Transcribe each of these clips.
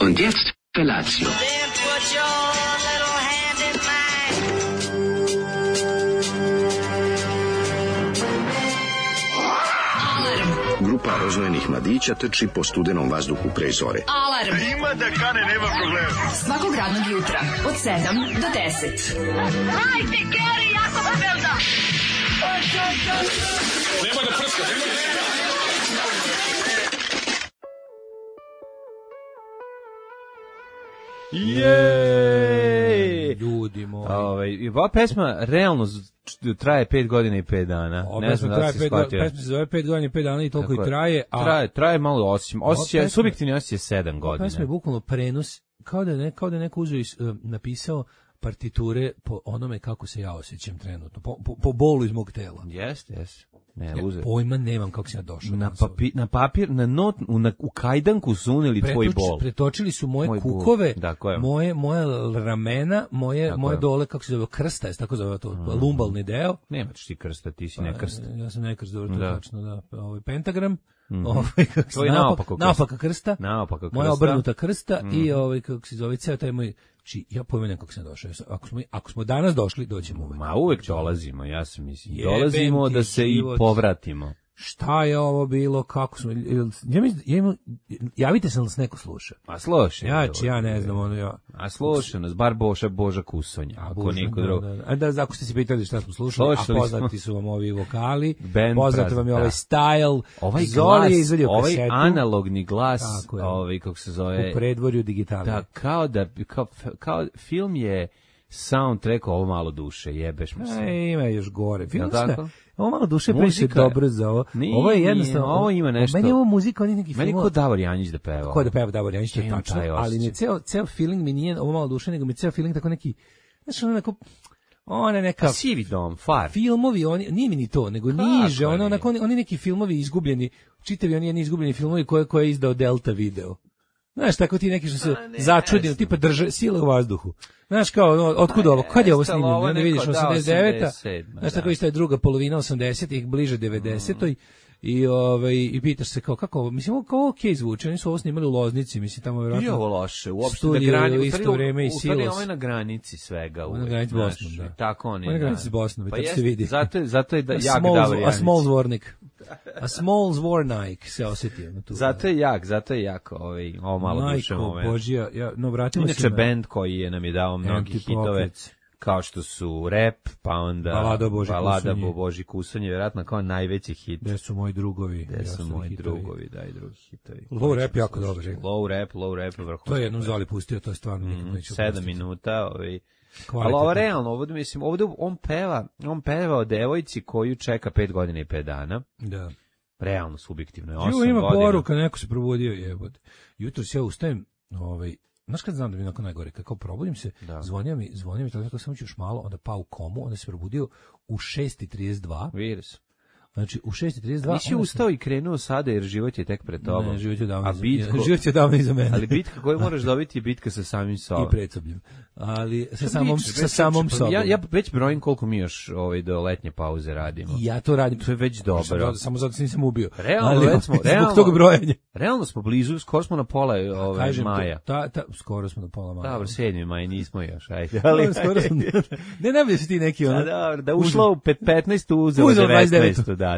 Und jetzt Felatio. Then put your little hand in mine. Grupa rozvojenih mladića trči po studenom vazduhu pre zore. Alarm. Ima da kane, nema problema. Svakog radnog jutra od 7 do 10. Hajde, Geri, jako se velda. Nema da prska, nema da prska. Jej! Ljudi moji. Ova pesma realno traje 5 godina i 5 dana. Ova Ne pesma znam da li si shvatio. pesma se zove 5 godina i 5 dana i toliko Tako i je. traje. A Traje malo osjećaj, pesma- subjektivni osjećaj je 7 godina. pesma je bukvalno prenos, kao da je neko uzeo i napisao partiture po onome kako se ja osjećam trenutno, po bolu iz mog tela. Jeste. Ne, Ja uzeo. pojma nemam kako sam ja došao. Na papir, u kajdanku su uneli tvoj bol. Pretočili su moje Moj bol. kukove, Tako je. moje ramena, moje je. dole, kako se zove, krsta, je tako zove to, lumbalni deo. Nemaš ti krsta, ti si nekrst. Ja sam nekrst, dobro, to Da. je tačno, da. Pentagram, kako se To je naopako krst. naopaka krsta, Naopaka krsta. moja obrnuta krsta i kako se zove, ceo taj moj, ja pojma nemam kako sam došao. Ako smo danas došli, doćemo uvek. Ma uvek dolazimo, ja sam mislim. Jebem Dolazimo ti da se život. i povratimo. Šta je ovo bilo, kako smo, javite se li nas neko sluša. A slušaj. Ja ne znam, ono ja. A slušaj nas, bar Boža Kusonja, ako niko drugo. Ako ste se pitali šta smo slušali, Slušali a poznati su vam ovi vokali, Band poznati vam je ovaj da. style, Ovaj Zoli glas, je izvadio ovaj kasetu analogni glas, Tako je. kako se zove, u predvorju digitalne. da, kao film je soundtrack ovo malo duše, jebeš mi se. Ima još gore. Film Jel tako? ovo malo duše Muzika previše je. dobro za ovo. Nije, Ovo je jednostavno, ovo ima nešto. Meni je ovo muzika, oni neki Meni film. ko Davor Janjić da peva. Ko da peva Davor Janjić, to je Imam tačno, taj ali mi je ceo feeling mi nije ovo malo duše, nego mi je ceo feeling tako neki, znaš, ono neko, ona je neka Sivi dom, far. filmovi, nije mi ni to, nego Kako niže, nije? oni neki filmovi izgubljeni, čitavi oni jedni izgubljeni filmovi koje je izdao Delta Video. Znaš, tako ti neki što se začudili, tipa drže sile u vazduhu. Znaš, kao, otkud ovo, kad je ovo snimljeno, ne vidiš, 89-a, znaš, tako isto je druga polovina 80-ih, bliže 90-oj, i pitaš se kako ovo, mislim, ovo kao okej zvuči, oni su ovo snimali u Loznici, mislim, tamo vjerojatno. I ovo loše, uopšte studio da grani, u isto vreme i u stvari Silos. ovo je na granici svega. Ovo je na granici s Bosnom, da. Tako oni. Ovo je na granici s Bosnom, Pa tako jest, se vidi. Zato je jak Davor Janjić. A small zvornik. A small zvornik se osjetio. Zato je jak ovo malo duše moment. Majko Božija, vratimo se Inače, na bend koji nam je dao mnogi hitove, kao što su Rap, pa onda Balada o Boži Kusonje, vjerojatno kao najveći hit. Gde su moji drugovi? Gde su moji drugovi, da, i drugi hitovi. Low Rap jako dobro. Low rap, vrhunski. To je jednom Zoli pustio, to je stvarno nikad neću 7 minuta, ali ovo realno, ovdje on peva o devojci koju čeka 5 godina i 5 dana. Da. Realno, subjektivno je 8 godina. Ima poruka, neko se probudio, jebote. Jutro se ja ustajem, znaš kad znam da mi onako najgore, kako probudim se, zvonio mi, tako sam ću još malo, onda pa u komu, onda se probudio u 6:32. Virus. Znači, u 6:32... Nisi ustao i krenuo sada jer život je tek pred tobom. Ne, život je davno, život je davno iza mene. Ali bitka koju moraš dobiti je bitka sa samim sobom. I predsobljem. Ali sa samom sobom. Ja već brojim koliko mi još do letnje pauze radimo. Ja to radim. To je već dobro. Samo zato se nisam ubio. Realno, tog brojanja. Realno smo blizu, skoro smo na pola maja. Skoro smo na pola maja. Dobro, 7. maj nismo još, ajde. Skoro smo. Ne najbolje si ti neki ono. Da ušlo u 15. uzelo 19. Da,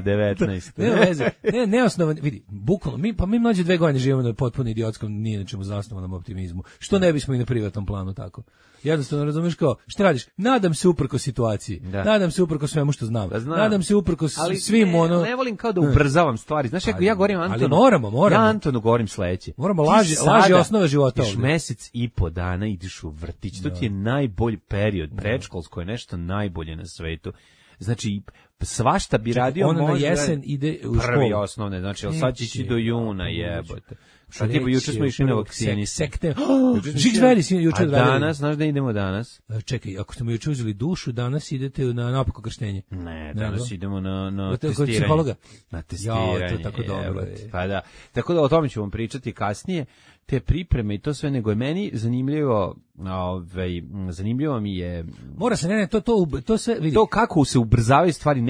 19. Ne osnovan, vidi, bukvalno, mi mlađe 2 godine živimo na potpuno idiotskom, nije na čemu zasnovanom optimizmu. Što ne bismo i na privatnom planu tako? Jednostavno, razumeš kao, šta radiš? Nadam se uprkos situaciji. Nadam se uprkos svemu što znam. Nadam se uprkos svim ne volim kao da ubrzavam stvari. Znaš, ako ja govorim Antonu. Ali moramo. Ja Antonu govorim sledeće. Moramo laži osnova života. Još mesec i po dana ideš u vrtić. To ti je najbolji period. Predškolsko je nešto najbolje na svetu. Znači, svašta bi radio on na jesen ide u školu. Prvi osnovne, znači, sad će ići do juna, jebote. Šta ti, juče smo išli na vakcini. Juče a danas, znaš da idemo danas? Čekaj, ako ste mu juče uzeli dušu, danas idete na napako krštenje. Ne, danas idemo na testiranje. Psihologa? Na testiranje. Ja, to je tako dobro. Pa da, tako da o tome ćemo pričati kasnije. Te pripreme i to sve, nego je meni zanimljivo mi je... Mora se, to sve vidi. To kako se ubrzavaju stvari,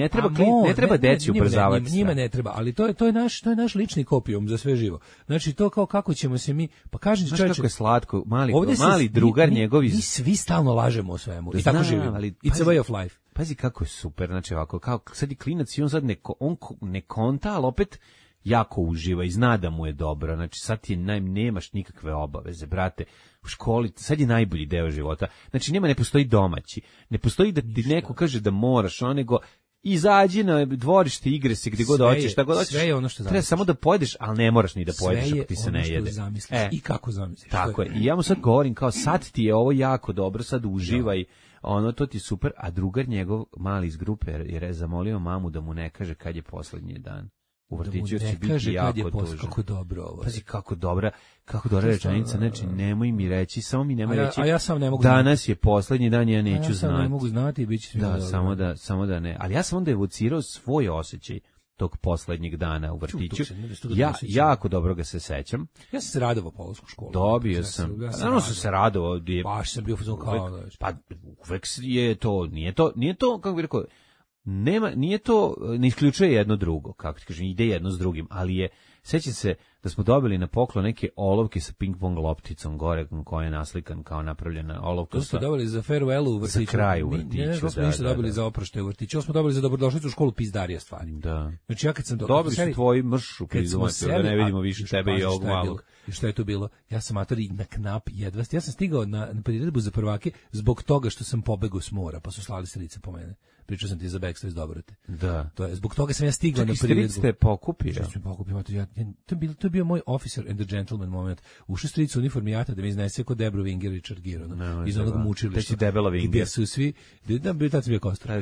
ne treba deci ubrzavati. Njima ne treba, ali to je naš lični kopijum za sve živo. Znači to kao kako ćemo se mi, pa kažem Znaš čoveče, kako je slatko, mali drugar njegov iz... Mi svi stalno lažemo o svemu i tako živimo. It's a way of life. Pazi kako je super, znači ovako, kao sad je klinac i on sad ne konta, ali opet jako uživa i zna da mu je dobro. Znači sad ti nemaš nikakve obaveze, brate. U školi sad je najbolji deo života. Znači ne postoji domaći. Ne postoji da ti neko kaže da moraš, nego izađi na dvorište, igre se gdje god hoćeš, šta god hoćeš. Sve je ono što zamisliš. Treba samo da pojedeš, ali ne moraš ni da pojedeš ako ti se ne jede. I kako zamisliš. Tako je. I ja mu sad govorim kao sad ti je ovo jako dobro, sad uživaj. To ti je super, a drugar njegov mali iz grupe je zamolio mamu da mu ne kaže kad je poslednji dan. U vrtiću će biti jako tužan. Kako dobro ovo. Pazi kako dobra rečenica, znači nemoj mi reći, samo mi nemoj reći. A ja sam ne mogu danas je poslednji dan, ja neću znati. Ja sam ne mogu znati i biće svima dobro. Samo da ne. Ali ja sam onda evocirao svoj osjećaj tog poslednjeg dana u vrtiću. Jako dobro ga se sećam. Ja sam se radovao polasku školu. Dobio sam. Naravno sam se radovao. Baš sam bio fazon kao. Pa uvek je to, nije to, kako bih rekao, nije to, ne isključuje jedno drugo, kako ti kažem, ide jedno s drugim, ali je, sećam se da smo dobili na poklon neke olovke sa ping-pong lopticom gore, koja je naslikan kao napravljena olovka. To smo dobili za farewell u vrtiću. Za kraj u vrtiću, ne smo ništa dobili za oproštaj u vrtiću, smo dobili za dobrodošlicu u školu pizdarija stvari. Da. Znači ja kad sam dobili su tvoji mršu prizumatio, da ne vidimo više tebe i ovog malog. I šta je to bilo? Ja sam matori na knap jedva. Ja sam stigao na priredbu za prvake zbog toga što sam pobegao s mora, pa su slali strice po mene. Pričao sam ti za Backstreet iz Dobrote. Da. To je zbog toga sam ja stigao na priredbu. Stric te pokupio. Što sam pokupio, to je bio moj officer and the gentleman moment. Ušao stric u uniformi jata da me iznese kod Debru Winger i Richard Gere, iz onog mučilišta. Te si debela Winger. Gdje su svi, tad sam bio kostur.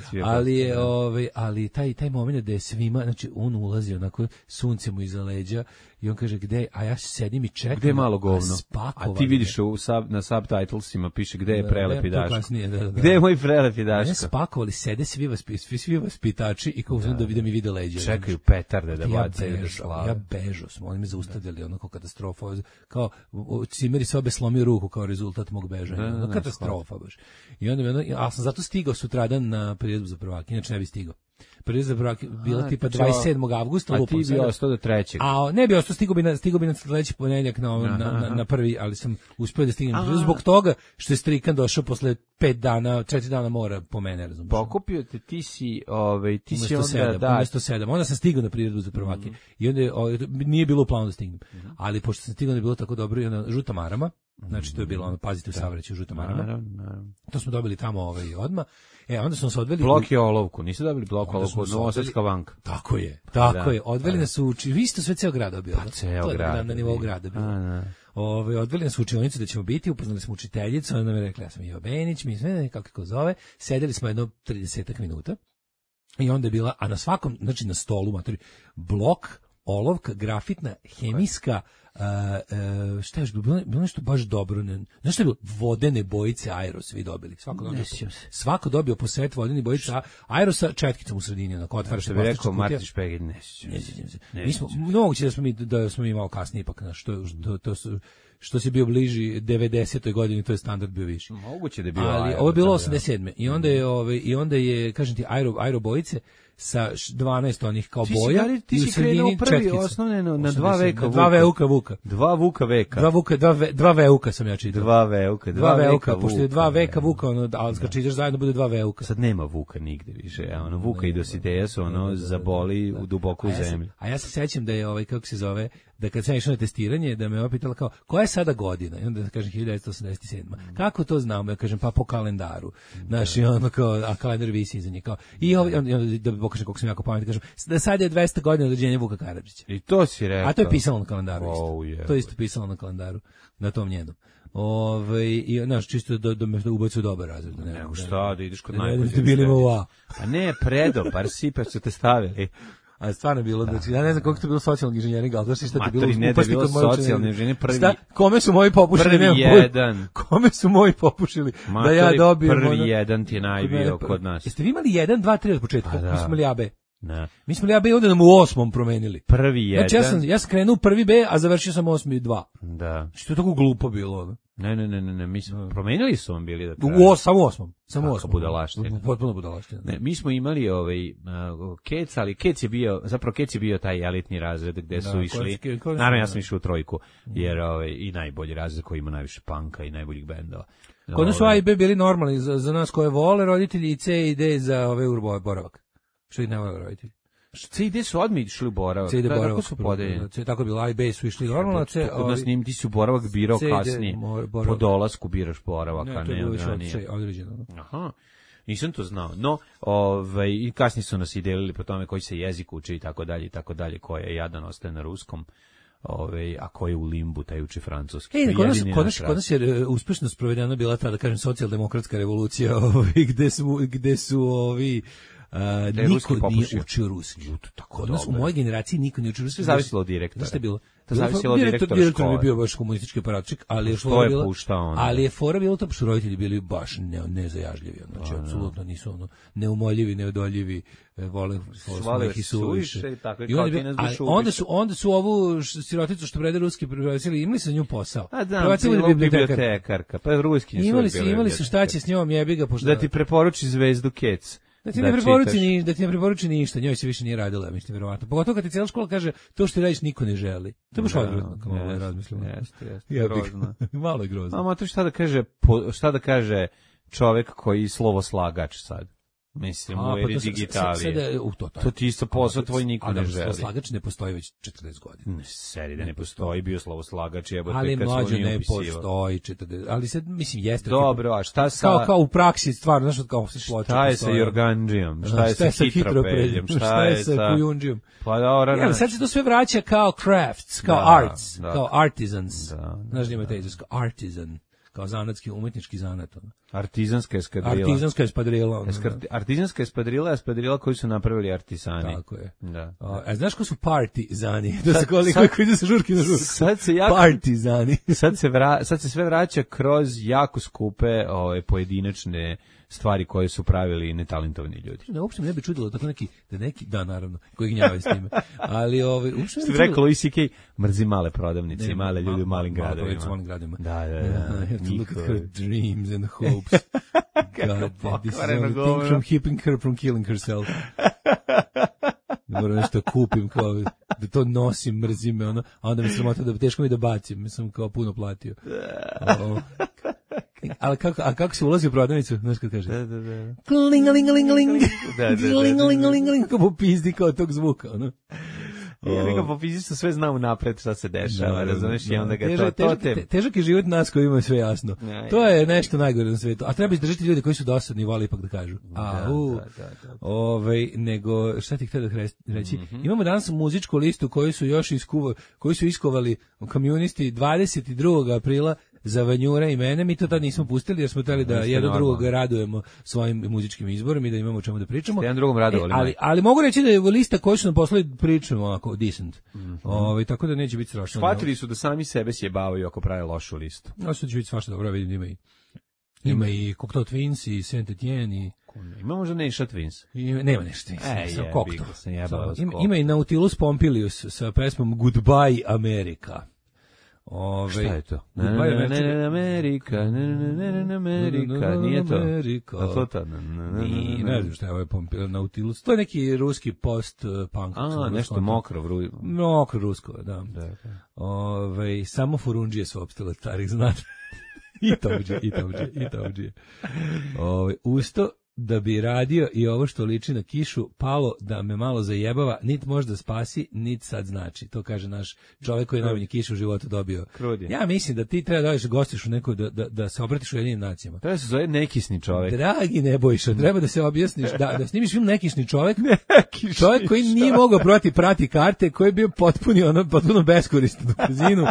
Ali taj moment da je svima, znači on ulazi onako, sunce mu iza leđa i on kaže gde, a ja sedim i čekam. Gde je malo govno? A ti vidiš na subtitlesima piše gde je prelepi Daško. Gde je moj prelepi Daško? Ne spakovali, sede svi vaspitači i kao da mi vide leđa. Čekaju petarde da bacaju. Ja bežao smo, oni me zaustavljali, onako katastrofa. Kao cimeri se obe slomio ruku kao rezultat mog bežanja. Katastrofa baš. I onda a sam zato stigao sutradan na priredbu za prvake, inače ne bi stigao. Priredba za prvake bila tipa 27. avgusta. A ti bi ostao do 3. A ne bi ostao, stigao bi na sledeći ponedjeljak na prvi, ali sam uspio da stignem. Zbog toga što je strikan došao posle 4 dana mora po mene, razumiješ. Pokupio te, ti si onda umesto 7. Onda sam stigao na priredbu za prvake. I onda nije bilo u planu da stignem. Ali pošto sam stigao, je bilo tako dobro i onda Žuta marama. Znači to je bilo pazite u saobraćaju Žuta marama. Naravno. To smo dobili tamo odmah. Onda smo se odveli blok je olovku, niste dobili blok olovku od Novosadska banka. Tako je. Odveli nas u vi ste sve ceo grad dobili. Pa ceo grad. Na nivou grada bilo. Odveli nas u učionicu da ćemo biti, upoznali smo učiteljicu, ona nam je rekla ja sam Ivo Benić, mi sve kako zove, sedeli smo jedno 30 minuta. I onda je bila, a na svakom, znači na stolu, blok, olovka, grafitna, hemijska, šta je bilo nešto baš dobro, znaš što je bilo? Vodene bojice Aero svi dobili, svako dobio po set vodene bojice Aerosa četkicom u sredini, onako otvaraš što bi rekao Martin Špegelj, ne mi smo, moguće da smo mi malo kasnije ipak, što se bio bliži 90. godini, to je standard bio viši. Moguće da je bio ali ovo je bilo 87. I onda je kažem ti, Aero bojice sa 12 onih kao boja. Ti si krenuo prvi osnovne na 2 veka Vuka. 2 Vuka veka. 2 Veuka sam ja čitao. 2 Veuka, pošto je 2 veka Vuka, ali kad čitaš zajedno bude 2 Veuka. Sad nema Vuka nigde više. Vuka i Dositeja su zaboli u duboko u zemlji. A ja se sećam da je kako se zove, da kad sam išao na testiranje, da me opitala kao, koja je sada godina? I onda da kažem 1987. Kako to znamo? Ja kažem, pa po kalendaru. Znaši, a kalendar visi iza nje. I da pokažem koliko sam jako pametan, kažem, da sad je 200 godina od rođenja Vuka Karadžića. I to si rekao. A to je pisalo na kalendaru isto. To je isto pisalo na kalendaru, na tom njenom. I čisto da me ubacuju dobar razred. Nego šta, da ideš kod najbolje. Pa ne, predobar si, pa su te stavili. A stvarno bilo, znači, ja ne znam koliko to bilo socijalnog inženjeringa, ali znaš šta ti bilo upasti kod moje socijalne inženjeringe prvi. Kome su moji popušili? Prvi jedan. Kome su moji popušili da ja dobijem? Prvi jedan ti je najbio kod nas. Jeste vi imali 1, 2, 3 od početka? Mi smo imali AB. Ne. Mi smo imali AB, onda nam u 8. promenili. Prvi jedan. Znači ja sam krenuo prvi B, a završio sam 8. 2. Da. Što je tako glupo bilo? Ne, mi smo promenili su vam bili da Samo osmom. Budalaština. Potpuno budalaština. Ne, mi smo imali Kec, ali Kec je bio taj elitni razred gde su išli. Naravno, ja sam išao u trojku, jer i najbolji razred koji ima najviše panka i najboljih bendova. Kod nas su A i B bili normalni za nas koje vole roditelji i C i D za boravak. Što ih ne vole roditelji. C i D su odmah išli u boravak. C i D boravak. Tako su podeljeni. Tako je bilo, A i B su išli normalno. Kod nas ti si boravak birao kasnije. Po dolasku biraš boravak, a ne odranije. Aha. Nisam to znao. No, i kasnije su nas i delili po tome koji se jezik uči i tako dalje, koji je jadan ostaje na ruskom. A ko je u limbu, taj uči francuski. Kod nas je uspešno sprovedena bila ta, da kažem, socijaldemokratska revolucija, gde su niko nije učio ruski. Kod nas u mojoj generaciji niko nije učio ruski. Zavisilo od direktora. Šta je bilo? Zavisilo od direktora škole. Direktor bi bio baš komunistički aparatčik, ali je fora bilo to, što roditelji bili baš nezajažljivi. Znači, apsolutno nisu neumoljivi, neodoljivi, vole svojih i suviše. Onda su ovu siroticu što prede ruski prebacili, imali su za nju posao. Bibliotekarka, pa ruski imali su šta će s njom, jebi ga. Da ti preporuči Zvezdu Kec. Da ti ne preporuči ništa, njoj se više nije radila, mislim, verovatno. Pogotovo kad ti cijela škola kaže, to što ti radiš niko ne želi. To je baš odvratno, kao malo razmislimo. Jeste, grozno. Malo je grozno. A to šta da kaže čovek koji slovoslagač sad? Mislim, u eri digitalije. To ti isto posao tvoj niko ne želi. Slovoslagač ne postoji već 40 godina. Seri da ne postoji, bio slovoslagač, jebote, ali kad mlađo nije ne upisivao. postoji 40, ali sad, mislim, jeste. Dobro, a šta sa... Kao u praksi, stvarno, znaš, kao se ploče. Šta je sa Jorgandžijom? Šta je sa hitropeljem? Šta je sa kujundžijom? Pa dobro, sad se to sve vraća kao crafts, kao arts, kao artisans. Znaš, nima taj izraz, kao artisan. Kao zanatski, umetnički zanat. Artizanska eskadrila. Artizanska eskadrila je eskadrila koju su napravili artisani. Tako je. Da. A znaš ko su partizani? Da se koji ide sa žurki na žurku. Sad se jako partizani. Sad se sve vraća kroz jako skupe pojedinačne stvari koje su pravili netalentovani ljudi. Ne, uopšte me ne bi čudilo tako neki, da, naravno, koji gnjavaju s time. Ali uopšte ne bi rekao Louis C.K. mrzi male prodavnice i male ljudi u malim gradovima. Da. Look at her dreams and hopes. God, this is the only thing from keeping her from killing herself. Moram nešto kupim, kao da to nosim, mrzim me, a onda mi sramota da teško mi da bacim, mislim kao puno platio. Ali kako se ulazi u prodavnicu, znaš kad kaže? Da. Klingalingalingaling. Klingalingalingaling, kao po pizdi kao tog zvuka, ono. Ja ga po fizičku sve znam unapred šta se dešava, razumeš, i onda ga težak je život nas koji imaju sve jasno. To je nešto najgore na svetu. A treba izdržati ljudi koji su dosadni i vole ipak da kažu. Nego, šta ti htio da reći? Imamo danas muzičku listu koju su iskovali komunisti 22. aprila za Vanjura i mene, mi to tad nismo pustili jer smo hteli da jedno drugog radujemo svojim muzičkim izborom i da imamo o čemu da pričamo. Jedan drugom radovali. Ali mogu reći da je lista koju su nam poslali pričamo ovako decent. Tako da neće biti strašno. Shvatili su da sami sebe sjebavaju ako prave lošu listu. No, što će biti svašta dobro, vidim ima i Cocteau Twins i Saint Etienne i... Ima možda Neša Twins? Nema Neša Twins, sam Cocteau. Ima i Nautilus Pompilius sa pesmom Goodbye America. Šta je to? Amerika, nije to? Ne znam šta je ovaj Nautilus. To je neki ruski post-punk. Nešto mokro rusko, da. Samo furundžije su opstale, starih znate. I tavđije. Usto da bi radio i ovo što liči na kišu palo da me malo zajebava, nit možda spasi, nit sad znači. To kaže naš čovjek koji je najmanje kišu u životu dobio. Krudi. Ja mislim da ti treba da gostiš u neku, da se obratiš u Ujedinim nacijama. Treba se zove nekisni čovjek. Dragi Nebojša, treba da se objasniš, da snimiš film Nekisni čovjek, čovjek koji nije mogao prati karte, koji je bio potpuno beskoristan u kazinu,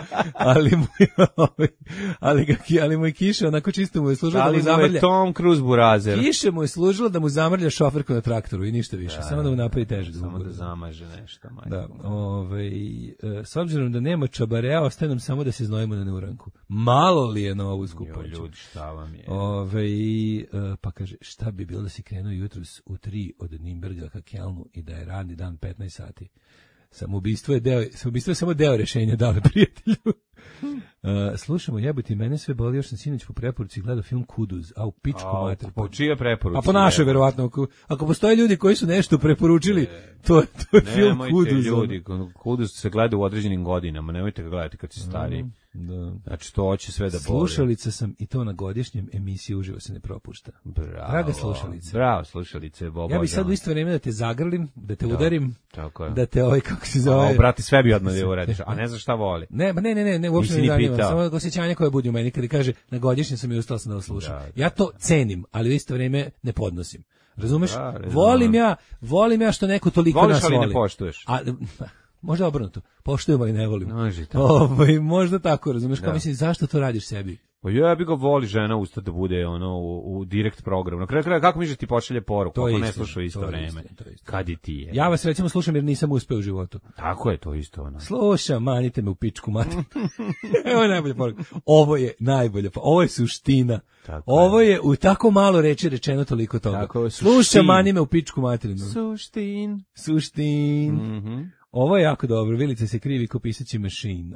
ali mu je kiša, onako čisto mu je služilo da mu zamrlja. Ali mu je Tom Cruise burazer. Kiše mu je služilo da mu zamrlja šoferku na traktoru i ništa više, samo da mu napravi težak. Samo da zamaže nešto. Da, s obzirom da nema čabarea, ostaje nam samo da se znojimo na neuranku. Malo li je na ovu skupoću? Ljudi, šta vam je? Pa kaže, šta bi bilo da si krenuo jutros u 3 od Nimberga ka Kelnu i da je radni dan 15 sati? Samoubistvo je samo deo rešenja, dale prijatelju. Slušamo jebote, mene sve boli, još sam sinoć po preporuci gledao film Kuduz, a u pičku mater. Po čije preporuci? A po našoj verovatno. Ako postoje ljudi koji su nešto preporučili, to je film Kuduz. Nemojte ljudi, Kuduz se gleda u određenim godinama, nemojte ga gledati kad si stariji. Da. Znači to hoće sve da boli. Slušalica sam i to na godišnjem emisiji uživo se ne propušta. Bravo. Draga slušalice. Bravo, slušalice. Bobo, Ja bih sad u isto vrijeme da te zagrlim, da te udarim, tako je. da te kako se zove. Brati, sve bi odmah da uradiš, a ne znaš šta voli. Ne, uopšte Nisi ne ni zanima, pitao. samo osjećanje koje budi u meni kada kaže na godišnjem sam i ustala sam da vas slušam. Ja to cenim, ali u isto vrijeme ne podnosim. Razumeš? Volim ja što neko toliko Voliš, nas voli. ali ne poštuješ. Možda obrnuto. Poštujem, ali ne volim. Može možda tako, razumeš? Kao mislim, zašto to radiš sebi? Pa ja bi ga voli žena ustati da bude u direkt programu. Na kraju kraja, kako mi ti pošalje poruku, ako ne sluša u isto vreme? Kad i ti je? Ja vas recimo slušam jer nisam uspeo u životu. Tako je, to isto ono. Slušam, manite me u pičku mater. Ovo je najbolja poruka. Ovo je najbolja poruka. Ovo je suština. Ovo je u tako malo reči rečeno toliko toga. Slušam, mani me u pičku materinu. Suštin. Ovo je jako dobro. Vilica se krivi ko pisaći mašin.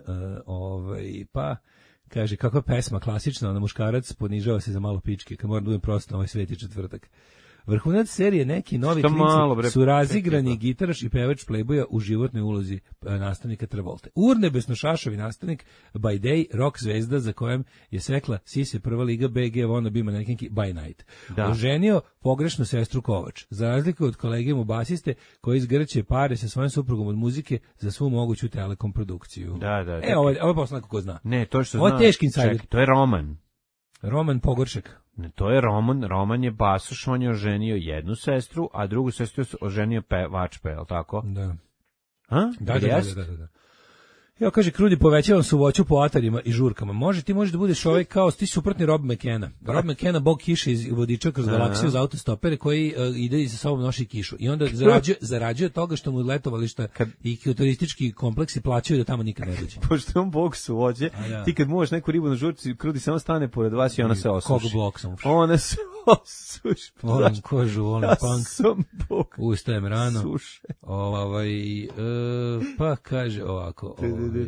Pa kaže, kakva pesma klasična, ona muškarac ponižava se za malo pičke, kad mora da budem prosto na ovaj sveti četvrtak. Vrhunac serije neki novi klinci su razigrani gitaraš i pevač Playboya u životnoj ulozi nastavnika Travolte. Urnebesno šašovi nastavnik by day, rock zvezda za kojem je sekla sise prva liga BG wannabe manekenki by night. Oženio pogrešnu sestru Kovač. Za razliku od kolege mu basiste koji izgrće pare sa svojim suprugom od muzike za svu moguću telekom produkciju. Da. Ovo je posle neko ko zna. Ne, to što zna. Ovo je teški insider. Čekaj, to je Roman. Roman Pogoršek. Ne, to je Roman je basoš, on je oženio jednu sestru, a drugu sestru je oženio pevač, je li tako? Da. Da. Evo kaže, Krudi, povećavam suvoću po atarima i žurkama. Ti možeš da budeš ovaj kao, ti suprotni Rob McKenna. Rob McKenna, bog kiše iz vodiča kroz galaksiju za autostopere koji ide i sa sobom noši kišu. I onda zarađuje toga što mu letovališta i turistički kompleksi plaćaju da tamo nikad ne dođe. Pošto on bog suvođe, ti kad možeš neku ribu na žurci, Krudi samo stane pored vas i ona se osuši. Koga blok sam ušao? Ona se osuši. Volim kožu, volim punk. Ustajem rano. Suše. Pa kaže ovako.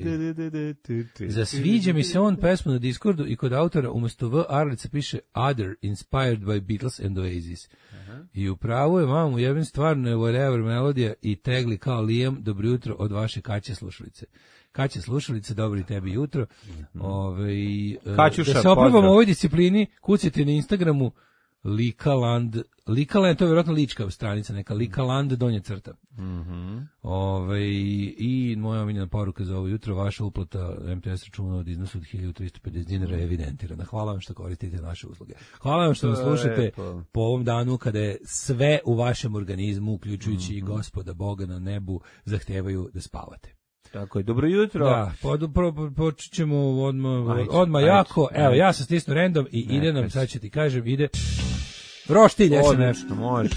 Zasviđa mi se on pesmu na Discordu i kod autora umjesto V Arlica piše Other, inspired by Beatles and Oasis. I upravo je mamu jebim stvarno je whatever melodija i tegli kao Liam, dobro jutro od vaše Kaće slušalice. Kaće slušalice, dobro i tebi jutro. Kaćuša, da se oprobamo u ovoj disciplini, kucajte na Instagramu Likaland, to je vjerojatno lička stranica, neka Likaland donje crta. I moja omiljena poruka za ovo jutro, vaša uplata MTS računa od iznosu od 1350 dinara je evidentirana. Hvala vam što koristite naše usluge. Hvala vam što nas slušate po ovom danu kada je sve u vašem organizmu, uključujući i Gospoda Boga na nebu, zahtevaju da spavate. Tako je, dobro jutro. Da, počet ćemo odmah jako. Evo, ja sam stisnu random i ide nam, sad ću ti kažem, ide Roštilj SMS. Odlično, može.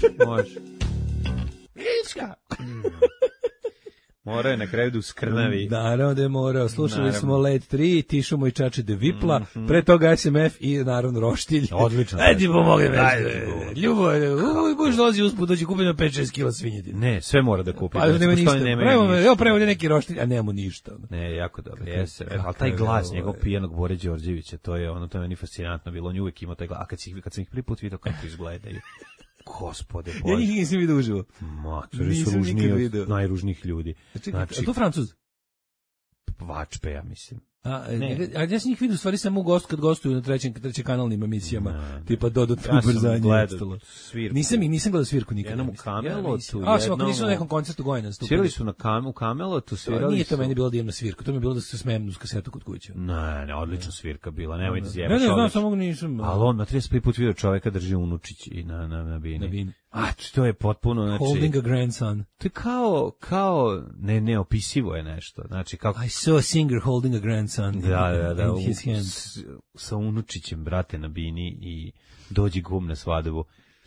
Vička! Morao je na kraju da uskrnavi. Naravno da je morao. Slušali smo Led 3, Tišo moj čače de Vipla, pre toga SMF i naravno Roštilj. Odlično. Ajde pomogne me. Ljubo, boš dolazi usput, dođe kupiti na 5-6 kila svinjetine. Ne, sve mora da kupi. Pa nema ništa. Premo neki Roštilj, a nema ništa. Ne, jako dobro. Jeste. Ali taj glas njegov pijanog Bore Đorđevića, to je meni fascinantno bilo. On je uvijek imao taj glas. A kad sam ih prvi put vidio kako izgledaju. Gospode Bože. Ja njih nisam vidio uživo. Matori su ružniji od najružnijih ljudi. Znači, a to Francuz? Vačpe, ja mislim. A ja sam njih vidio u stvari samo kad gostuju na trećem kanalnim emisijama, tipa dodatno ubrzanje. Nisam gledao svirku nikada. Jednom u Kamelotu. Ako nisu na nekom koncertu Gojena stupili. Svirali su u Kamelotu, svirali su. Nije to meni bilo divna svirka, to mi je bilo da se smijem uz kasetu kod kuće. Ne, odlična svirka bila, nemoj da zjebaš. Ne, znam, samo nisam. Ali on na 35 put vidio čoveka drži unučić i na bini. To je potpuno, znači... Holding a grandson. To je kao neopisivo je nešto. Znači, kako... I saw a singer holding a grandson in his hand. Sa unučićem, brate, na bini i dođi gum na svadbu.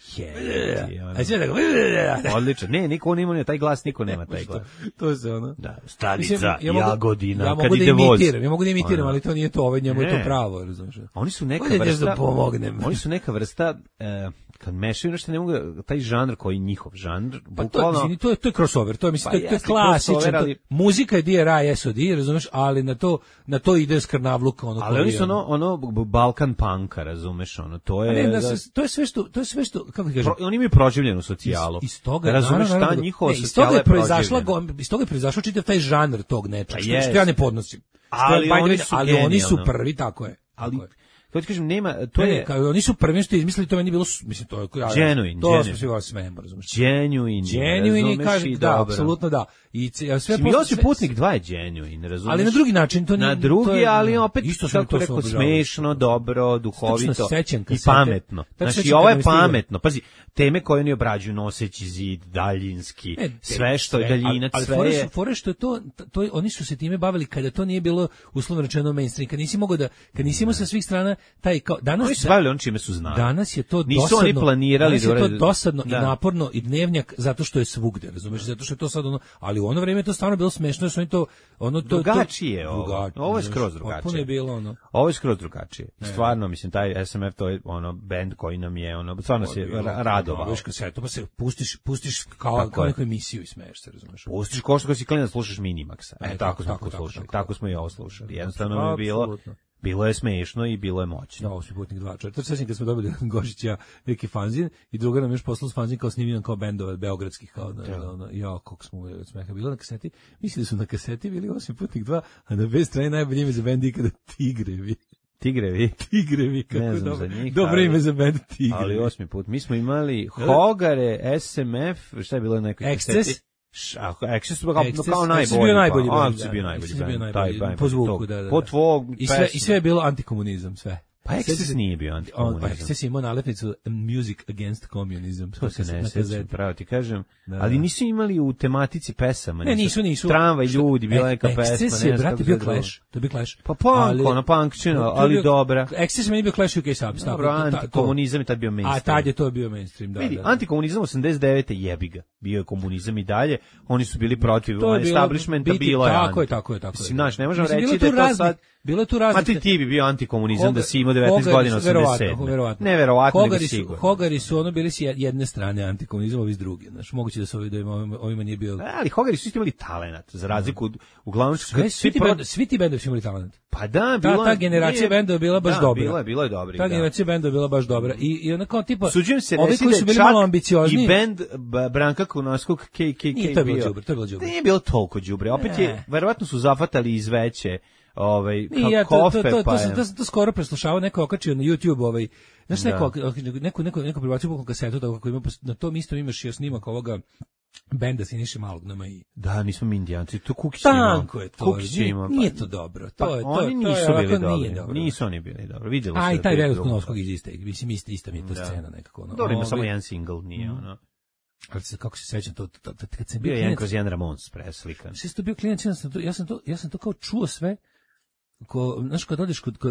A sve tako. Odlično. Ne, niko nema taj glas, niko nema taj glas. To se ono. Da, starica, Mislim, Jagodina, ja kad mogu da ide voz. Ja mogu da imitiram, ali to nije to, ovaj njemu je to Ne. pravo, razumiješ? Oni su neka Ovdje vrsta, da pomognem. oni su neka vrsta, kad mešaju nešto, ne mogu, taj žanr koji je njihov žanr, Pa to, bukvalno, mislim, to je crossover, to je, mislim, Pa to je jeste klasičan, crossover, ali- muzika je DRI, SOD, razumeš, ali na to ide skrnavluka, ono. ali koji oni je, su ono Balkan punka, razumeš, ono, to A je, ne, to je sve što, kako ti kažem, oni imaju proživljenu socijalu. Iz toga, razumeš naravno, šta njihova ne, iz socijala toga je je proizašla, proživljena. iz toga je proizašao čitav taj žanr tog nečega, Pa što jest. ja ne podnosim. Ali Što je, by the oni way, su ali oni su genijalno. prvi, tako je. Ali, Tako je. to ti kažem, nema, to Ne, je kao oni su prvi što izmislili, to meni bilo, mislim, to je Genuine, to genuine. smo svi vas smejemo, razumiješ. genuine, Genuine i razumeš, kaže, i da, dobro. apsolutno da. I sve Mislim, posle- Josip sve- Putnik 2 je genuine, razumeš? ali na drugi način, to nije... Na drugi, to je- ali opet, isto sam kako to rekao, obožavao. smešno, dobro, duhovito Tačno se sećam i kasete. pametno. Tačno se Znači, sećam ovo kad je mi stiglo. pametno. Pazi, teme koje oni obrađuju, noseći zid, daljinski, sve što je daljinac, ali sve fore je... su, fore što je to, oni su se time bavili kada to nije bilo uslovno rečeno mainstream, kad nisi mogao da, kad nisi imao sa svih strana taj kao danas Oni su bavili on čime su znali. danas je to Nisu dosadno. oni planirali danas je to urade- dosadno Da. i naporno i dnevnjak zato što je svugde, razumeš, zato što je to sad ono, ali u ono vrijeme je to stvarno bilo smešno, jer su oni to Drugačije je ovo. drugačije, Ovo je znaš, skroz drugačije. potpuno je bilo ono. Ovo je skroz drugačije. Stvarno, mislim, taj SMF, to je ono bend koji nam je, ono, stvarno se radovao. Viš kasetu, pa se pustiš kao Tako kao je. neku emisiju i smeješ se, razumeš. Pustiš ko što si klinac slušaš Minimaxa. E, Tako smo tako, to slušali. tako. Tako smo i ovo slušali. Jednostavno mi je bilo, Apsolutno. bilo je smešno i bilo je moćno. Ja, Osmi putnik 2. To sećam kad smo dobili Gošića neki fanzin i druga nam još poslala fanzin kao snimljen kao bendova beogradskih kao ja kako smo uveli od smeha bilo na kaseti. Mislim da su na kaseti bili Osmi putnik 2, a na B strani najbolje ime za bend ikada Tigrevi. Tigrevi. Tigrevi, kako Ne znam dobro. za njih, Dobro ali- ime za bend Tigrevi. Ali 8. put. Mi smo imali Hogare, SMF, šta je bilo na nekoj Excess? kaseti? Access su kao Access najbolji. bio najbolji pa, band, Access da, bio da, najbolji. Access bio band, najbolji, taj band, po zvuku, tog- da. Po tvog I sve je bilo antikomunizam, sve. Pa Access nije bio antikomunizam. Access je imao nalepnicu Music Against Communism. To se ne na sećam, kazeti. pravo ti kažem. Da. Ali nisu imali u tematici pesama. Ne, nisu. Tramvaj ljudi, bila neka pesma. Access ne je, znam brate, kako bio se zove. Clash. To je bio Clash. Pa punk, ono punkčina, To je ali bio- dobra. Access je meni bio Clash UK Subs. Dobro, antikomunizam je tad bio A mainstream. tad je to bio mainstream, da. Vidi, da. antikomunizam 89. jebi ga. Bio je komunizam i dalje. Oni su bili protiv To je bilo establishmenta, biti- bilo je. tako je, anti. tako je. Mislim, znaš, ne možemo Mislim, reći bilo da je tu to raznih- sad... Bilo je tu Ma raznih... ti bi bio antikomunizam da si imao 19 Hogari godina, su- 87. verovatno. Ne, verovatno, nego Hogari su, sigurno. Hogari su ono bili s jedne strane antikomunizam, ovi s druge. Znaš, moguće da su ovima nije bio... Ali Hogari su isto imali talenat, za razliku od, uglavnom... Svi ti bendovi su imali talent. Pa da, bilo Ta generacija bendova je bila baš dobra. Bilo je dobri. Ta generacija bendova je bila baš dobra. I onda kao tipa... Suđujem se ovi reći koji da su je bili čak malo ambiciozni... i bend Branka Kunovskog KKK Nije, to je bilo bio. đubre, to je bilo đubre. Nije bilo toliko đubre. Opet je, verovatno su zafatali iz veće Nije, kofe, pa je... to sam to skoro preslušavao, neko okačio na YouTube, znaš, Da. neko pribacio bukvalno kasetu, tako kako ima, na tom istom imaš snimak ovoga benda Siniše Malog na Maji. Da, nismo mi indijanci, to Kukić ima. Tanko je to, Kukić ima. nije to dobro. Pa To je, to, oni to je nisu bili ovako nije dobri. dobro. Nisu oni bili dobri. Vidjelo se. A i da taj to je Vedat drugo. Kunovskog iz iste, mislim, ista mi je to Da. scena nekako. Ono. Dobro, ima Ovaj, samo jedan single, nije ono. ali kako se sećam, kad sam Bio je jedan klinac, kroz jedan Ramones preslikan. sve što bio klinac, ja sam to kao čuo sve. Znaš, kad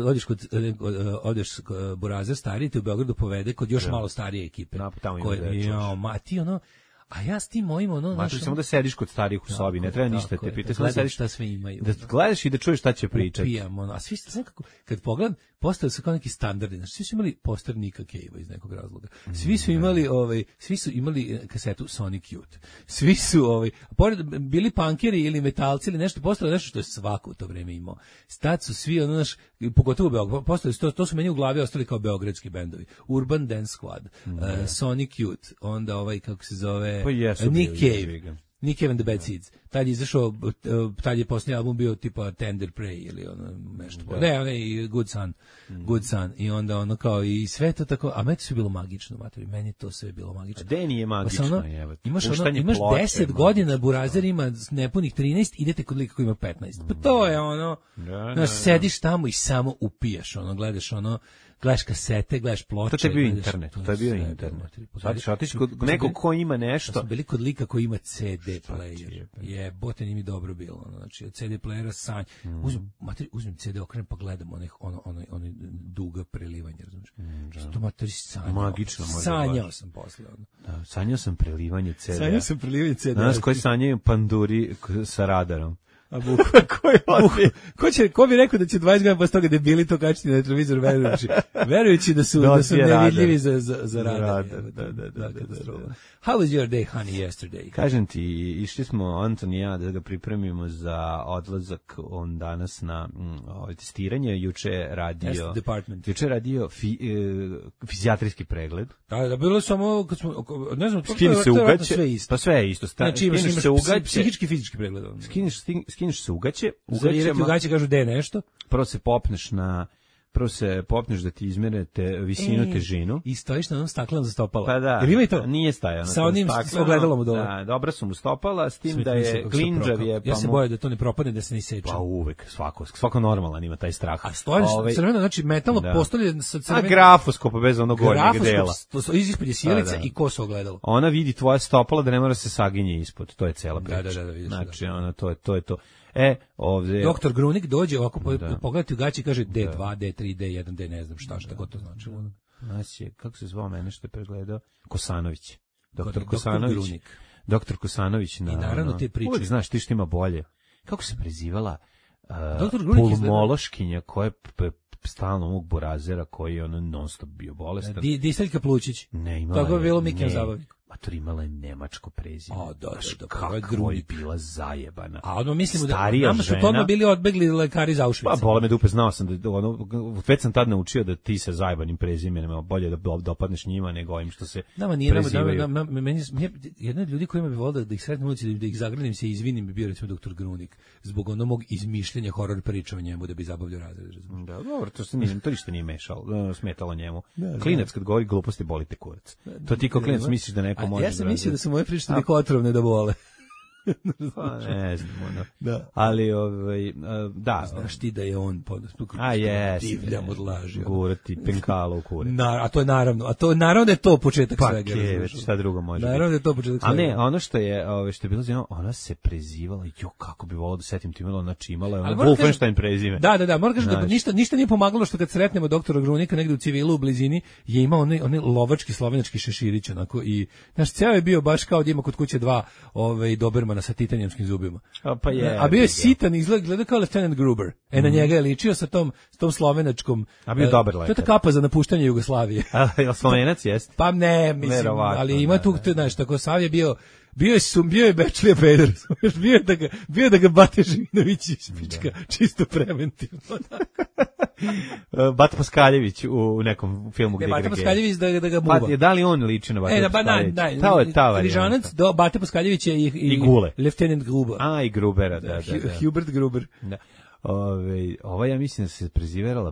odeš kod Burazer stariji, te u Beogradu povede kod još malo starije ekipe. Tamo ima da je čuš. Ma ti ono, a ja s tim mojim ono, Mato, samo da sediš kod starijih u sobi, ne treba ništa te pitati, samo da gledam sediš, šta sve imaju. da gledaš i da čuješ šta će pričati. Upijam, ono, a svi ste nekako, kad pogledam, postali su kao neki standardi, znači svi su imali poster Nika Cave-a iz nekog razloga. Svi su imali kasetu Sonic Youth. Svi su pored bili punkeri ili metalci ili nešto, postalo nešto što je svako u to vreme imao. Tad su svi ono naš, pogotovo u Beogradu, postali to su meni u glavi ostali kao beogradski bendovi. Urban Dance Squad, Sonic Youth, onda kako se zove, Pa jesu Nick bili, Cave. jebi ga. Nick Cave and the Bad Seeds. Tad je izašao, tad je posljednji album bio tipa Tender Prey ili nešto. Ne, onaj Good Son. Good Son. I onda ono kao i sve to tako, a meni to sve bilo magično, materi. Meni to sve bilo magično. Deni je magično, evo. Imaš 10 godina, Burazer ima nepunih 13, idete kod lika koji ima 15. Pa to je ono, sediš tamo i samo upijaš, gledaš gledaš kasete, gledaš ploče. To je bio internet, to je bio internet. Sad ćeš otići kod nekog ko ima nešto. Smo bili kod lika koji ima CD player. Jebote, nije mi dobro bilo. Znači, od CD playera sanj. Uzmem CD, okrenem pa gledam onaj duga prelivanja, razumiješ? To materi sanjao. Magično može. Sanjao sam posle. Da, sanjao sam prelivanje CD. Sanjao sam prelivanje CD. Danas koji sanjaju panduri sa radarom. A ko bi rekao da će 20 godina posle toga debili to kačiti na televizor verujući da su nevidljivi za radar. Da. How was your day, honey, yesterday? Kažem ti, išli smo Anton i ja da ga pripremimo za odlazak on danas na testiranje, juče radio fizijatrijski pregled. Da, bilo samo kad smo ne znam, skini se ugaće, pa sve je isto. Znači imaš se ugaće, psihički fizički pregled. Skineš se ugaće, ugaće kažu da je nešto. Prvo se popneš da ti izmere visinu, težinu. I stojiš na onom staklenom za stopala. Pa da, ima i to? Nije stajao. Sa onim ogledalom u dole. Da, dobra su mu stopala, s tim da je klinđav je. Ja se bojim da to ne propadne, da se ne seče. Pa uvek, svako normalan ima taj strah. A stojiš crveno, znači metalno postolje sa crvenim. A grafoskop bez onog gornjeg dela. Ispod je sjelica i koso ogledalo. Ona vidi tvoja stopala da ne mora se saginje ispod, to je cela priča. Da, znači, to je to. Ovdje doktor Grunik dođe ovako pogledati u gaći i kaže D2, D3, D1, D ne znam šta god to znači. Nas je, kako se zvao mene što je pregledao? Kosanović. Doktor Kosanović. Doktor Kosanović. I naravno te priče. Uvijek znaš ti što ima bolje. Kako se prezivala pulmološkinja koja je stalno ovog Borazera koji je non stop bio bolestan. Diseljka Plučić. Ne, imala je. Tako je bilo Mikijan Zabavnik. Mator imala je nemačko prezime. Da, kako je bila zajebana. A ono mislimo da nama su tome bili odbegli lekari iz Auschwitza. Pa bole me dupe, znao sam da već sam tad naučio da ti se zajebanim prezimenima bolje da dopadneš njima nego ovim što se prezivaju. Meni jedan od ljudi kojima bi volio da ih sretnem ulici, da ih zagradim se i izvinim bi bio recimo doktor Grunik zbog onog mog izmišljenja horor priča o njemu da bi zabavljao razred. Da, dobro, to ništa nije smetalo njemu. Klinac kad govori gluposti boli te kurac. To ti kao klinac misliš da neko može. Ja sam mislio da su moje priče toliko otrovne da bole. Pa ne znam, da. Ali, da. Znaš ti da je on divljam odlažio. Gurati penkalo u kure. A to je naravno da je to početak svega. Pa već šta drugo može naravno da je to početak svega. A ne, ono što je bilo zelo, ona se prezivala, kako bi volao da setim ti imala, znači imala je Wolfenstein prezime. Da, moram kažem da ništa nije pomagalo što kad sretnemo doktora Grunika negde u civilu u blizini, je imao onaj lovački slovenački šeširić, onako, i naš ceo je bio baš kao da ima kod kuće dva Dobermana sa titanijumskim zubima. A bio je sitan, izgleda kao Lieutenant Gruber. Na njega je ličio sa tom slovenačkom. A bio dobar lekar. To je ta kapa za napuštanje Jugoslavije. A Slovenac jest? Pa ne, mislim, ali ima tu, znaš, tako Sav je bio je Bečlija Peder, bio da ga Bate Živinović ispička, čisto preventivno. Bata Paskaljević u nekom filmu gdje Bata Paskaljević da ga muva. Pa, da li on liči na Bata Paskaljević? Križanac, Bata Paskaljević je i Gule. Lieutenant Gruber. I Grubera, da. Hubert Gruber. Da. Ova ja mislim da se preziverala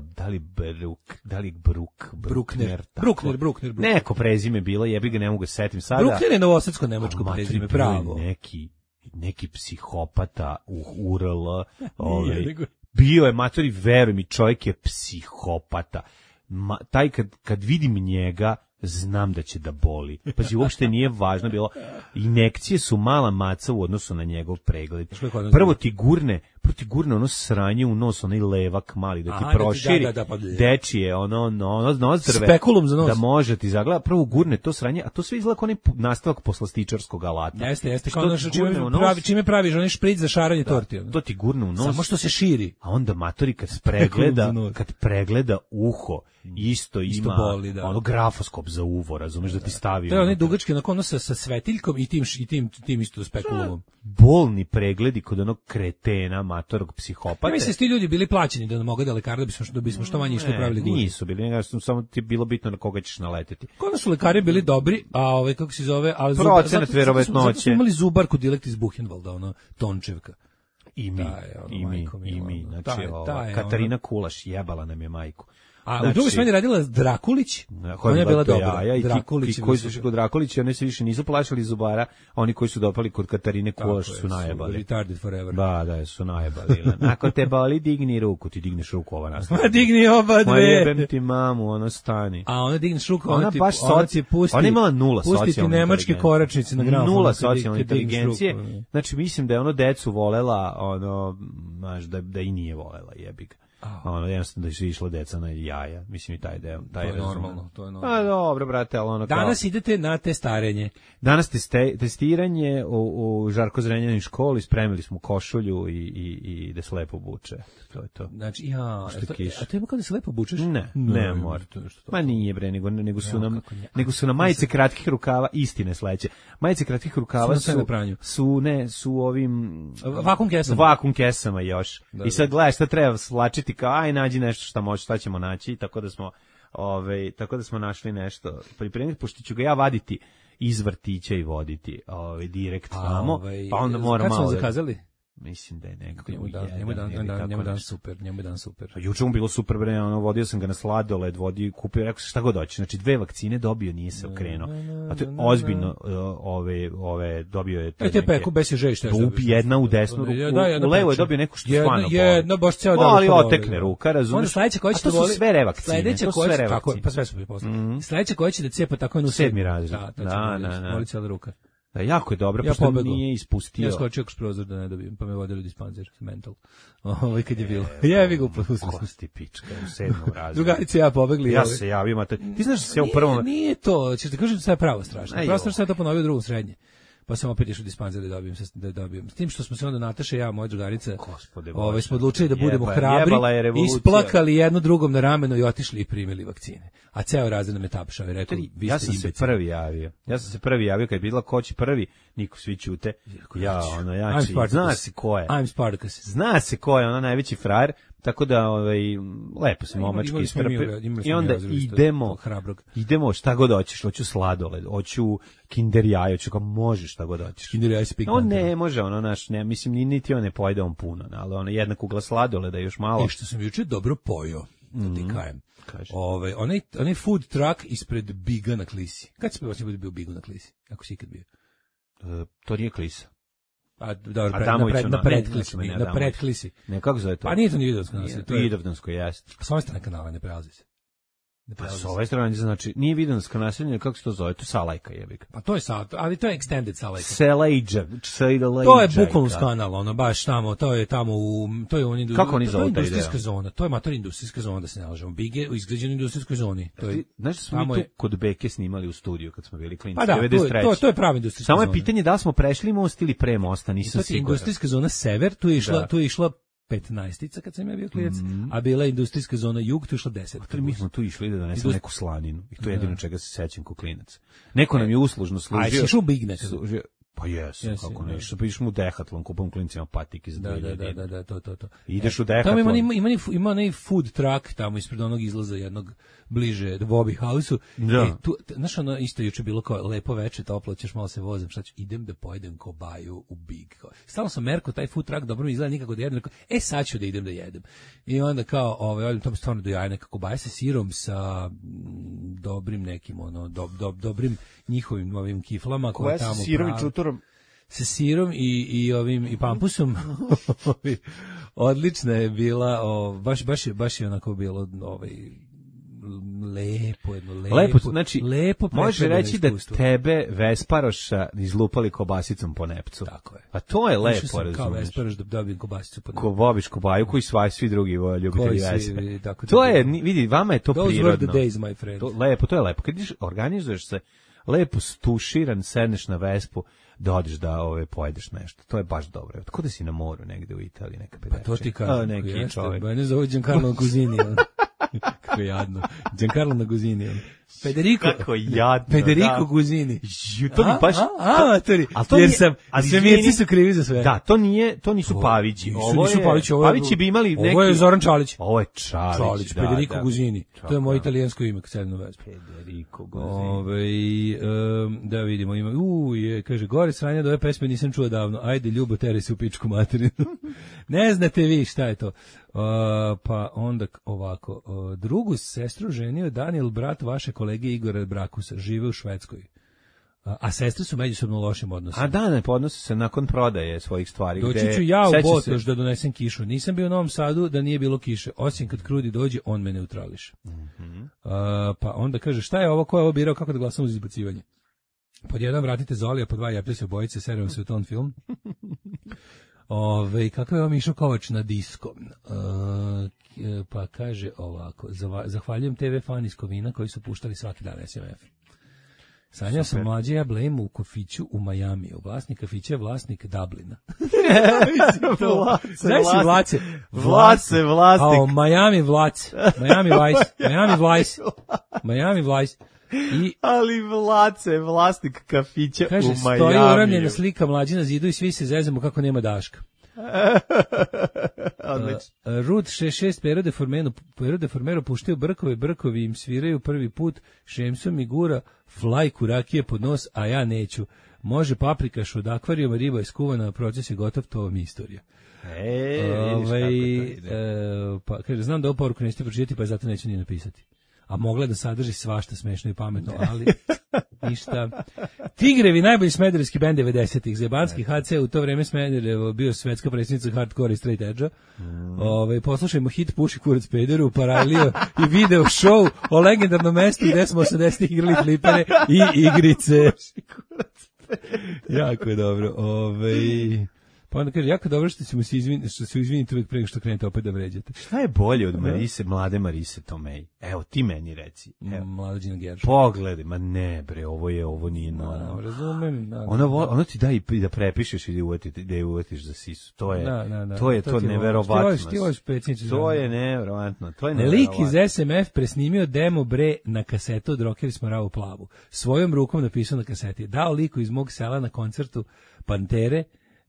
Bruckner. Neko prezime bilo, jebi ga ne mogu se setim sada. Bruckner je novosadsko nemačko prezime, pravo. Neki psihopata u URL, bio je, matori, veruj mi, čovjek je psihopata. Taj kad vidim njega, znam da će da boli. Pazi, uopšte nije važno bilo. Injekcije su mala maca u odnosu na njegov pregled. Prvo ti gurne ono sranje u nos, onaj levak mali, da ti proširi dečije, ono nozdrave, spekulum za nos, da može ti zagleda, prvo gurne to sranje, a to sve izgleda kao onaj nastavak poslastičarskog alata. Jeste, kao ono čime praviš onaj špric za šaranje torti. To ti gurne u nos. Samo što se širi. A onda matori kad pregleda uho, isto ima boli, ono grafoskop za uvo, razumeš, da ti stavi. To je onaj dugački, ono sa svetiljkom i tim isto spekulumom. Bolni pregledi kod onog kretena, matorog psihopata. Ja mislim da ti ljudi bili plaćeni da mogu da lekari da bismo što manje išli pravili gužve. Nisu bili, samo ti bilo bitno na koga ćeš naleteti. Kod nas su lekari bili dobri, a kako se zove, ali procenat verovatnoće. Zato su imali zubarku direkt iz Buchenwalda, ono Tončevka. I mi. Znači, Katarina Kulaš jebala nam je majku. A u drugoj smeni radila Drakulić, ona je bila dobra. I Drakulić ti koji su išli kod Drakulića, oni se više nisu plašili zubara, oni koji su dopali kod Katarine Kulaš su najebali. Retarded forever. Da, su najebali. Ako te boli, digni ruku, ti digneš ruku, ova nastavlja. Ma digni oba dve. Ma jebem ti mamu, ono stani. A ona digneš ruku, ona baš pusti. Ona imala nula socijalne inteligencije. Pustiti nemačke koračnice na grafonu. Nula socijalne inteligencije. Znači, mislim da je ono decu volela, ono, znaš, da i nije volela, jebi ga. Ono, jednostavno da su išla deca na jaja, mislim i taj deo. To je normalno. A dobro, brate, ali ono kao... Danas idete na testarenje. Danas testiranje u Žarko Zrenjanin školi, spremili smo košulju i da se lepo buče. To je to. Znači, a to ima kao da se lepo bučeš? Ne mora. Ma nije bre, nego su na majice kratkih rukava istine sledeće. Majice kratkih rukava su ovim vakum kesama još. I sad gledaš šta treba slačiti kao aj nađi nešto šta ćemo naći, tako da smo našli nešto pripremiti, pošto ću ga ja vaditi iz vrtića i voditi direkt tamo, pa onda moram malo... Kad smo zakazali? Mislim da je nekako njemu dan super. Juče mu bilo super bre, vodio sam ga na sladoled, kupio, rekao sam šta god hoće. Znači 2 vakcine dobio, nije se okrenuo. A to je ozbiljno, dobio je taj. Te peku bez žej šta je. Jedna u desnu ruku, u levo je dobio neku što stvarno boli. Jedno baš ceo dan. Ali otekne ruka, razumeš? Onda sledeće koja će da voli. Sve revakcine. Tako, pa sve su posle. Sledeće koja će da cepa tako jednu 7. razred. Da. Voli cela ruka. Da, jako je dobro, pošto nije ispustio. Ja skočio kroz prozor da ne dobijem, pa me vodili u dispanzer, mental. Kad je bilo. Jevi ga upustili. Kosti pička, u 7. razredu. Drugarice ja pobegli. Ja se javim, ti znaš da se u prvom... Nije to, ćeš da kažem da sve je pravo strašno. Pravo strašno sam to ponovio u drugom srednje. Pa sam opet išao u dispanzer da dobijem. S tim što smo se onda Nataša i ja, moja drugarica, smo odlučili da budemo hrabri, isplakali jedno drugom na rameno i otišli i primili vakcine. A ceo razred nam je tapšao i rekao, ja sam se prvi javio kad je bila ko će prvi, niko svi ćute. Zna se ko je. I'm Spartacus. Zna se ko je, ona najveći frajer. Tako da lepo se momački istrpe i onda idemo šta god hoćeš, hoću sladoled, hoću kinder jaje, hoću kao možeš šta god hoćeš. Kinder jaje spik. On ne može, mislim niti on ne pojede on puno, ali jedna kugla sladoleda još malo. I što sam juče dobro pojeo, da ti kajem. Onaj food truck ispred Biga na Klisi. Kad si posljednji bio Bigu na Klisi? Ako si ikad bio? To nije Klisa. A dobro, na predklisi. Ne, kako zove to? Pa nije to ni Vidovdansko naselje. To je Vidovdansko, jeste. S ove strane kanala ne prelazi se. S ove strane, znači, nije Vidovdansko naselje, kako se to zove? To je Salajka, jebika. Pa to je ali to je extended Salajka. Selejđa. To je bukvalno kanal, baš tamo, to je tamo to je on kako oni zove taj industrijska zona, to je mator industrijska zona, da se ne lažemo. Big je u izgrađenoj industrijskoj zoni. To je, znaš da smo mi tu kod Beke snimali u studiju kad smo bili klinci, pa da, 93. To je prava industrijska zona. Samo je pitanje da li smo prešli most ili pre mosta, nisam siguran. Industrijska zona sever, tu je išla 15-tica kad sam ja bio klinac, a bila je industrijska zona jug, tu je išla 10. Mi smo tu išli da donesemo neku slaninu i to je jedino čega se sećam ko klinac. Neko nam je uslužno služio. A jesi išao u Big nekad? Pa jesam, kako ne. Što pišemo u Decathlon, kupam klincima patike za 2000. Da, to. Ideš u Decathlon. Tamo ima onaj food truck tamo ispred onog izlaza jednog bliže Bobby House-u. Znaš, ono isto juče bilo kao lepo veče, toplo, ćeš malo se vozim, šta ću, idem da pojedem kobaju u Big. Stalno sam merko, taj food truck dobro mi izgleda nikako da jedem, sad ću da idem da jedem. I onda kao, to stvarno do jaja neka kobaja sa sirom, sa dobrim nekim, dobrim njihovim ovim kiflama. Koja sa sirom i čuturom? Sa sirom i pampusom. Odlična je bila, baš je onako bilo lepo, znači može reći da tebe Vesparoša izlupali kobasicom po nepcu. Tako je. A to je lepo, razumiješ. Kao Vesparoš da dobijem kobasicu po nepcu. Ko Bobiš kobaju, koji svi drugi ljubitelji Vespe. To je, vidi, vama je to prirodno. Those were the days, my friend. To je lepo. Kad organizuješ se lepo stuširan, sedneš na Vespu, da odeš da pojedeš nešto. To je baš dobro. Tako da si na moru negde u Italiji, neka pedeče. Pa to ti kao, neki čovjek. Ne zove Giancarlo Guzini. Kako jadno. Giancarlo na Guzini. Federico. Kako jadno. Federico Guzini. To mi baš... Amatori. Jer sve mirci su krivi za sve. Da, to nisu Pavići. Nisu Pavići. Pavići bi imali neki... Ovo je Zoran Čalić. Ovo je Čalić. Federico Guzini. To je moje italijansko ime, kad sedem na Vespu. Federico Guzini. Da vidimo, ima... kaže, gore sranja da ove pesme nisam čuo davno. Ajde, ljubo, tere se u pičku materinu. Ne znate vi šta je to. Pa onda ovako, drugu sestru ženio Daniel, brat vaše kolege Igora Brakusa, žive u Švedskoj. A sestre su međusobno u lošim odnosima. A da, ne podnose se nakon prodaje svojih stvari. Doći ću ja u Botoš da donesem kišu. Nisam bio u Novom Sadu da nije bilo kiše. Osim kad Krudi dođe, on me neutrališe. Pa onda kaže, šta je ovo, ko je ovo birao, kako da glasamo za izbacivanje? Pod jedan vratite Zolija, pod dva jepte se obojice, serujemo se u ton film. Kako je vam išao Kovač na disko? Pa kaže ovako, zahvaljujem TV fan iz Kovina koji su puštali svaki dan SMF. Sanjao sam mlađe, ja blejmu u kafiću u Majamiju. Vlasnik kafića je vlasnik Dublina. Znaš si Vlace? Vlace, vlasnik. Miami Vlace. Miami Vice. Ali Vlace, vlasnik kafića kaže, u Majamiju. Kaže, stoji uramljena slika mlađe na zidu i svi se zezamo kako nema Daška. Rud 66 Pero de Formero puštaju brkove, brkovi im sviraju prvi put, Šemsom mi gura flajku rakije pod nos, a ja neću. Može paprikaš od akvarijuma, riba je skuvana, proces je gotov, to vam je istorija. Pa kaže, znam da ovu poruku nećete pročitati, pa zato neću ni napisati. A mogla da sadrži svašta smešno i pametno, ali ništa. Tigrevi, najbolji smederevski bend 90-ih. Zebanski HC u to vreme Smederevo bio svetska predsjednica hardcore i straight edge-a. Poslušajmo hit Puši kurac pederu, Paralio i video show o legendarnom mestu gde smo 80-ih igrali flipere i igrice. Jako je dobro. Pa onda kaže, jako dobro što se izvinite uvijek prego što krenete opet da vređate. Šta je bolje od Marise, mlade Marise Tomei? Evo, ti meni reci. Mlađina Gerša. Pogledaj, ma ne bre, ovo nije normalno. Razumem. Ono ti da i da prepišeš i da je uvetiš za sisu. To je to neverovatno. To je neverovatno. Lik iz SMF presnimio demo bre na kasetu od Rockeri Smaravu plavu. Svojom rukom napisao na kaseti. Dao liku iz mog sela na koncertu Pantere,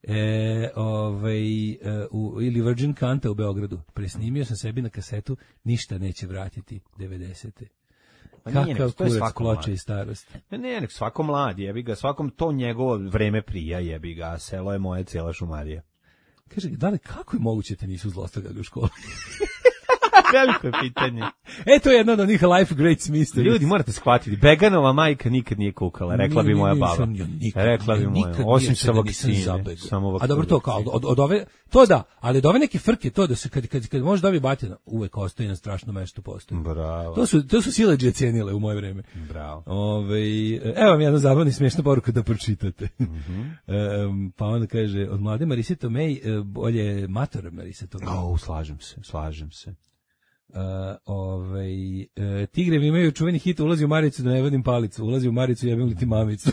ili Virgin Kanta u Beogradu. Presnimio sam sebi na kasetu, ništa neće vratiti 90-te. Kakav kurac ploče i starost. Ne, svako mlad, jebi ga, svakom to njegovo vreme prija, jebi ga, selo je moje, cijela šumarija. Kaže, dale, kako je moguće te nisu zlostavljali u školi? Veliko je pitanje. To je jedno od onih life greats mysteries. Ljudi, morate shvatiti, Beganova majka nikad nije kukala, rekla bi moja baba. Rekla bi moja, osim sa vakcine. A dobro, to kao, od ove, to da, ali od ove neke frke, to da se, kad može dobiti batina, uvek ostaje na strašno mesto postoji. Bravo. To su sileđe cijenile u moje vreme. Bravo. Evo vam jedna zabavna i smiješna poruka da pročitate. Pa onda kaže, od mlade Marise Tomei, bolje mator Marise Tomei. Slažem se. Tigrevi imaju čuveni hit, ulazi u Maricu da ne vodim palicu, ulazi u Maricu jebim li ti mamicu.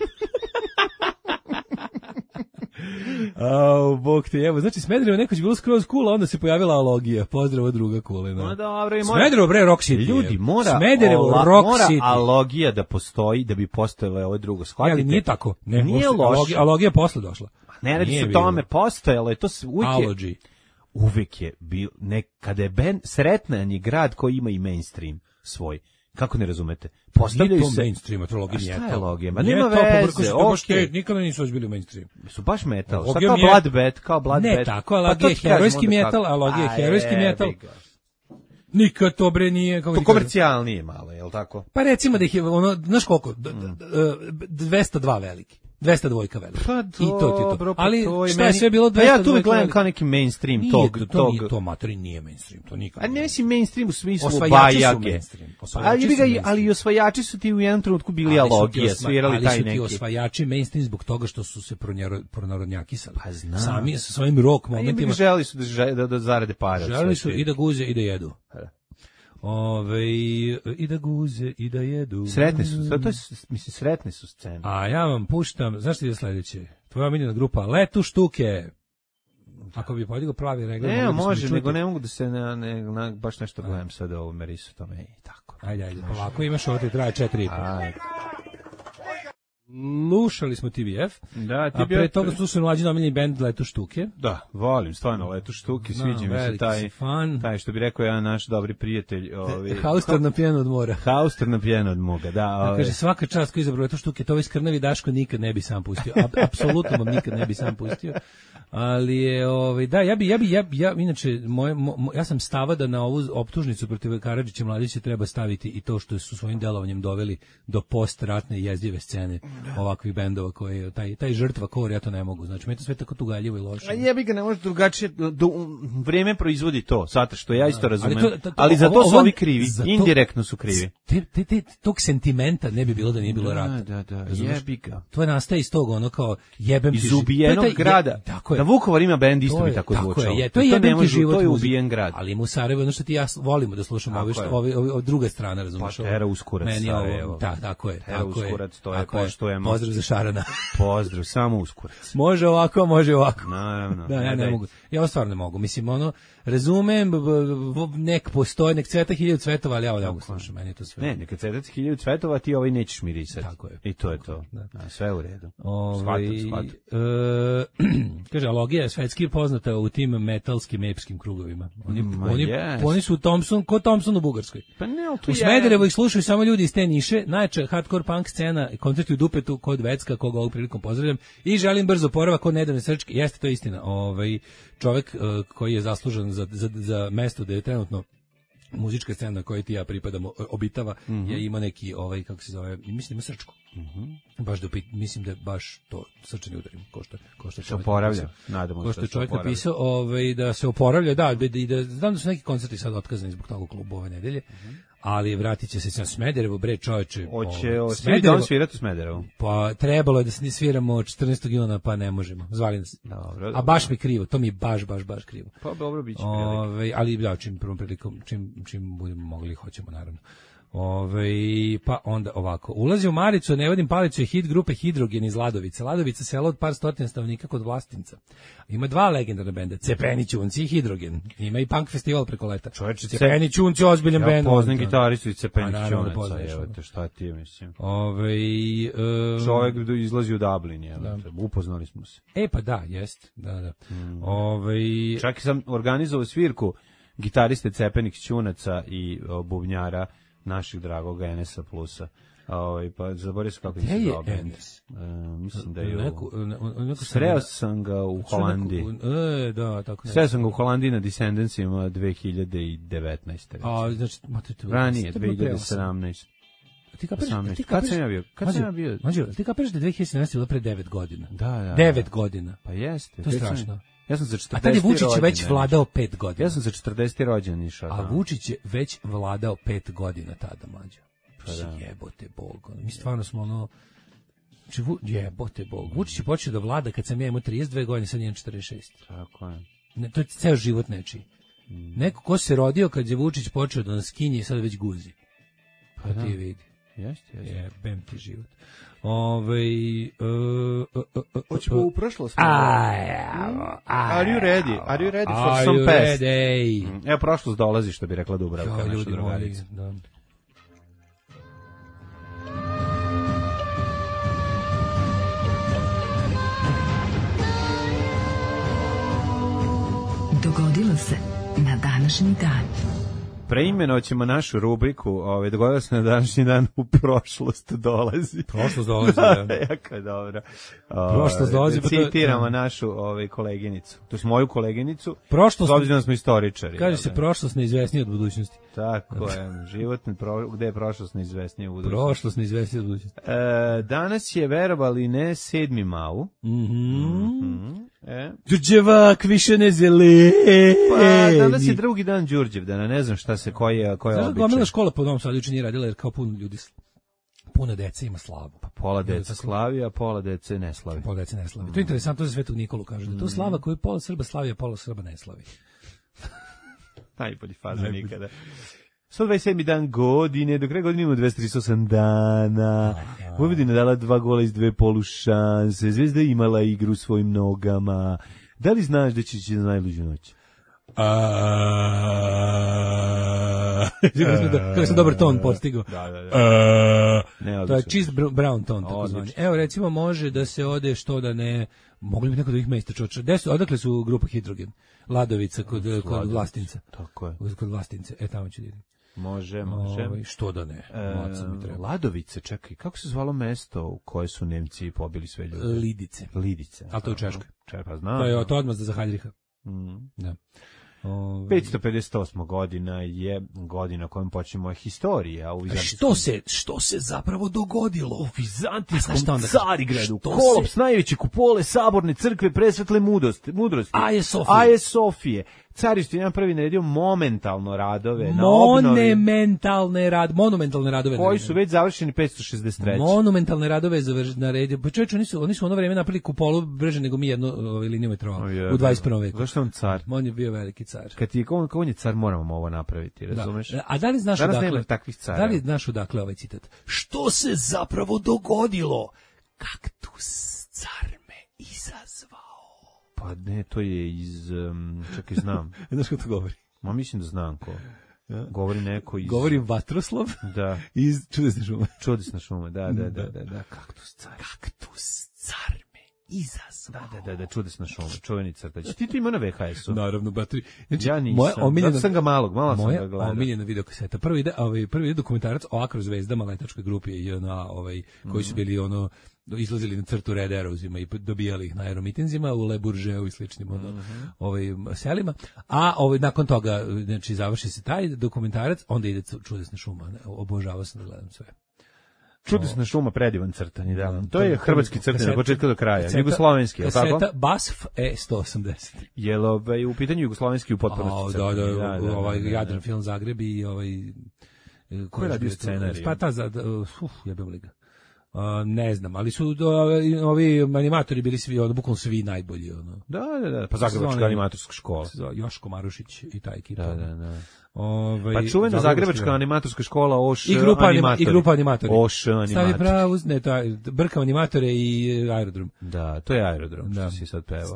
Bog te jebo. Znači, Smederevo nekoć bilo skroz cool, a onda se pojavila Alogija. Pozdrav od druga Kulina. No, dobro, Smederevo, bre, Rock City. Ljudi, mora Alogija da postoji, da bi postojala ovo drugo. Shvatite. Ali nije tako. Ne, nije loše. Alogija posle došla. Ne radi se o tome, postojalo je. To Alogy. Uvijek je bio, kada je band, sretnan je grad koji ima i mainstream svoj. Kako ne razumete? Postavljaju se mainstream, to logija nije to. Šta je logija? Ma nema veze. Okay. Nikada nisu bili mainstream. Su baš metal. Šta kao Bloodbath, kao Bloodbath. Ne tako, a logija je herojski metal, a logija je herojski metal. Nikad to bre nije, kako to komercijalnije malo, je l' tako? Pa recimo da ih je ono, znaš koliko, 202 veliki. 202 velika. Pa dobro, ali šta je sve bilo 202? Ja tu gledam kao neki mainstream to matori nije mainstream, to nikad. A ne mislim mainstream u smislu bajage. Ali i osvajači su ti u jednom trenutku bili Alogija, svirali taj neki. Ali su ti osvajači mainstream zbog toga što su se pronarodnjakisali. Pa znam. Sami sa svojim rock momentima. Želi su da zarade pare. Želi su i da guze i da jedu. I da guze i da jedu. Sretne su scene. A ja vam puštam, znaš što je sledeće? Tvoja omiljena grupa Letu štuke. Ako bi podigao pravi regler, ne može, nego ne mogu da se baš nešto gledam sad ovo Marisu Tomei i tako. Ajde, pa ovako imaš, ovo ti traje 4,5. Slušali smo TVF, Da, a pre toga slušali mlađi omiljeni bend Leto štuke. Da, volim stvarno Leto štuke, sviđa mi se taj što bi rekao jedan naš dobri prijatelj. Haustor na pijenu od mora. Haustor na pijenu od moga, da. Kaže, svaka čast koji izabrao Leto štuke, to ovaj skrnavi Daško nikad ne bi sam pustio. Apsolutno vam nikad ne bi sam pustio. Ali je da ja inače ja sam stava da na ovu optužnicu protiv Karadžića Mladića treba staviti i to što su svojim delovanjem doveli do postratne jezdive scene ovakvih bendova koje taj žrtva kor, ja to ne mogu, znači meni to sve tako tugaljivo i loše. A jebi ga, ne može drugačije, vreme proizvodi to, zato što ja isto razumem, ali za to su ovi krivi, indirektno su krivi. Tog sentimenta ne bi bilo da nije bilo rata. Da, jebi ga. To je nastaje iz tog ono kao jebem ti iz ubijenog grada. Da Vukovar ima bend isto bi tako zvučao. To je jebem ti život, to je ubijen grad. Ali mu Sarajevo, ono što ti ja volimo da slušamo ove druga strana, razumiješ? Pa Tera Uskurac Sarajevo. Da, tako je. Tera Uskurac, to je poštujemo. Pozdrav za Šarana. Pozdrav, samo Uskurac. Može ovako, može ovako. Naravno. Da, ja ne mogu. Ja ovo stvarno ne mogu. Mislim, razumem, nek postoji, nek cveta 1000 cvetova, ali ja ovo ne mogu slušati, meni je to sve. Ne, neka cveta 1000 cvetova, ti ovaj nećeš mirisati. Tako je. I to je to. Sve u redu. Shvatam. Kaže, Alogija je svetski poznata u tim metalskim epskim krugovima. Oni su ko Thompson u Bugarskoj. Pa ne, u Smederevu ih slušaju samo ljudi iz te niše, najjača hardcore punk scena, koncerti u Dupetu kod Vecka, koga ovog prilikom pozdravljam, i želim brzo oporavak kod nedavne srčke. Jeste, to je istina. Čovjek koji je zaslužan za mesto da je trenutno muzička scena kojoj ti ja pripadamo obitava, je ima neki kako se zove, mislim ima srčku. Baš mislim da je baš to srčani udarim, ko što se oporavlja. Nadamo se ko što je čovjek napisao, da se oporavlja, da znam da su neki koncerti sad otkazani zbog tog kluba ove nedelje. Ali vratit će se na Smederevo, bre čoveče. Smederevo svirati u Smederevu. Pa trebalo je da se sviramo 14. juna, pa ne možemo. Zvali nas. Dobro. A baš mi krivo, to mi je baš krivo. Pa dobro, biće prilike. Ali da, prvom prilikom, čim budemo mogli, hoćemo naravno. Pa onda ovako. Ulazi u Maricu, ne vodim palicu, je hit grupe Hidrogen iz Ladovice. Ladovica, selo od par stotina stanovnika kod Vlastinca. Ima dva legendarna benda, Cepeni Ćunci i Hidrogen. Ima i punk festival preko leta. Cepeni Ćunci, ozbiljan bend. Ja poznam gitaristu i Cepeni Ćunaca. Šta ti mislim? Čovjek izlazi u Dublin, upoznali smo se. Pa da, jest. Da. Čak i sam organizovao svirku gitariste Cepenih Ćunaca i bubnjara naših dragog Enesa Plusa. Pa zaboravio se kako se zove. Mislim da je sreo sam ga u Holandiji. Da, tako sreo sam ga u Holandiji na Descendantsima 2019. Znači, ranije, 2017. Kad sam ja bio? Ti kapiraš da je 2017 bilo pre 9 godina? Da. 9 godina. Pa jeste. To je strašno. Ja sam za 40. A tad je Vučić već vladao 5 godina. Ja sam za 40. rođen išao. A Vučić je već vladao 5 godina tada, mlađo. Jebote Bog. Mi stvarno smo jebote Bog. Vučić je počeo da vlada kad sam ja imao 32 godine, sad imam 46. Tako je. To je ceo život nečiji. Neko ko se rodio kad je Vučić počeo da nas kinje i sad već guzi. Pa ti vidi. Jeste. Jebem ti život. Hoćemo u prošlost. Are you ready? Are you ready for some past? Evo prošlost dolazi, što bi rekla Dubravka, naša drugarica. Dogodilo se na današnji dan. Preimenovat ćemo našu rubriku, dogodilo se na današnji dan u prošlost dolazi. Prošlost dolazi, da. Jako je dobro. Prošlost dolazi. Citiramo našu koleginicu. To je moju koleginicu. Prošlost. S obzirom da smo istoričari. Kaže se prošlost neizvesnija od budućnosti. Tako je. Životni, gde je prošlost neizvesnija od budućnosti? Prošlost neizvesnija od budućnosti. Danas je, verovali ne, 7. mau. Đurđevak više ne zele. Pa danas je drugi dan Đurđevdana, ne znam šta se, koji je običaj. Gomila škola po Novom Sadu juče nije radila jer kao puno ljudi, puno dece ima slavu. Pa pola dece slavi, a pola dece ne slavi. Pola dece ne slavi. To je interesantno za Svetog Nikolu kaže da to slava koju pola Srba slavi, a pola Srba ne slavi. Najbolji faza nikada. 127. dan godine, do kraja godine imamo 238 dana. Vojvodina dala 2 gola iz 2 polušanse. Zvezda imala igru svojim nogama. Da li znaš da će ići na najluđu noć? Kako sam dobar ton postigao. Ne, To je čist brown ton, tako zvani. Evo, recimo, može da se ode, što da ne, mogli bi neko da ih mesta čoča. Odakle su grupa Hidrogen? Ladovica kod Vlastinca. Tako je. Kod Vlastince, tamo ću da idem. Može. Što da ne? Ladovice, čekaj, kako se zvalo mesto u koje su Nemci pobili sve ljude? Lidice. Ali to je u Češkoj. Pa znam. To je to odmazda za Heidricha. Da. 558. godina je godina kojom počinjemo historija u Vizantijskom. Što se zapravo dogodilo? U Vizantijskom Carigradu, kolaps najveće kupole saborne crkve presvetle mudrosti. Aje Sofije. Car Justinijan prvi naredio momentalno radove na obnovi. Monumentalne radove. Koji su već završeni 563. Monumentalne radove naredio. Pa čovječ, oni su ono vreme napravili kupolu brže nego mi jednu liniju metroa u 21. veku. Zašto on car? On je bio veliki car. Kad on je car, moramo ovo napraviti, razumeš? Da. A da li znaš odakle ovaj citat? Što se zapravo dogodilo? Kaktus car me izazvao. Pa ne, to je iz... čekaj, znam. Znaš ko to govori? Ma mislim da znam ko. Govori neko iz... Govori Vatroslav? Da. Iz Čudesne šume. Čudesne šume, da. Kaktus car me izazvao. Da, Čudesna šuma, čuveni crtač. Ti to ima na VHS-u? Naravno, bateri. Znači, ja nisam, zato sam ga malo sam ga gledao. Moja omiljena videokaseta. Prvi ide dokumentarac o Akrozvezdama, letačkoj grupi koji su bili izlazili na crtu Red Arrowsima i dobijali ih na aeromitinzima u Le Bourgeois i sličnim selima. A nakon toga, znači, završi se taj dokumentarac, onda ide Čudesna šuma. Obožavao sam da gledam sve. Čudesna šuma, predivan crtani, da. To je hrvatski crtani od početka do kraja. Jugoslovenski, je li tako? Kaseta BASF E180. Je li u pitanju jugoslovenski u potpunosti crtani? Jadran film Zagreb i ko je radio scenarij? Pa jebem li ga. Ne znam, ali su ovi animatori bili svi, bukvalno svi najbolji. Da. Pa Zagrebačka animatorska škola. Joško Marušić i ta ekipa. Da. Pa čuvena Zagrebačka animatorska škola i grupa animatori. Animatori. Stavi pravu, brkam animatore i aerodrom. Da, to je aerodrom, što si sad pevao.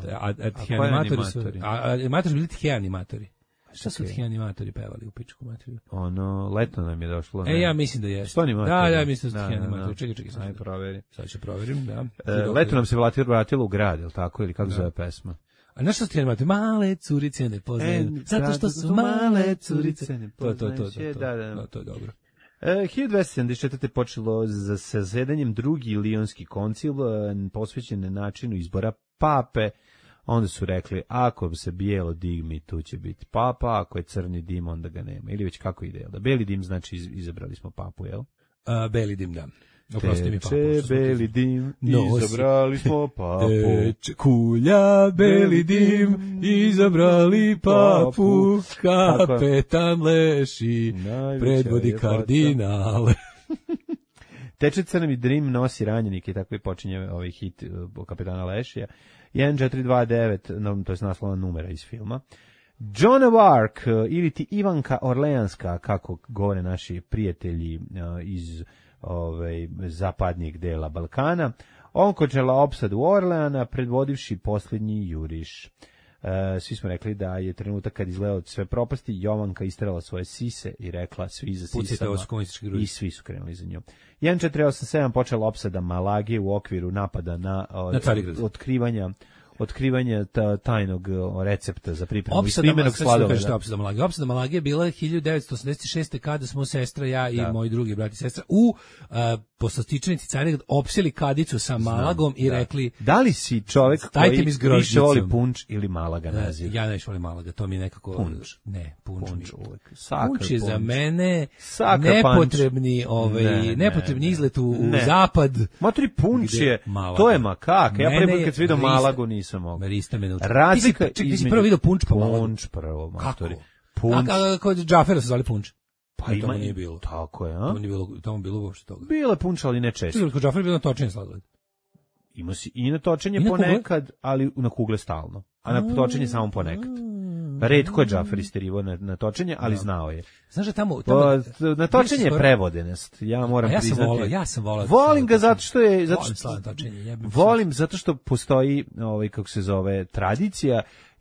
Animatori su bili tihe animatori. Šta su tihi animatori pevali u pičku materiju? Letno nam je došlo. Ja mislim da je. Što animatori? Da, mislim da su tihi animatori. Čekaj. Ajde, proveri. Sad ću proverim, da. Letno nam se vratilo u grad, je li tako? Ili kako zove pesma? A znaš što su tihi animatori? Male curice ne poznaju. Zato što su male curice ne poznaju. To je dobro. 1274. počelo za zasedanjem drugi Lionski koncil, posvećen načinu izbora pape. Onda su rekli, ako se bijelo digmi, tu će biti papa, ako je crni dim, onda ga nema. Ili već kako ide, da? Beli dim znači izabrali smo papu, jel? Beli dim, da. Oprosti mi papu. Beli dim, izabrali smo papu. Kulja, beli dim, izabrali papu. Kapetan Leši, predvodi kardinale. Teče crni dim, nosi ranjenike, tako i počinje ovaj hit kapetana Lešija. 1429, to je naslovna numera iz filma. Joan of Arc, ili ti Ivanka Orleanska, kako govore naši prijatelji iz zapadnijeg dela Balkana, okončala opsadu Orleana, predvodivši posljednji juriš. Svi smo rekli da je trenutak kad izgleda od sve propasti, Jovanka isterala svoje sise i rekla svi za sisama i svi su krenuli za njom. 1487 počela opsada Malage u okviru napada na otkrivanje tajnog recepta za pripremu imenog sladoleda. Opsada Malage je bila 1986. kada smo sestra, ja i moji drugi brat i sestra u poslastičnici Carigrad opsjeli kadicu sa Malagom i rekli... Da li si čovjek koji više voli punč ili Malaga naziv? Ja neću volim Malaga, to mi je nekako... Punč. Ne, punč uvek. Punč je za mene nepotrebni izlet u zapad. Matri punč je, to je makak. Ja prvi put kad vidio Malagu nisam mogao. Marista me naučila. Razlika ti si prvo vidio punč pa Malagu. Punč prvo, matori. A kod Džafera se zvali punč. Pa ima nije bilo. Tako je, a? Tamo bilo uopšte toga. Bilo je punč, ali ne često. Kod Džafera je bilo natočenje sladoled. Ima si i natočenje ponekad, ali na kugle stalno. A natočenje samo ponekad. Retko je Džafer isterivo na točenje, ali znao je. Znaš da tamo na točenje je prevodenost. Ja moram priznati. Ja sam volao. Volim ga zato što volim zato što postoji kako se zove tradicija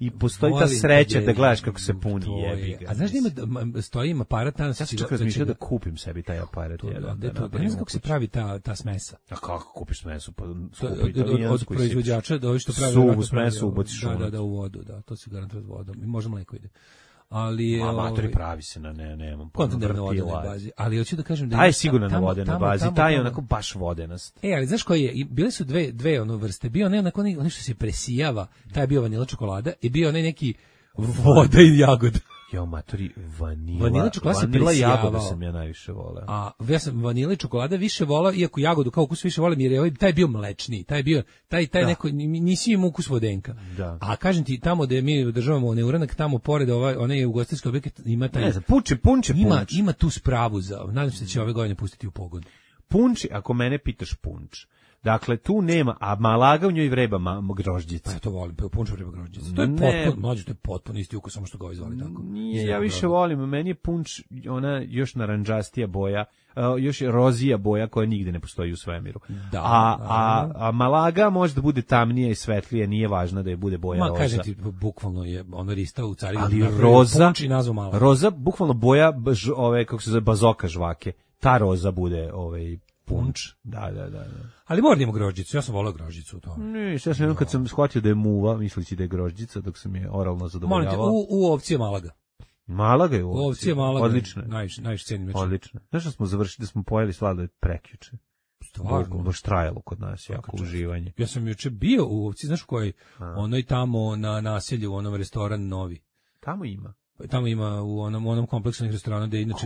i postoji ta Volim sreća te da gledaš kako se puni, jebi ga. A znaš da stoji aparat tamo, Ja sam čak razmišljao da kupim sebi taj aparat. Ne znam kako se pravi ta smesa. A kako kupiš smesu? Pa Od proizvođača do što pravi suvu smesu ubaciš u vodu, da, to se garantuje vodom. I možda mleko ide. Ali amatori pravi se na nemam kontinentalnoj vodenoj bazi, ali hoću da kažem da taj je sigurno na vodenoj bazi, taj je onako baš vodenast. Ali znaš koji je, bile su dve ono vrste, bio onako što se presijava, taj je bio vanila čokolada i bio onaj neki voda i jagoda. Jo, matori, vanila čokolada se jagoda sam ja najviše voleo. A ja sam vanila i čokolada više voleo, iako jagodu kao ukus više volim, jer je taj bio mlečniji, taj neko, nisi im ukus vodenka. Da. A kažem ti, tamo da mi održavamo Neuranak, tamo pored onaj ugostiteljski objekat ima taj... Ne znam, punč. Ima tu spravu nadam se da će ove godine pustiti u pogon. Punč, ako mene pitaš punč. Dakle, tu nema, a Malaga u njoj vreba grožđica. Pa ja to volim, punč vreba grožđica. To je potpuno isti ukus, samo što ga izvali tako. Nije, ja više volim, meni je punč ona još naranđastija boja, još rozija boja koja nigde ne postoji u svemiru. Da, a Malaga može da bude tamnija i svetlija, nije važno da je bude boja roza. Kažem ti, bukvalno je ono rista u Carigradu. Ali roza, punč i nazvu Malaga. Roza, bukvalno boja kako se zove, bazoka žvake. Ta roza bude punč. Da. Ali moram imamo grožđicu, ja sam volao grožđicu u tome. Ne, ja sam kad sam shvatio da je muva, misleći da je grožđica, dok sam je oralno zadovoljavao. Molim te, u ovci je Malaga. Malaga je u ovci. U ovci je Malaga. Odlično. Najviše cenim večer. Odlično. Znaš što smo završili, da smo pojeli sladoled prekjuče? Stvarno. Baš trajalo kod nas, jako uživanje. Ja sam juče bio u ovci, znaš koji? Onoj tamo na naselju, u onom restoran Novi. Tamo ima u onom kompleksu restorana gde inače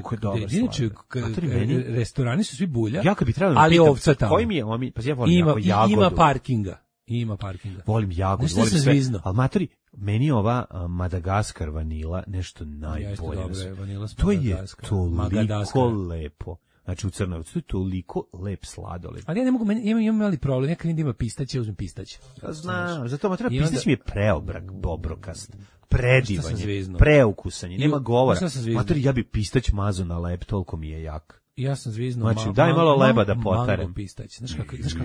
restorani su svi bulja. Ja kad bi trebalo ali ovca tamo. Koji mi je pa ja volim jagodu. Ima parkinga. Volim jagodu, volim sve. Al matori, meni ova Madagaskar vanila nešto najbolje. To je toliko lepo. Znači u Crnovcu to je toliko lep sladoled. Ali ja ne mogu, imam mali problem, ja kad ima pistaće, uzmem pistaće. Znam, zato ma treba pistać mi je preobrak, obrokast, predivanje, preukusanje, nema govora. Matori, ja bi pistać mazao na lep, toliko mi je jak. Ja sam zviznuo. Znači, daj malo leba da potarem. Mango pistać. Znaš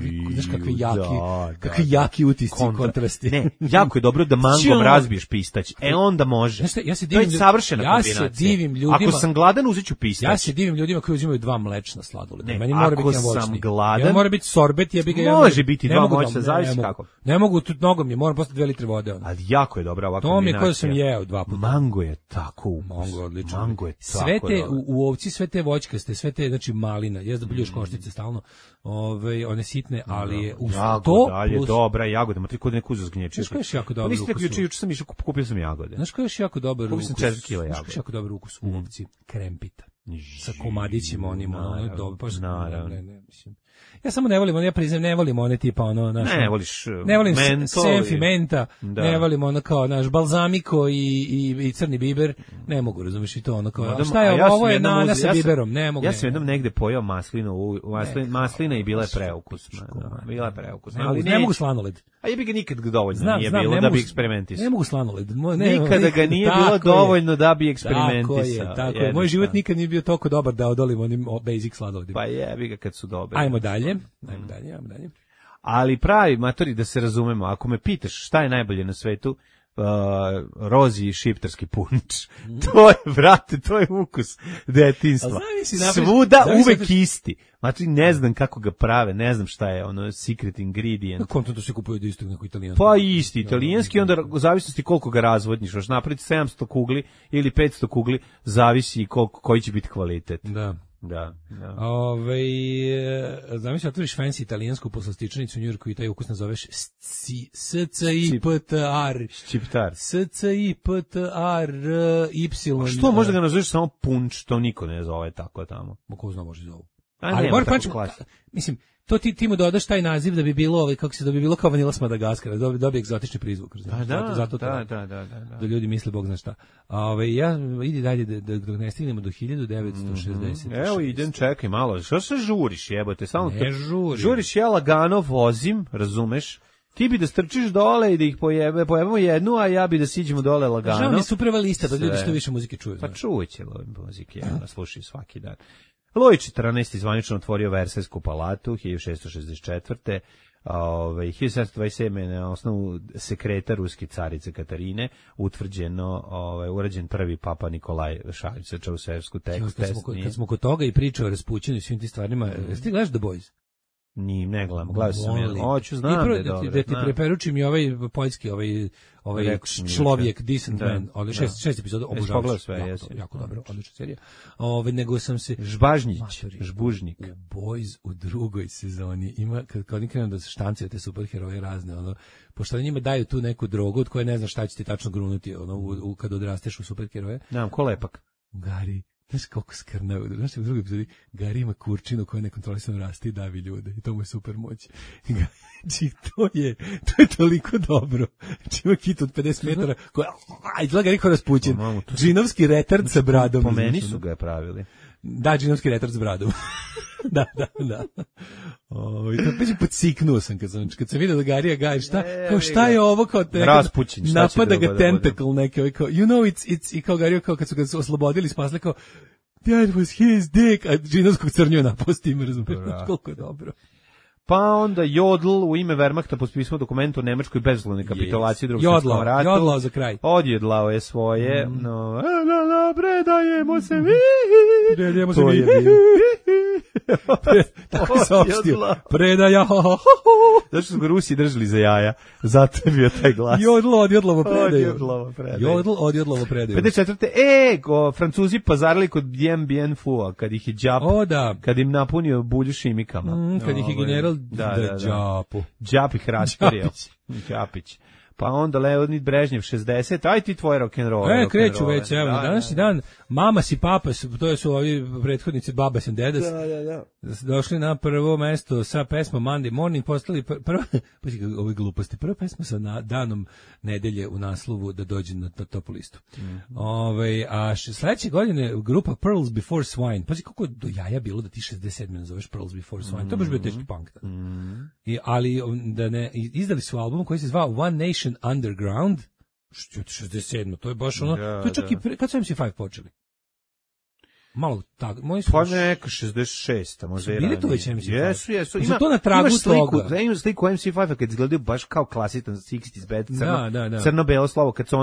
kakvi jaki utisci i kontrasti. Ne, jako je dobro da mangom razbiješ pistać. Onda može. To je savršena kombinacija. Ja se divim ljudima. Ako sam gladan, uzet ću pistać. Ja se divim ljudima koji uzimaju 2 mlečna sladoleda. Meni mora biti jedan voćni. Ako sam gladan, mora biti sorbet, može biti 2 moćna, zavisi kako. Ne mogu, tu mnogo mi je, moram postati 2 litre vode. Ali jako je dobra ova kombinacija. To mi je koje sam jeo 2 puta. Mango je tako ukus. Mango odlično. Mango je tako. Sve te u ovci, sve te voćkaste, sve te, znači malina. Jezda bulješ koštice stalno, one sitne, ali je uz to dalje plus... dobra jagoda, ma ti kod neku zazgnječiš. Znaš koji je još jako dobar ukus? Juče sam išao, kupio sam jagode. Znaš koji je još jako dobar ukus? Kupio sam 4 kila jagode. Znaš koji je jako dobar ukus u ovci? Krempita. Sa komadićima onim, dobro, ne, mislim. Ja samo ne volim, ja priznam, ne volim one tipa ono, naš. Ne voliš ne volim senf i menta, ne volim ono kao naš balzamiko i crni biber, ne mogu, razumiješ, i to ono kao. A šta je ovo je na sa biberom, ne mogu. Ja sam jednom negde pojeo maslina i bila je preukusna. Bila je preukusna, ali ne mogu slanoled. A jebi ga nikad dovoljno nije bilo da bi eksperimentisao. Ne mogu slanoled. Nikada ga nije bilo dovoljno da bi eksperimentisao. Tako je. Moj život nikad nije bio toliko dobar da odolim onim basic sladoledima. Pa jebi ga kad su dobri. Ajmo dalje. Ali pravi, matori, da se razumemo, ako me pitaš šta je najbolje na svetu, rozi i šiptarski punč. To je, brate, to je ukus detinjstva. Svuda uvek isti. Matori, ne znam kako ga prave, ne znam šta je ono secret ingredient. Konto to se kupuje do istog neko italijanski. Pa isti italijanski, onda u zavisnosti koliko ga razvodniš, hoćeš napraviti 700 kugli ili 500 kugli, zavisi koji će biti kvalitet. Da. Zamisli, otvoriš fancy italijansku poslastičanicu u Njujorku i taj ukus nazoveš SCIPTR. Ščiptar. SCIPTR Y. A što može da ga nazoveš samo punč, to niko ne zove tako tamo. Ko zna može zovu. Ali mora mislim, to ti mu dodaš taj naziv da bi bilo da bi bilo kao vanila s Madagaskara, da dobije egzotični prizvuk, zato da ljudi misle bog zna šta. Ja idi dalje dok ne stignemo do 1960. Evo idem, čekaj malo. Što se žuriš, jebote? Samo ne žuriš. Žuriš, ja lagano vozim, razumeš? Ti bi da strčiš dole i da ih pojebamo jednu, a ja bi da siđemo dole lagano. Žao mi je super lista da ljudi što više muzike čuju. Pa čuvaće muzike, ja slušaju svaki dan. Loj 14. zvanično otvorio Versajsku palatu 1664. 1727. na osnovu sekreta ruske carice Katarine utvrđeno, urađen prvi papa Nikolaj šalje sa Čausevsku tekst. Kad smo kod toga i pričao o Raspućinu i svim tim stvarima, ti gledaš The Boys? Ne gledam, gledao sam je. Hoću, znam da je dobro. Da ti preporučim i ovaj poljski, ovaj Človjek, Decent Man, ali šest epizoda, obožavam sve, jako dobro, odlična serija. Nego sam se... Žbužnik. U Boys u drugoj sezoni ima, kad oni krenu da se štancaju te superheroje razne, pošto oni njima daju tu neku drogu od koje ne znaš šta će ti tačno grunuti, kad odrasteš u superheroje. Znam, ko lepak. Gari. Znaš koliko skrnao, znaš u drugoj epizodi Gari ima kurčinu koja nekontrolisano raste i davi ljude i to mu je super moć. Znači, to je toliko dobro. Znači, ima kit od 50 metara koja, izgleda Gari kao Raspućin. Džinovski retard sa bradom. Po meni su ga pravili. Da, džinovski retard s bradom. Da. Znači, podsiknuo sam kad sam vidio da Garija gaje, šta je ovo kao Raspućin, napada ga tentacle neke, kao, you know, it's, i kao Garija, kao kad su ga oslobodili, spasli, kao, that was his dick, a džinovskog crnju napao s tim, razumiješ, koliko je dobro. Pa onda Jodl u ime Wehrmachta potpisao dokument o nemačkoj bezuslovnoj kapitulaciji Drugog svjetskog rata. Jodlao za kraj. Odjedlao je svoje, predajemo se vi. Predajemo se vi. Tako se opštio. Predaja. Zašto su ga Rusi držali za jaja? Zato je bio taj glas. Jodl odjedlovo predaju. Jodl odjedlovo predaju. 54. Francuzi pazarili kod Dien Bien Phu, kad ih je Đap, kad im napunio bulju šimikama. Kad ih je general Đapu. Đap ih rastario. Đapić. Pa onda Leonid Brežnjev 60, aj ti tvoj rock'n'roll. Kreću već, evo, današnji dan, mama si papa, to su ovi prethodnici Babas and Dedas, došli na prvo mesto sa pesmom Monday Morning, postali ove gluposti, prva pesma sa danom nedelje u naslovu da dođe na top listu. A sledeće godine grupa Pearls Before Swine, pazi kako do jaja bilo da ti 67 nazoveš Pearls Before Swine, to je baš bio teški punk. Ali da ne, izdali su album koji se zvao One Nation Underground, 67, to je baš to je čak i kad su MC5 počeli? Malo tako, moji su... Pa neka 66, možda i ranije. Bili to već MC5? Jesu. Ima to na tragu toga. Imam sliku MC5 kad izgledaju baš kao klasičan 60s band, Da. crno-belo slovo, kad su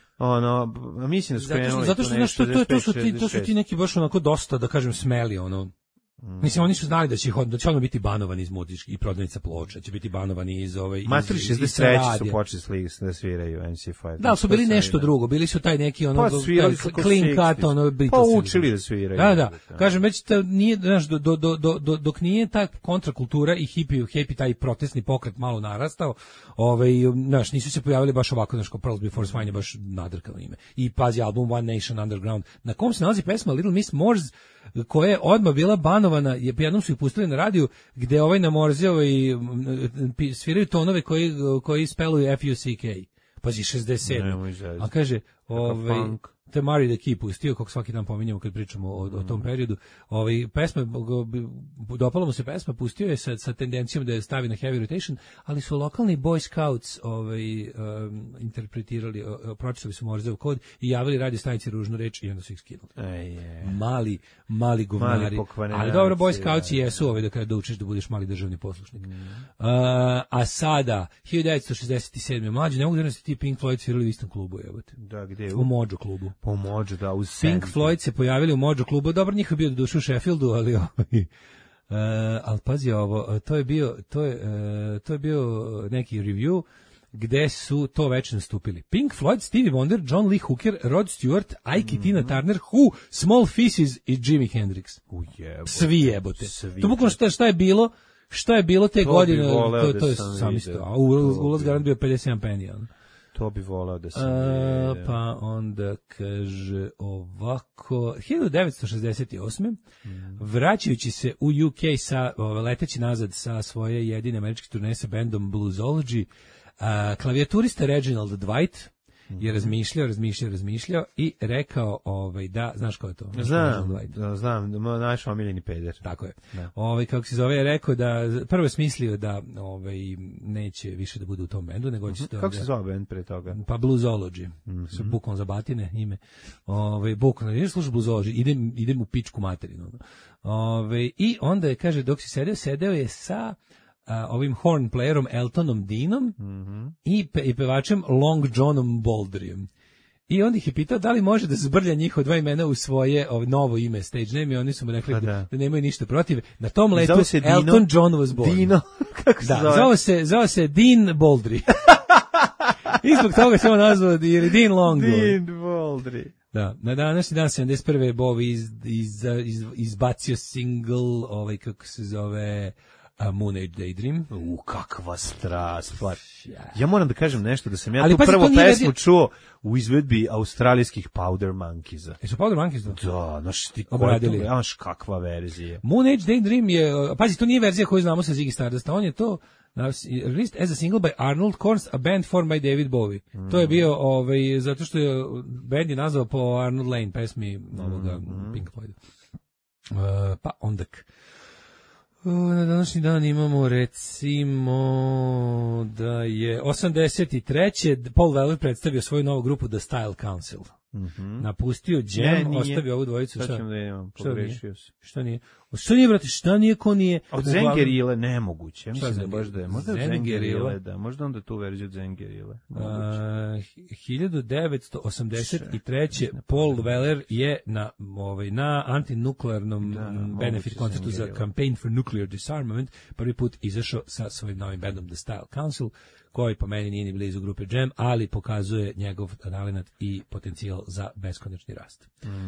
mislim da su krenuli. Zato što to su ti neki baš onako dosta, da kažem, smeli, mislim, oni su znali da će odmah biti banovani iz muzičkih i prodavnica ploča, će biti banovani iz Masteri 63 su počeli da sviraju MC5. Da, su bili nešto drugo, bili su taj neki clean cut, pa učili da sviraju. Da. Kažem, već nije, znaš, dok nije ta kontrakultura i hippie taj protestni pokret malo narastao, znaš, nisu se pojavili baš ovako, znaš, kao Pearls Before Swine je baš nadrkano ime. I pazi album One Nation Underground, na kom se nalazi pesma Little Miss Moors, koja je odmah bila banovana, jednom su ih pustili na radiju, gde na Morze sviraju tonove koji speluju F-U-C-K. Pazi, 67. A kaže, te Mari the Key pustio, kako svaki dan pominjamo kad pričamo o tom periodu. Pesma, dopala mu se pesma, pustio je sa tendencijom da je stavi na heavy rotation, ali su lokalni Boy Scouts interpretirali, pročitali su Morzeov kod i javili radio stanici ružnu reč i onda su ih skinuli. Mali govnari. Ali dobro, Boy Scouts jesu da kada učiš da budeš mali državni poslušnik. A sada, 1967. mlađi, ne mogu da ti Pink Floyd svirali u istom klubu, jebote. Da, gde? U Mojo klubu. Po Mojo, da, uz Pink Floyd se pojavili u Mojo klubu, dobro, njih je bio do duše u Sheffieldu, ali ali pazi ovo, to je bio neki review gde su to već nastupili. Pink Floyd, Stevie Wonder, John Lee Hooker, Rod Stewart, Ike Tina Turner, Who, Small Faces i Jimi Hendrix. Svi jebote. To bukvalno šta je bilo te godine, to je sam isto. A ulaz garant bio 57 penija. To bi volao da sam pa onda kaže ovako, 1968. Vraćajući se u UK leteći nazad sa svoje jedine američke turneje sa bandom Bluesology, klavijaturista Reginald Dwight je razmišljao i rekao da, znaš ko je to? Znam, naš omiljeni peder. Tako je. Kako se zove, je rekao da prvo je smislio da neće više da bude u tom bendu, nego će kako se zove bend pre toga? Pa Bluesology. Su bukvalno za batine ime. Bukvalno, ideš slušati Bluesology, idem u pičku materinu. I onda je, kaže, dok si sedeo je sa ovim horn playerom Eltonom Deanom i pevačem Long Johnom Baldryem. I on ih je pitao da li može da zbrlja njihova dva imena u svoje novo ime, stage name, i oni su mu rekli da nemaju ništa protiv. Na tom letu Elton John was born. Dino, kako se zove? Zove se Dean Baldry. I zbog toga se on nazvao Dean Long. Dean Baldry. Da, na današnji dan 71. Bowie izbacio single, kako se zove... Moon Age Daydream. Kakva strast. Ja moram da kažem nešto, da sam ja tu prvo pesmu čuo u izvedbi australijskih Powder Monkeys-a. Jesu Powder Monkeys? Da, znaš ti obradili. Znaš kakva verzija. Moon Age Daydream je, pazi, to nije verzija koju znamo sa Ziggy Stardust, on je to released as a single by Arnold Korns, a band formed by David Bowie. To je bio, zato što je band je nazvao po Arnold Lane pesmi novoga Pink Floyda. Pa ondak. Na današnji dan imamo recimo da je 83. Paul Weller predstavio svoju novu grupu The Style Council. Napustio Jam, ostavio ovu dvojicu. Šta ćemo da imam? Pogrešio se. Šta nije? Šta nije, brate, šta nije, ko nije? Od Zengerile nemoguće. Mislim da baš da je. Možda od Zengerile, da. Možda onda tu verziju od Zengerile. 1983. Paul Weller je na antinuklearnom benefit koncertu za Campaign for Nuclear Disarmament prvi put izašao sa svojim novim bandom The Style Council, koji po meni nije ni blizu grupe Jam, ali pokazuje njegov talenat i potencijal za beskonačni rast.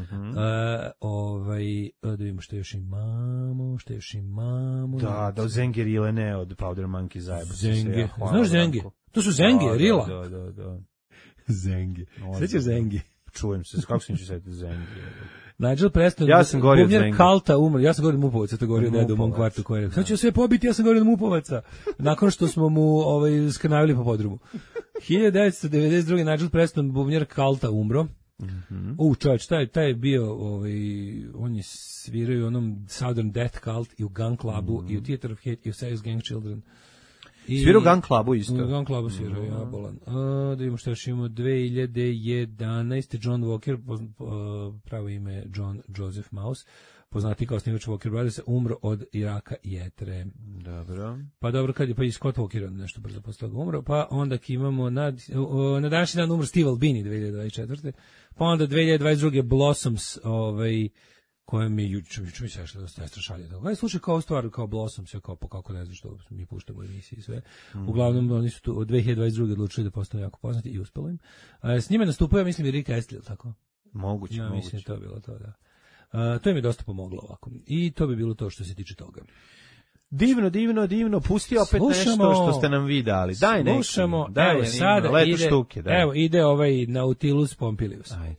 Da vidimo što još imamo. Da, od Zengerile, ne od Powder Monkey zajedno. Zenge. Znaš Zenge? To su Zenge, Rila. Da. Zenge. Svećaš Zenge? Čujem se, kako sam ću setiti Zenge? Nigel Preston, ja sam govorio od Zenge. Kalta umro, ja sam govorio od Mupovaca, to govorio dedo u mom kvartu koji je. Sad ću sve pobiti, ja sam govorio od Mupovaca. Nakon što smo mu skrnavili po podrumu. 1992. Nigel Preston, bubnjar Kalta, umro. Čovječ, taj je bio, on je svirao u onom Southern Death Cult i u Gun Clubu i u Theater of Hate i u Sex Gang Children. Svirao u Gun Clubu isto. U Gun Clubu svirao, ja bolan. Da vidimo što još imamo. 2011. John Walker, pravo ime John Joseph Mouse, poznati kao snimač Walker Brothers, umro od raka jetre. Dobro. Pa dobro, kad je pa i Scott Walker nešto brzo posle toga umro, pa onda imamo na današnji dan umro Steve Albini 2024. Pa onda 2022. Blossoms, kojem je juče mi se šlo dosta strašalje. Aj slušaj kao stvar kao Blossoms, kao pa kako ne znam što mi puštamo u emisiji sve. Uglavnom oni su tu od 2022. odlučili da postanu jako poznati i uspelo im. S njima nastupaju, ja mislim, i Rick Astley, tako? Moguće. Mislim to je bilo to, da. To im je dosta pomoglo ovako. I to bi bilo to što se tiče toga. Divno, pusti opet nešto što ste nam vi dali. Daj neki. Slušamo, evo sada ide Nautilus Pompilius. Ajde.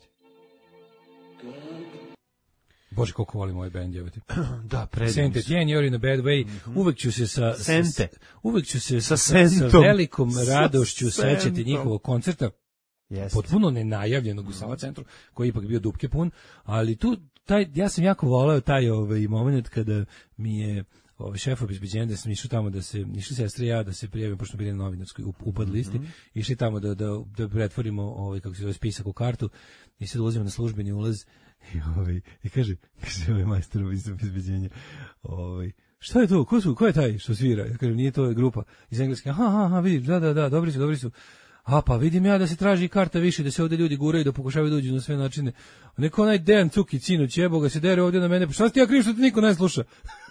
Bože, koliko volim ovaj band, jebate. Da, predivno. Sente, you're in a bad way. Uvek ću se sa velikom radošću sećati njihovog koncerta. Potpuno nenajavljenog u Sava centru, koji je ipak bio dupke pun, ali tu ja sam jako voleo taj moment kada mi je šef obezbeđenja, da sam išao tamo išli sestre ja da se prijavim, pošto smo bili na novinarskoj upad listi, išli tamo da pretvorimo kako se zove spisak u kartu i sad ulazimo na službeni ulaz i kaže ovaj majstor obezbeđenja, šta je to, ko je taj što svira? Ja kažem, nije, to je grupa iz Engleske. Aha, vidiš, da, dobri su. Pa vidim ja da se traži karta više, da se ovdje ljudi guraju, da pokušavaju da uđu na sve načine. Neko onaj Dejan Cukić, sinoć, jebo ga se dere ovdje na mene, pa šta si ti ja kriv što te niko ne sluša?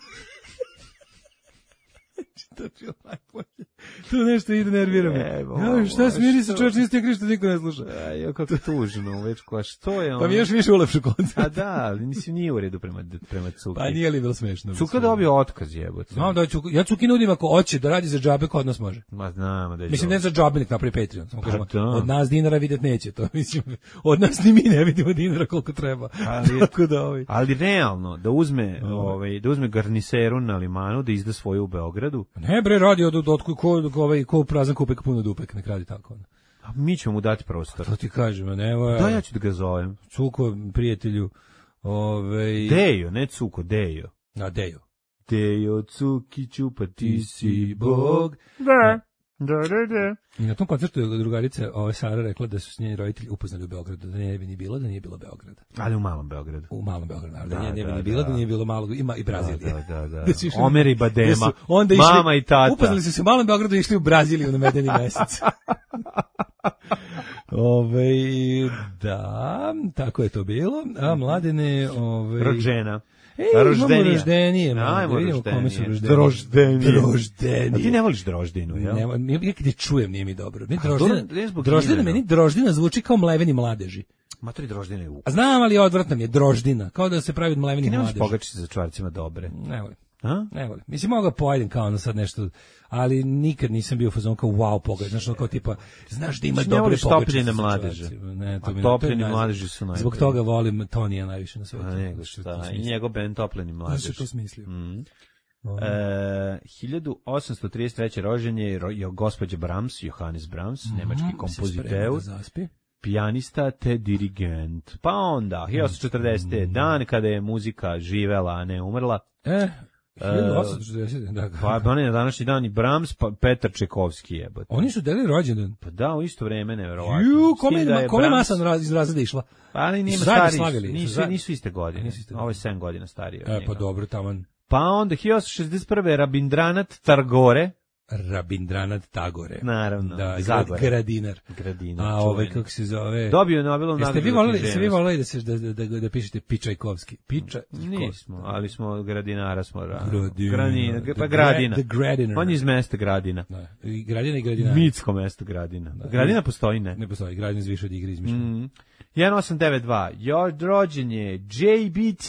To je bilo najbolje. To nešto ide, nervira me. Šta smiri se, čovječ, nisi ti kriv što te niko ne sluša? Kako tužno, već koja, što je ono? Pa mi još više ulepšu koncert. A da, ali nije u redu prema Cuki. Pa nije li bilo smešno? Cuka dobio otkaz, jebote. Znam da ja Cuki nudim ako hoće da radi za džabe, kod nas može. Ma znamo da je. Mislim, ne za džabe, nek napravi Patreon. Samo kažemo, od nas dinara vidjet neće to. Mislim, od nas ni mi ne vidimo dinara koliko treba. Ali realno, da uzme garniseru na Limanu, da izda svoju u Beogradu. Ne bre, radi ko prazan kupek puno dupek, nek radi tako. A mi ćemo mu dati prostor. To ti kažem, da, ja ću da ga zovem. Cuko, prijatelju, Dejo, ne Cuko, Dejo. A, Dejo. Dejo, Cukiću, pa ti si Bog. I na tom koncertu je drugarica Sara rekla da su s njeni roditelji upoznali u Beogradu, da ne bi ni bilo, da nije bilo Beograda. Ali u malom Beogradu. U malom Beogradu, da nije ni bilo, da nije bilo malog, ima i Brazilije. Da. Omer i Badema, onda mama i tata. Upoznali su se u malom Beogradu i išli u Braziliju na medeni mesec. Da, tako je to bilo. A Mladene, rođena. Imamo roždenije. Ajmo roždenije. Droždenije. A ti ne voliš droždinu, jel? Ja kad je čujem, nije mi dobro. Meni droždina zvuči kao mleveni mladeži. Matori droždina je A znam, ali odvratna mi je droždina. Kao da se pravi od mlevenih mladeži. Ti nemaš pogačice za čvarcima dobre. Ne volim. Ne volim. Mislim, mogu pojedem kao ono sad nešto, ali nikad nisam bio u fazonu kao wow pogač. Znaš, kao tipa, znaš da ima dobre pogačice za mladeže. A topljeni mladeži su najbolji. Zbog toga volim Tonija najviše na svetu. A nego šta, i njegov band Topljeni mladež. Znaš što smislio. 1833. rođen je gospođa Brahms, Johannes Brahms, nemački kompoziteur, pijanista te dirigent. Pa onda, 1840. dan kada je muzika živela, a ne umrla. 1840, da. Pa ne, na današnji dan i Brahms, pa Petar Čekovski jebote. Oni su delili rođendan. Pa da, u isto vreme, neverovatno. Kome masa iz razreda išla? Ali nima stariji, nisu iste godine. Ovo je 7 godina stariji. Pa dobro, taman. Pa onda 1861. Rabindranath Tagore. Rabindranath Tagore. Naravno. Da, Gradinar. A kako se zove? Dobio je Nobelovu nagradu. Jeste vi voleli da pišete Pičajkovski? Nismo, ali smo Gradinara smo. Gradina. On je iz mesta Gradina. I Gradina i Gradinar. Mitsko mesto Gradina. Gradina postoji, ne? Ne postoji, Gradina je više od igre izmišljena. 1892. Rođen je JBT,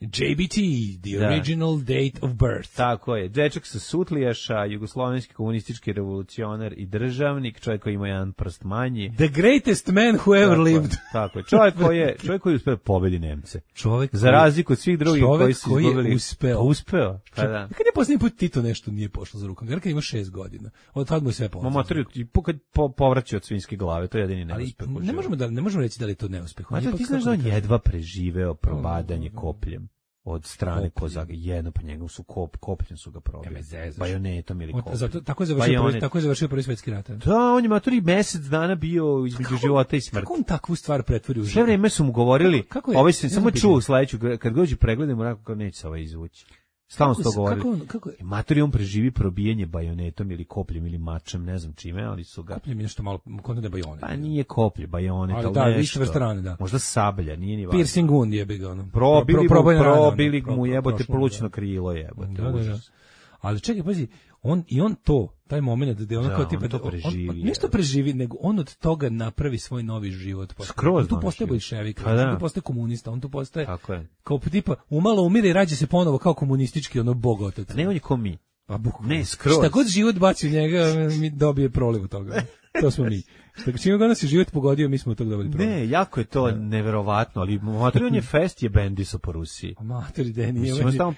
the original date of birth. Tako je. Dečak sa Sutlijaša, jugoslovenski komunistički revolucionar i državnik, čovjek koji ima jedan prst manji. The greatest man who ever lived. Tako je. Čovjek koji je uspeo pobedi Nemce. Za razliku od svih drugih koji su izgubili. Uspeo. Kad je posljednji put Tito nešto nije pošlo za rukom? Kad ima 6 godina. Od tad mu je sve pošlo. Kad povraća od svinjske glave, to je jedini neuspeh. Ne možemo reći da li to neuspeh. Ti znaš da on jedva preživeo probadanje kopljem od strane Kozaga. Jedno pa njegov su kopljem su ga probili. Bajonetom ili kopljem. Tako je završio Prvi svjetski rat. Da, on je matori mesec dana bio između života i smrti. Kako on takvu stvar pretvori u život? Sve vreme su mu govorili, ovaj se samo čuo sledeću, kad dođe pregledamo, rekao neće se ovaj izvući. Stalno su to govorili. Matori on preživi probijanje bajonetom ili kopljem ili mačem, ne znam čime, ali su ga... Kopljem je nešto malo, kod da je bajonet. Pa nije koplje, bajonet, ali da, nešto. Da, strane, da. Možda sablja, nije ni važno. Piercing gun jebe ga ono. Probili mu jebote plućno krilo jebote. Da. Ali čekaj, pazi, on taj moment da je ono kao tipa on nešto preživi, nego on od toga napravi svoj novi život. On tu postaje boljševik, on tu postaje komunista, on tu postaje kao tipa umalo umire i rađa se ponovo kao komunistički ono bogotac. Ne, on je ko mi. Ne, skroz. Šta god život baci u njega, mi dobije proliv od toga. To smo mi. Čim ga nas je život pogodio, mi smo od toga dobili proliv. Ne, jako je to neverovatno, ali matori on je fest je bendiso po Rusiji. Matori Deni.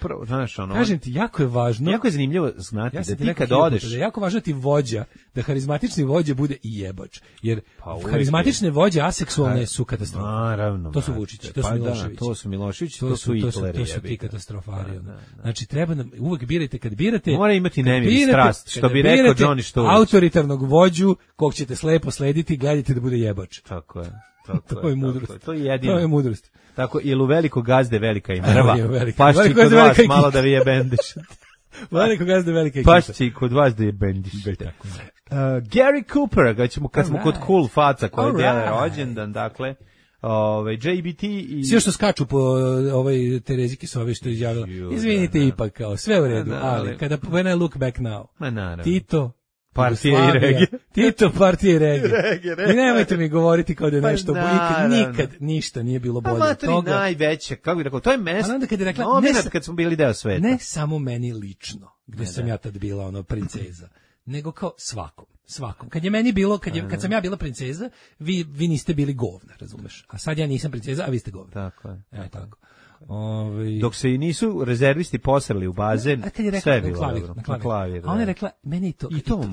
Kažem ti, jako je važno. Jako je zanimljivo znati da ti kad odeš. Da je jako važno ti vođa, da harizmatični vođa bude i jebač. Jer harizmatične vođe aseksualne su katastrofa. Naravno. To su Vučić, to su Milošević. To su Milošević, to su Hitleri. To su ti katastrofari. Znači treba nam uvek birajte kad birate. Mora imati nemir i strast, što bi rekao Johnny Štulić. Autoritarnog vođu kog ćete slepo slediti, gledajte da bude jebač. Tako je. To je mudrost. To je jedino. To je mudrost. Tako, ili u veliko gazde velika i mrva. Pašći kod vas malo da vi je bendišete. Veliko gazde velika ekipa. Pašći kod vas da je bendišete. Gary Cooper, kad smo kod cool faca koji dele rođendan, dakle, JBT i... Svi što skaču po Tereziki Sovi što je izjavila. Izvinite ipak, kao, sve u redu, ali kada when I look back now, Tito, partije i regije. Tito, partije i regije. I nemojte mi govoriti kao da je nešto, nikad ništa nije bilo bolje od toga. Najveće, kako bi rekao, to je mesto, kad smo bili deo sveta. Ne samo meni lično, gde sam ja tad bila princeza, nego kao svakom. Kad je meni bilo, kad sam ja bila princeza, vi niste bili govna, razumeš? A sad ja nisam princeza, a vi ste govna. Tako je. Tako. Dok se i nisu rezervisti posrali u bazen, sve je bilo na klavir. A ona je rekla, meni to, i to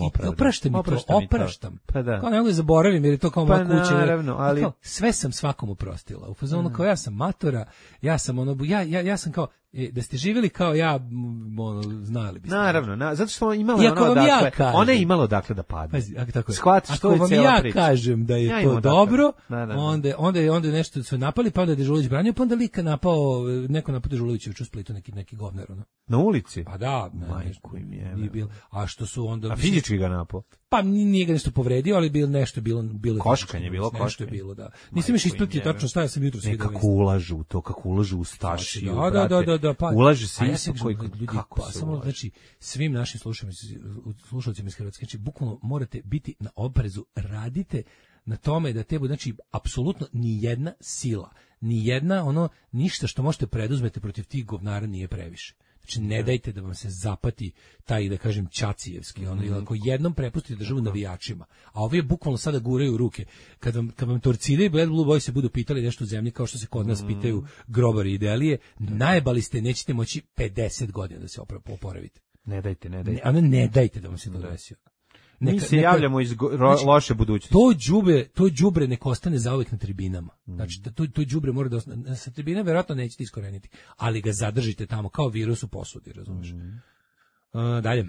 opraštam. Pa da. Kao ne mogu zaboravim, jer je to kao moja kuća. Naravno, ali... Kao, sve sam svakom oprostila. U fazonu kao ja sam matora, ja sam ja sam kao, da ste živjeli kao ja, znali biste. Naravno, zato što imala iako vam ja kažem, ona je imala odakle da padne. pazi, tako je. Shvatiš, to Ako je vam cijela ja priča. kažem da je Ja to imam dobro, da. onda nešto su napali, pa onda je Dežulović branio, pa onda lika napao, neko napao Dežulovića u Splitu, neki govnar, ono. Na ulici? Pa da, Majku im je. nije bil. A što su onda... A fizički ga napao? Pa nije ga nešto povredio, ali bilo Koškanje, bilo nešto koškanje. je bilo, da. Nisam još ispratio tačno šta, ja sam jutros video. Nekako ulažu u to, kako ulažu u Stašiju, brate. Da, pa. Ulaže se a ja isto sam koji, ljudi, kako pa se samo, ulaže. znači, svim našim slušalcima iz Hrvatske, znači, bukvalno morate biti na oprezu, radite na tome da te bude, znači, apsolutno ni jedna sila, ni jedna, ništa što možete preduzmete protiv tih govnara nije previše. Znači, ne dajte da vam se zapati taj, da kažem, Ćacijevski, ili ako jednom prepustite državu navijačima, a ovi je bukvalno sada guraju u ruke. Kad vam Torcide i Blue Boys se budu pitali nešto u zemlji, kao što se kod nas pitaju grobari i delije, najbali ste, nećete moći 50 godina da se oporavite. Ne dajte. Ne dajte da vam se to desi. Mi se javljamo iz loše budućnosti. To đubre nek ostane zauvek na tribinama. Znači, to đubre mora da ostane. Sa tribina verovatno nećete iskoreniti, ali ga zadržite tamo kao virus u posudi, razumiješ? Dalje.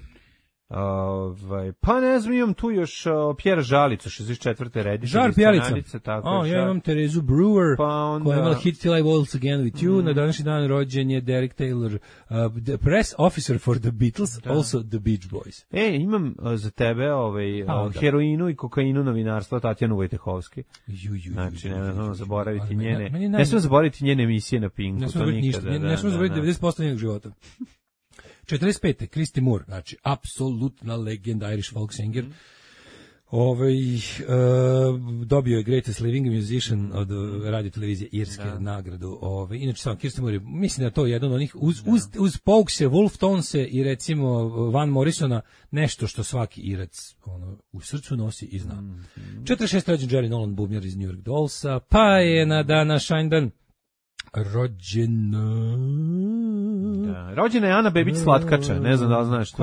Pa ne znam, imam tu još Pjera Žalicu, 64. reditelj. Žar Pjelica. Ja imam Terezu Brewer, koja je imala hit Till I Waltz Again With You. Na današnji dan rođen je Derek Taylor, the press officer for the Beatles, also the Beach Boys. Imam za tebe heroinu i kokainu novinarstva Tatjanu Vojtehovski. Znači, ne znam zaboraviti njene, ne smem zaboraviti njene emisije na Pinku. Ne smem zaboraviti 90% njenog života. 45. Christy Moore, znači apsolutna legenda Irish folk singer. Dobio je Greatest Living Musician od radio televizije Irske nagradu. Inače sam Christy Moore, mislim da je to jedan od njih uz Pokese, Wolf Tonese i recimo Van Morrisona, nešto što svaki Irac u srcu nosi i zna. 46. rođen Jerry Nolan, bubnjar iz New York Dollsa, pa je na današnji dan rođena je Ana Bebić Slatkača, ne znam da li znaš to.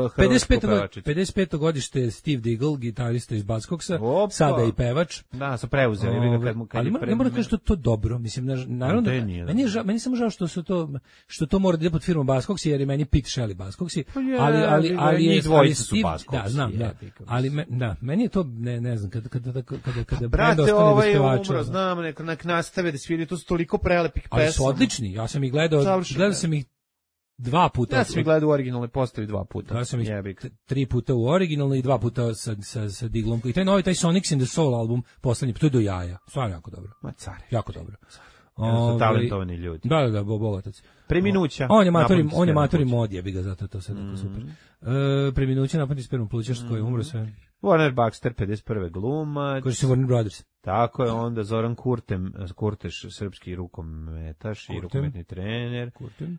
55. godište Steve Diggle, gitarista iz Buzzcocksa, sada i pevač. Da, sam preuzeli. Ali ne moram kažem što je to dobro. Mislim, naravno, meni samo žao što to mora da ide pod firmom Buzzcocks, jer je meni Pete Shelley Buzzcocks, ali je dvojica su Buzzcocks. Da, znam, ali meni je to, ne znam, kada brate, umro, znam, nek nastave da sviraju, to su toliko prelepih pesama. Ali su odlični, ja sam ih gledao sam ih 2 puta. Ja sam ih gledao u originalnoj postavi 2 puta. Ja sam ih 3 puta u originalnoj i 2 puta sa Diglom. I taj novi, taj Sonics in the Soul album, poslednji, to je do jaja. Stvarno jako dobro. Ma care. Jako dobro. Su talentovani ljudi. Da, bogatac. Preminuća. On je matori mod, ja bi ga zato to sad tako super. Preminuća napad iz Permu Plućaš koji je umro sve. Warner Baxter, 51. glumac. Koji su Warner Brothers. Tako je, onda Zoran Kurteš, srpski rukometaš i rukometni trener.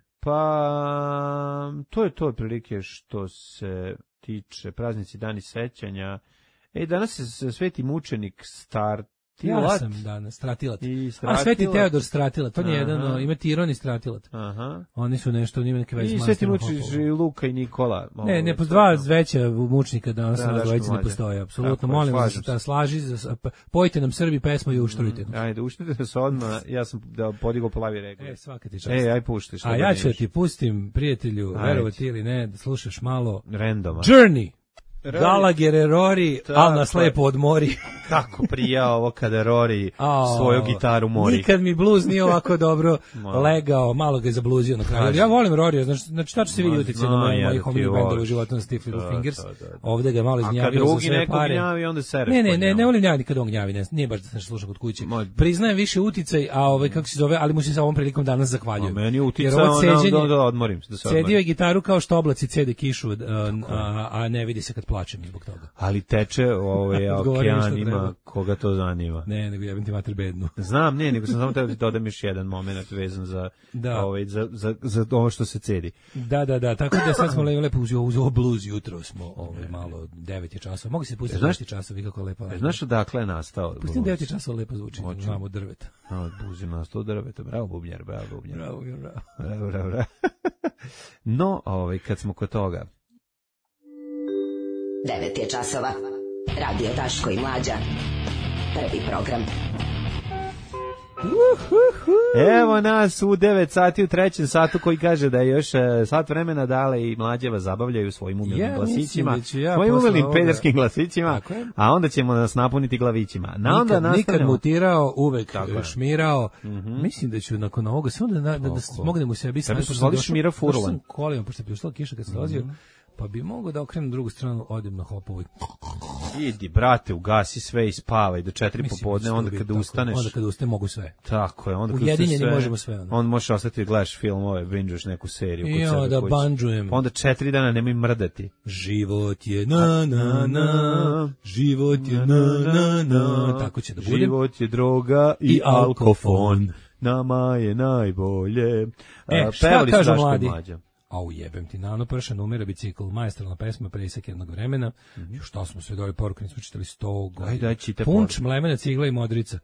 Pa, to je to otprilike što se tiče praznici dani sećanja. Danas je sveti mučenik Stratilat. Ja sam danas, Stratilat. A sveti Teodor Stratilat, on je jedan, ima Tiron i Stratilat. Oni su nešto, oni imaju neke veze. I sveti mučnik Luka i Nikola. Ne, po 2 veća mučnika danas na dvojici ne postoje, apsolutno. Molim vas da slaži, pojte nam Srbi pesmu i uštrujte. Ajde, uštrujte se odmah, ja sam da podigao plavi regler. Svaka ti čast. Aj pušti. A ja ću ti pustim, prijatelju, verovati ili ne, da slušaš malo Randoma. Journey. Gallagher, Rory, al nas lepo odmori. Kako prija ovo kada Rory svoju gitaru mori. Nikad mi blues nije ovako dobro legao, malo ga je zabluzio na kraju. Ja volim Rory, znači tačno se vidi utjecaj na mojih omiljenih bendova u životu na Stiff Little Fingers. Ovde ga malo izgnjavio za sve pare. Gnjavi, onda sere. Ne volim gnjavi nikad on gnjavi, nije baš da sam slušao kod kuće. Priznajem više uticaj, a kako se zove, ali mu se sa ovom prilikom danas zahvaljujem. Meni je uticaj da odmorim. Cedio je gitaru kao što oblaci cede kišu, a ne vidi se kad plačem zbog toga. Ali teče okeanima, koga to zanima. Ne, nego jebim ti mater bednu. Znam, nego sam samo teo da dodam još jedan moment vezan za ovo što se cedi. Da, tako da sad smo lepo uz ovo blues jutro smo malo 9 je časova. Mogu se pustiti 9 časova, kako lepo. Znaš odakle je nastao? Pustim 9 časova, lepo zvuči. Znamo od drveta. Blues je nastao od drveta. Bravo bubnjar. Bravo. No, kad smo kod toga. 9 je časova. Radio Daško i Mlađa. Prvi program. Evo nas u 9 sati u trećem satu koji kaže da je još sat vremena dale i mlađeva zabavljaju svojim umilnim glasićima, svojim umilnim pederskim glasićima, a onda ćemo nas napuniti glavićima. Nikad mutirao, uvek šmirao. Mislim da ću nakon ovoga samo da smognem u sebi. Tebi su zvali Šmira Furlan. Sam kolima, pošto je ušla kiša kad se dolazio, pa bi mogao da okrenem drugu stranu, odem na hopovu. Idi, brate, ugasi sve i spavaj do 4 popodne, onda kada ustaneš. Onda kada ustanem mogu sve. Tako je, onda kada ujedinjeni sve, možemo sve. Onda možeš ostati da gledaš filmove, binžuješ neku seriju kod sebe. Ja, da banđujem. Onda 4 dana nemoj mrdati. Život je na, život je na, tako će da bude. Život je droga i alkofon, nama je najbolje. Šta kažu mladi? A ujebem ti, Nano Pršan umira bicikl, maestralna pesma, presek jednog vremena. Šta smo sve doli poruku, nismo čitali 100 godina. Punč, mlemena, cigla i modrica.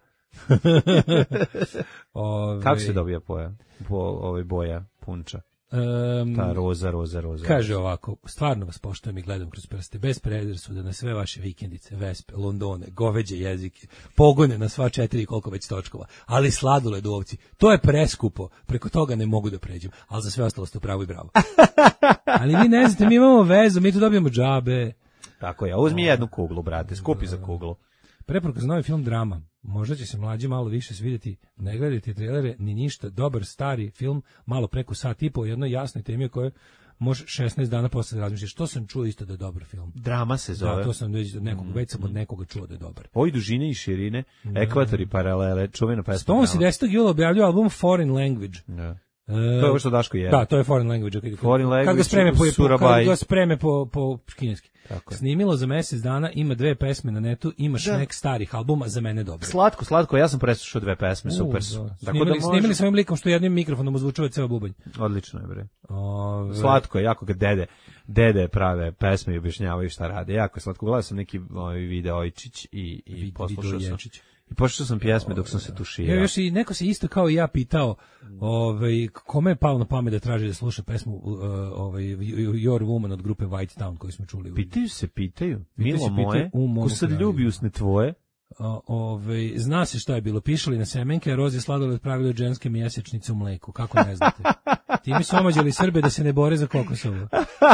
Kako se dobija boja punča? Ta roza. Kaže ovako, stvarno vas poštujem i gledam kroz prste, bez predrasuda na sve vaše vikendice, vespe, Londone, goveđe jezike, pogone na sva 4 koliko već točkova, ali sladoled u ovci, to je preskupo, preko toga ne mogu da pređem, ali za sve ostalo ste pravo i bravo. Ali vi ne znate, mi imamo vezu, mi tu dobijemo džabe. Tako je, uzmi jednu kuglu, brate, skupi za kuglu. Preporuka za novi film Drama. Možda će se mlađi malo više svidjeti, ne gledajte trailere, ni ništa, dobar stari film, malo preko sat i po o jednoj jasnoj temi koje može 16 dana posle razmišljati. Što sam čuo isto da je dobar film. Drama se zove. Da, to sam već sam od nekoga čuo da je dobar. Ovi dužine i širine, ekvatori paralele, čuvena pesma. Stones 10. jula objavljuje album Foreign Language. Da. To je ovo što Daško je. Da, to je Foreign Language. Kad ga spreme po kineski. Snimilo za mjesec dana, ima 2 pesme na netu, imaš nek starih albuma, za mene dobro. Slatko, ja sam preslušao 2 pesme, super su. Snimili svojim likom što jednim mikrofonom ozvučava ceo bubanj. Odlično je, bre. Slatko je, jako ga dede prave pesme i objašnjavaju šta rade. Jako je slatko. Gledao sam neki video Ojčić i poslušao sam. I poslušao sam pjesme dok sam se tuširao. Još i neko se isto kao i ja pitao, kome je palo na pamet da traži da sluša pesmu Your Woman od grupe White Town koju smo čuli. Pitaju. Milo moje, ko sad ljubi usne tvoje. Zna se šta je bilo, pišali na semenke, a Rozi sladoled pravili od ženske mjesečnice u mleku, kako ne znate. Time su omađali Srbe da se ne bore za kokosovo.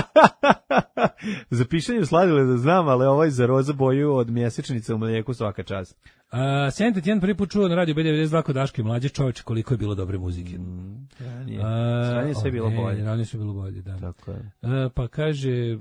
Za pišanje sladoleda znam, ali ovaj za roza boju od mjesečnice u mleku svaka čast. Sentet jedan prvi put čuo na radio B92 kod Daške mlađe, čovječe koliko je bilo dobre muzike. Ranije sve bilo bolje. Ranije sve bilo bolje, da. Tako je. Pa kaže,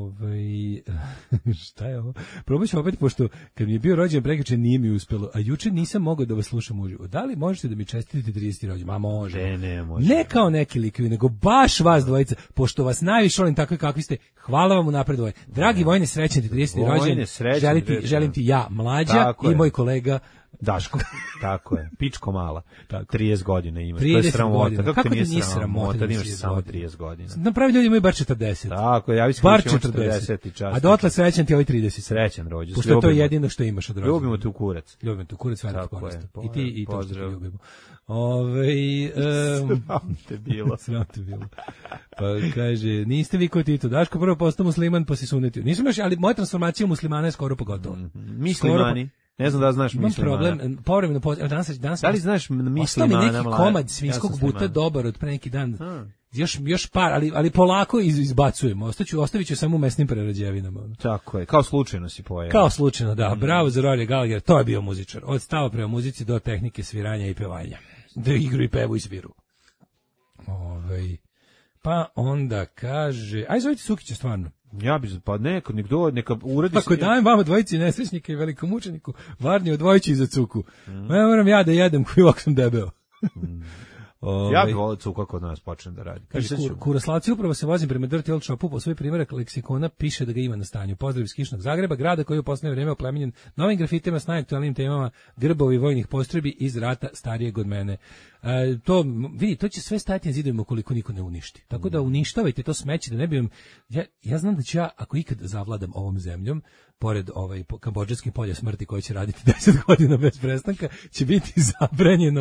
šta je ovo? Probat ću opet, pošto kad mi je bio rođen prekjuče nije mi uspelo, a juče nisam mogao da vas slušam uživo. Da li možete da mi čestitite 30. rođendan? Ma može. Ne može. Ne kao neki likovi, nego baš vas dvojica, pošto vas najviše volim takvi kakvi ste. Hvala vam unapred dvoje. Dragi Vojne, srećan ti 30. rođendan. Želim ti ja, mlađa i moj kolega Daško, tako je, pičko mala, 30 godina imaš, 30 to je sramota, kako ti nije sramota, da imaš samo 30 godina. Na pravi ljudi imaju bar 40. Tako, ja mislim bar 40 čast. A dotle srećan ti ovaj 30. Srećan rođendan. Pošto to je jedino što imaš od rođendana. Ljubimo te u kurac. Ljubimo te u kurac, veliki porast. I ti i to što te ljubimo. Sram te bilo. Pa kaže, niste vi ko Tito, Daško prvo postao musliman pa si sunetio. Nisam još, ali moja transformacija u muslimana je skoro pogotova. Muslimani. Ne znam da znaš muslimana. Imam problem, povremeno danas. Da li znaš muslimana? Ostao mi neki komad svinjskog buta dobar od pre neki dan. Još par, ali polako izbacujemo. Ostavit ću samo u mesnim prerađevinama. Tako je, kao slučajno si pojeo. Kao slučajno, da. Bravo za Rory Gallagher, to je bio muzičar. Od stava prema muzici do tehnike sviranja i pevanja. Da igru i pevu i sviru. Pa onda kaže, aj zovite Sukića stvarno. Ja bi, pa neka uradi se. Ako dajem vama dvojici nesrećnika i velikomučeniku, varnije odvojići za cuku. Ja moram ja da jedem koji ovak sam debeo. Ja bih volio cuka kod nas počnem da radi. Kaže, Kuroslavci, upravo se vozim prema Dirty Old Shopu, po svoj primjerak leksikona piše da ga ima na stanju. Pozdrav iz kišnog Zagreba, grada koji je u posljednje vrijeme oplemenjen novim grafitima s najaktualnim temama grbovi vojnih postrojbi iz rata starijeg od mene. to će sve stajati na zidovima koliko niko ne uništi. Tako da uništavajte to smeće, da ne bi vam... Ja znam da ću ja, ako ikad zavladam ovom zemljom, pored kambodžanskih polja smrti koje će raditi 10 godina bez prestanka, će biti zabranjeno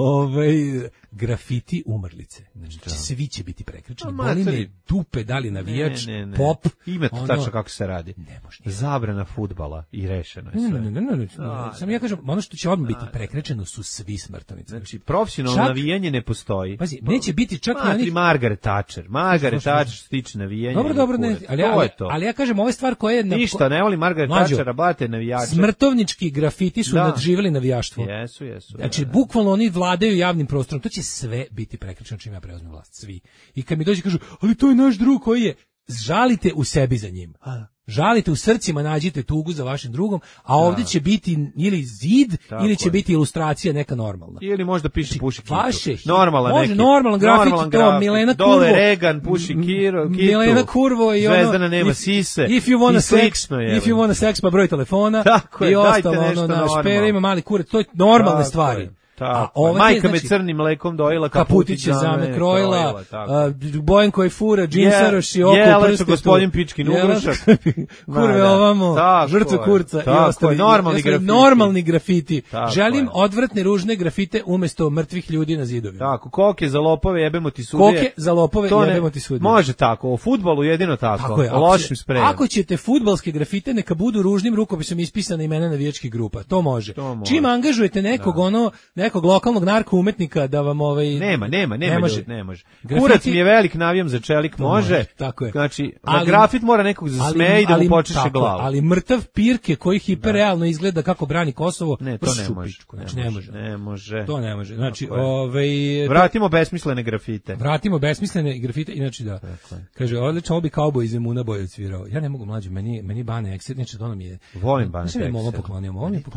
grafiti umrlice. Znači, svi će biti prekrečeni. Boli me dupe, da li navijač, pop. Ima to tačno kako se radi. Ne može. Zabrana fudbala i rešeno je sve. Ne. Samo ja kažem, ono što će odmah biti prekrečeno su svi smrtonice. Znači, profesionalno navijanje ne postoji. Pazi, neće biti čak i onih... Margaret Thatcher stiče navijanje. Dobro, ne, ali ja kažem, ova stvar koja je... Ništa, ne voli Margaret Thatcher, blate navijače. Smrtovnički grafiti su nadživjeli navijaštvo. Jesu. Znači, bukvalno oni vladaju javnim prostorom. To će sve biti prekrečeno čim ja preuzmem vlast. Svi. I kad mi dođe kažu, ali to je naš drug koji je... Žalite u sebi za njim. Žalite u srcima, nađite tugu za vašim drugom, a ovdje će biti ili zid, ili će biti ilustracija neka normalna. Ili možda piše puši kiru. Normalan grafit, to Milena Kurvo. Dole Regan, puši kiru. Milena Kurvo i ono... Zvezdana nema sise. If you wanna sex, pa broj telefona. Tako je, i ostalo, ono, špera ima mali kurac, to je normalne stvari. Majka me crnim mlekom dojela, kaputiće zame krojila, Bojan koji fura, džinsaroš i oko u prstetu. Gospodin Pičkin ugrušak. Kurve ovamo, žrtve kurca i ostali. Normalni grafiti. Želim odvratne, ružne grafite umjesto mrtvih ljudi na zidovima. Tako, koke za lopove, jebemo ti sudije. Koke za lopove, jebemo ti sudije. Može tako, o fudbalu jedino tako, o lošim sprejem. Ako ćete fudbalske grafite, neka budu ružnim rukopisom ispisane imena navijačkih grupa. To može. Čim angažujete nekog lokalnog narko umetnika da vam ne može. Kurac mi je velik, navijam za čelik, može. Tako je. Znači, na grafit mora nekog zasmeje i da mu počeše glavu. Ali mrtav pirke koji hiperrealno izgleda kako brani Kosovo, ne, to ne može. Znači, ne može. To ne može. Znači, vratimo besmislene grafite. Inače da. Kaže, odlično, ovo bi Cowboy iz Zemuna Boy odsvirao. Ja ne mogu mlađe, meni Bane Ekser, znači to nam je... Volim Bane Ekser. Ovo poklonio.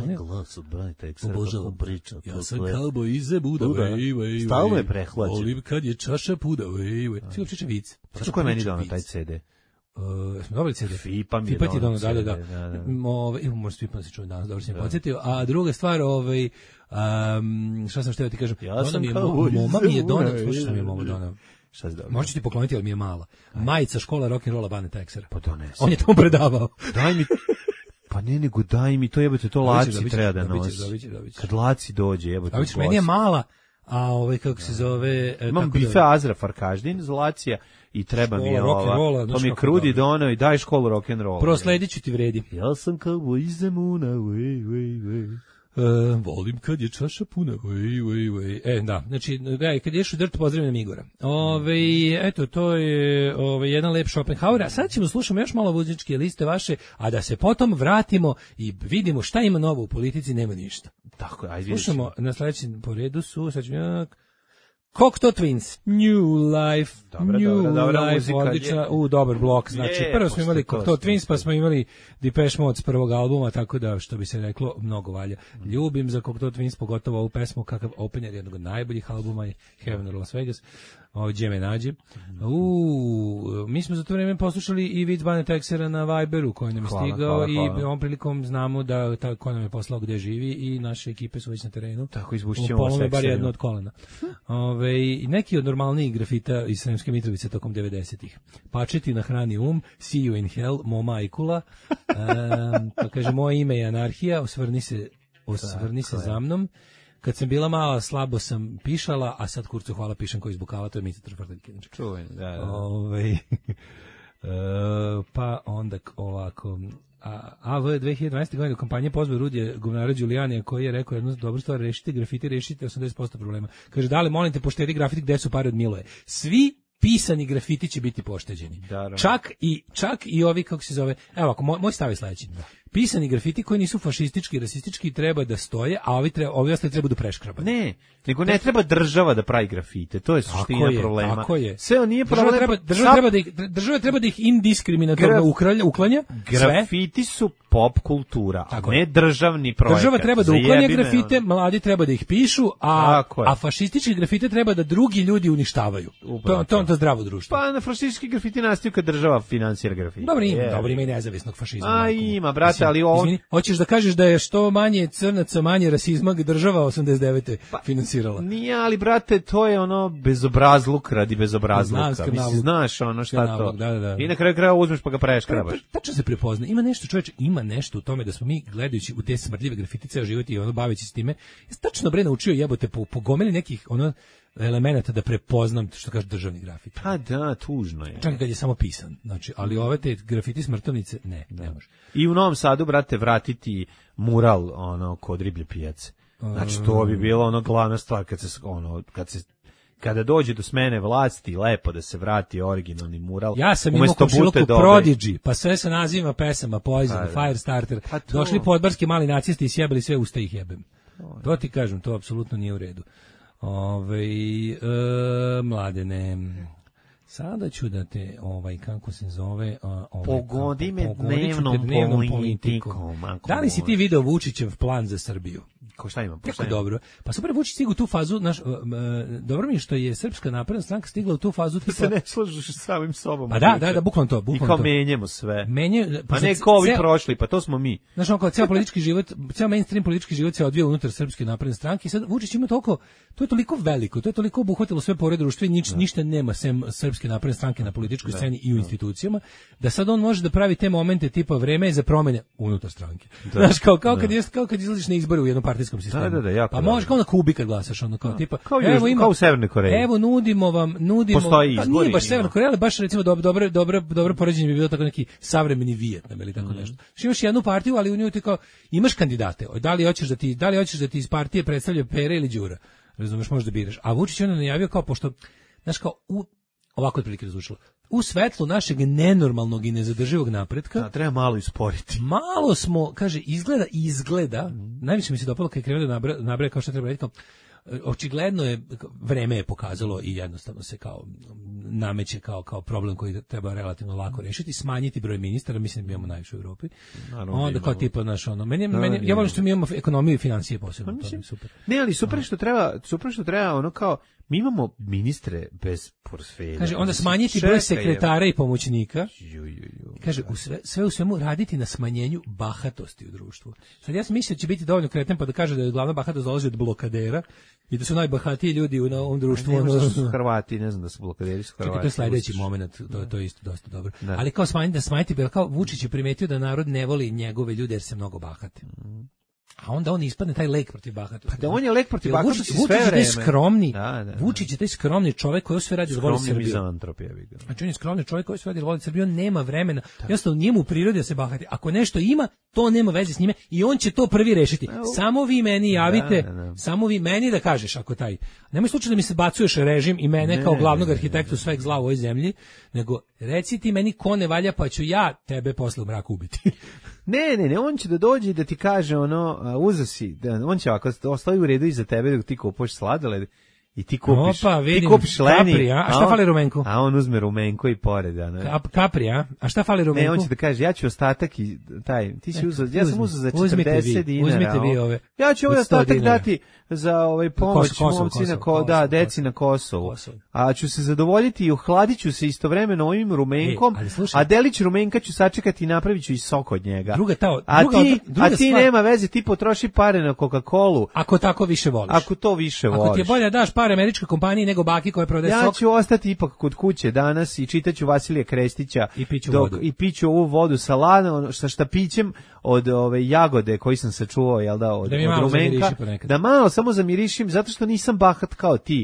Ja sam Cowboy iz Zebuda, stalno je prehlađen. Volim kad je čaša puda, Svi učiče vic. Što ko je meni donao taj CD? Smo dobili CD. Fipa mi je donao CD. Da. Možda Fipa se čuje danas, dobro si mi podsjetio. A druga stvar, šta sam šteo ti kažem? Ja sam Cowboy. Moma mi je donao, slušaj šta mi je Moma donao. Možete ti pokloniti, ali mi je mala. Majica škola rock'n'rolla Baneta Eksera. Pa donesi. On je tamo predavao. Daj mi... Pa ne, nego daj mi to, jebote, to Laci treba da nosi. Kad Laci dođe, jebote. A meni je mala, a kako se zove... Imam bife Azra Farkaždin iz Lacija i treba mi ova. To mi je Krudi donao i daj školu rock'n'rolla. Prosledit ću ti vredi. Ja sam kao iz Zemuna, volim kad je čaša puna. Da, znači, kad ješ u Dirt, pozdravljam Igora. Eto, to je jedan lep Schopenhauer. A sad ćemo slušamo još malo muzičke liste vaše, a da se potom vratimo i vidimo šta ima novo u politici, nema ništa. Tako, ajde. Slušamo, na sljedećem po redu su, sad ćemo... Cocteau Twins, New Life, Life, odlična, dobar blok, znači prvo smo imali Cocteau Twins, pa smo imali Depeche Mode s prvog albuma, tako da, što bi se reklo, mnogo valja. Ljubim za Cocteau Twins, pogotovo ovu pesmu, kakav opener jednog od najboljih albuma je Heaven or Las Vegas, gdje me nađe. Mi smo za to vrijeme poslušali i vic Baneta Eksera na Viberu koji nam je stigao i ovom prilikom znamo da ko nam je poslao gde živi i naše ekipe su već na terenu. Tako izbušćemo sekseriju. Bar jedno od kolena. Neki od normalnijih grafita iz Sremske Mitrovice tokom 90-ih. Pačeti na hrani See you in hell, Moma Ajkula. Pa kaže, moje ime je Anarhija, osvrni se za mnom. Kad sam bila mala, slabo sam pišala, a sad kurcu hvala pišem koji izbukava, to je Mica Trfartaljke. Čuvaj, da. Pa onda ovako... AV 2012. godine u kampanji pozvao Rudija Govnara Đulijanija koji je rekao jednu dobru stvar, rešite grafiti, rešite 80% problema. Kaže, da li molim te poštedi grafiti, gde su pare od Miloje? Svi pisani grafiti će biti pošteđeni. Čak i ovi, kako se zove, evo ovako, moj stav je sledeći. Pisani grafiti koji nisu fašistički i rasistički treba da stoje, a ovi ostali treba da preškrabani. Ne, nego ne treba država da pravi grafite, to je suština problema. Tako je. Sve nije problem. Država treba da ih indiskriminatorno uklanja. Grafiti su pop kultura, a ne državni projekat. Država treba da uklanja grafite, mladi treba da ih pišu, a fašistički grafite treba da drugi ljudi uništavaju. To je zdravo društvo. Pa na fašistički grafiti nastaju kad država finansira grafite. Dobro ima i nezavisnog fašizma. Ima, brate, jeste, ali ovo... Izvini, hoćeš da kažeš da je što manje crnaca, manje rasizma država 89. finansirala? Nije, ali brate, to je ono bezobrazluk radi bezobrazluka. Mislim, znaš ono šta to. Da. I na kraju kraja uzmeš pa ga preškrabaš. Tačno se prepozna. Ima nešto, čoveče, ima nešto u tome da smo mi gledajući u te smrdljive grafitice živjeti i ono baveći se time. Ja tačno bre naučio jebote po gomili nekih ono elemenata da prepoznam što kaže državni grafiti. Pa da, tužno je. Čak kad je samo pisan. Znači, ali ove te grafiti smrtovnice ne može. I u Novom Sadu, brate, vratiti mural ono kod riblje pijace. Znači, to bi bilo ono glavna stvar kada dođe do smene vlasti, lepo da se vrati originalni mural. Ja sam imao komšiluku Prodigy, pa sve sa nazivima pesama, Poison, Firestarter, došli podbarski mali nacisti i sjebali sve usta ih jebem. To ti kažem, to apsolutno nije u redu. Mladene, sada ću da te, kako se zove, pogodi me dnevnom politikom. Da li si ti video Vučićev plan za Srbiju? Ko šta ima? Jako dobro. Pa super, Vučić stigao u tu fazu, dobro mi je što je Srpska napredna stranka stigla u tu fazu tipa... Se ne slažeš sa samim sobom. Pa da, bukvalno to. I kao menjamo sve. Pa ne kao ovi prošli, pa to smo mi. Znaš, kao ceo politički život, ceo mainstream politički život se odvija unutar Srpske napredne stranke i sad Vučić ima toliko, to je toliko veliko, to je toliko obuhvatilo sve pore društva i ništa nema sem Srpske napredne stranke na političkoj sceni i u institucijama, da sad on može da pravi te momente tipa vreme je za promene unutar stranke. Znaš, kao kad izlaziš na izbore u jednopartijskom sistemu. Pa možeš kao na Kubi kad glasaš, ono kao tipa, kao u Severnoj Koreji. Evo nudimo postoji izbori. Nije baš Severna Koreja, ali baš recimo dobro poređenje bi bilo tako neki savremeni Vijetnam ili tako nešto. Što imaš jednu partiju, ali u njoj ti kao imaš kandidate. Da li hoćeš da ti iz partije predstavlja Pere ili Đura? Razumeš, možeš da biraš. A Vučić onda najavio kao pošto znaš kao ovako je prilike razvučilo. U svetlu našeg nenormalnog i nezadrživog napretka, treba malo isporiti. Malo smo, kaže, izgleda. Najviše mi se dopalo kad je krenuo da nabraja kao što treba raditi, očigledno je, vreme je pokazalo i jednostavno se kao nameće kao problem koji treba relativno lako rešiti, smanjiti broj ministara, mislim da imamo najviše u Evropi. Onda kao tipa naš ono, ja volim što mi imamo ekonomiju i financije posebno, to je super. Ne, ali super što treba ono kao mi imamo ministre bez portfelja. Kaže, onda smanjiti broj sekretara i pomoćnika. Kaže, sve u svemu raditi na smanjenju bahatosti u društvu. Sad ja sam mislio da će biti dovoljno kreten pa da kaže da je glavna bahatost dolazi od blokadera i da su najbahatiji ljudi u ovom društvu. Ne znam da su Hrvati, ne znam da su blokaderi su Hrvati. To je sledeći moment, to je isto dosta dobro. Da. Ali kao smanjiti, kao Vučić je primetio da narod ne voli njegove ljude jer se mnogo bahate. A onda on ispadne taj lek protiv bahatosti. Pa da on je lek protiv bahatosti sve vreme. Vučić je taj skromni čovjek koji sve radi da voli Srbiju. Mizantrop je. Znači on je skromni čovjek koji sve radi da voli Srbiju, on nema vremena. Jednostavno njemu u prirodi da se bahati. Ako nešto ima, to nema veze s njime i on će to prvi rešiti. Samo vi meni javite, samo vi meni da kažeš ako taj. Nemoj slučajno da mi se bacuješ režim i mene kao glavnog arhitektu sveg zla u ovoj zemlji, nego reci ti meni ko ne valja pa ću ja tebe posle u mraku ubiti. Ne, on će da dođe i da ti kaže uzasi, on će ovako stoji u redu iza tebe dok ti kupuješ sladoled i ti kupiš Leni. Capri, a šta fali Rumenku? A on uzme Rumenko i pored. Capri, a šta fali Rumenku? Ne, on će da kaže, ja ću ostatak i ti si uzeo, ja sam uzeo za 40 dinara. Uzmite vi ove. Ja ću ovaj ostatak dati za pomoć momci deci na Kosovu. A ću se zadovoljiti i ohladit ću se istovremeno ovim Rumenkom, a delić Rumenka ću sačekati i napravit ću i sok od njega. A ti nema veze, ti potroši pare na Coca-Colu. Ako tako više voliš. Ako to više voliš. Ako ti je bolje daš pare američkoj kompaniji nego baki koja prodaje sok. Ja ću ostati ipak kod kuće danas i čitaću Vasilija Krestića i piću ovu vodu sa lanom, sa štapićem od ove jagode koji sam sačuvao, jel da, od Rumenka. Da malo samo zamirišim, zato što nisam bahat kao ti.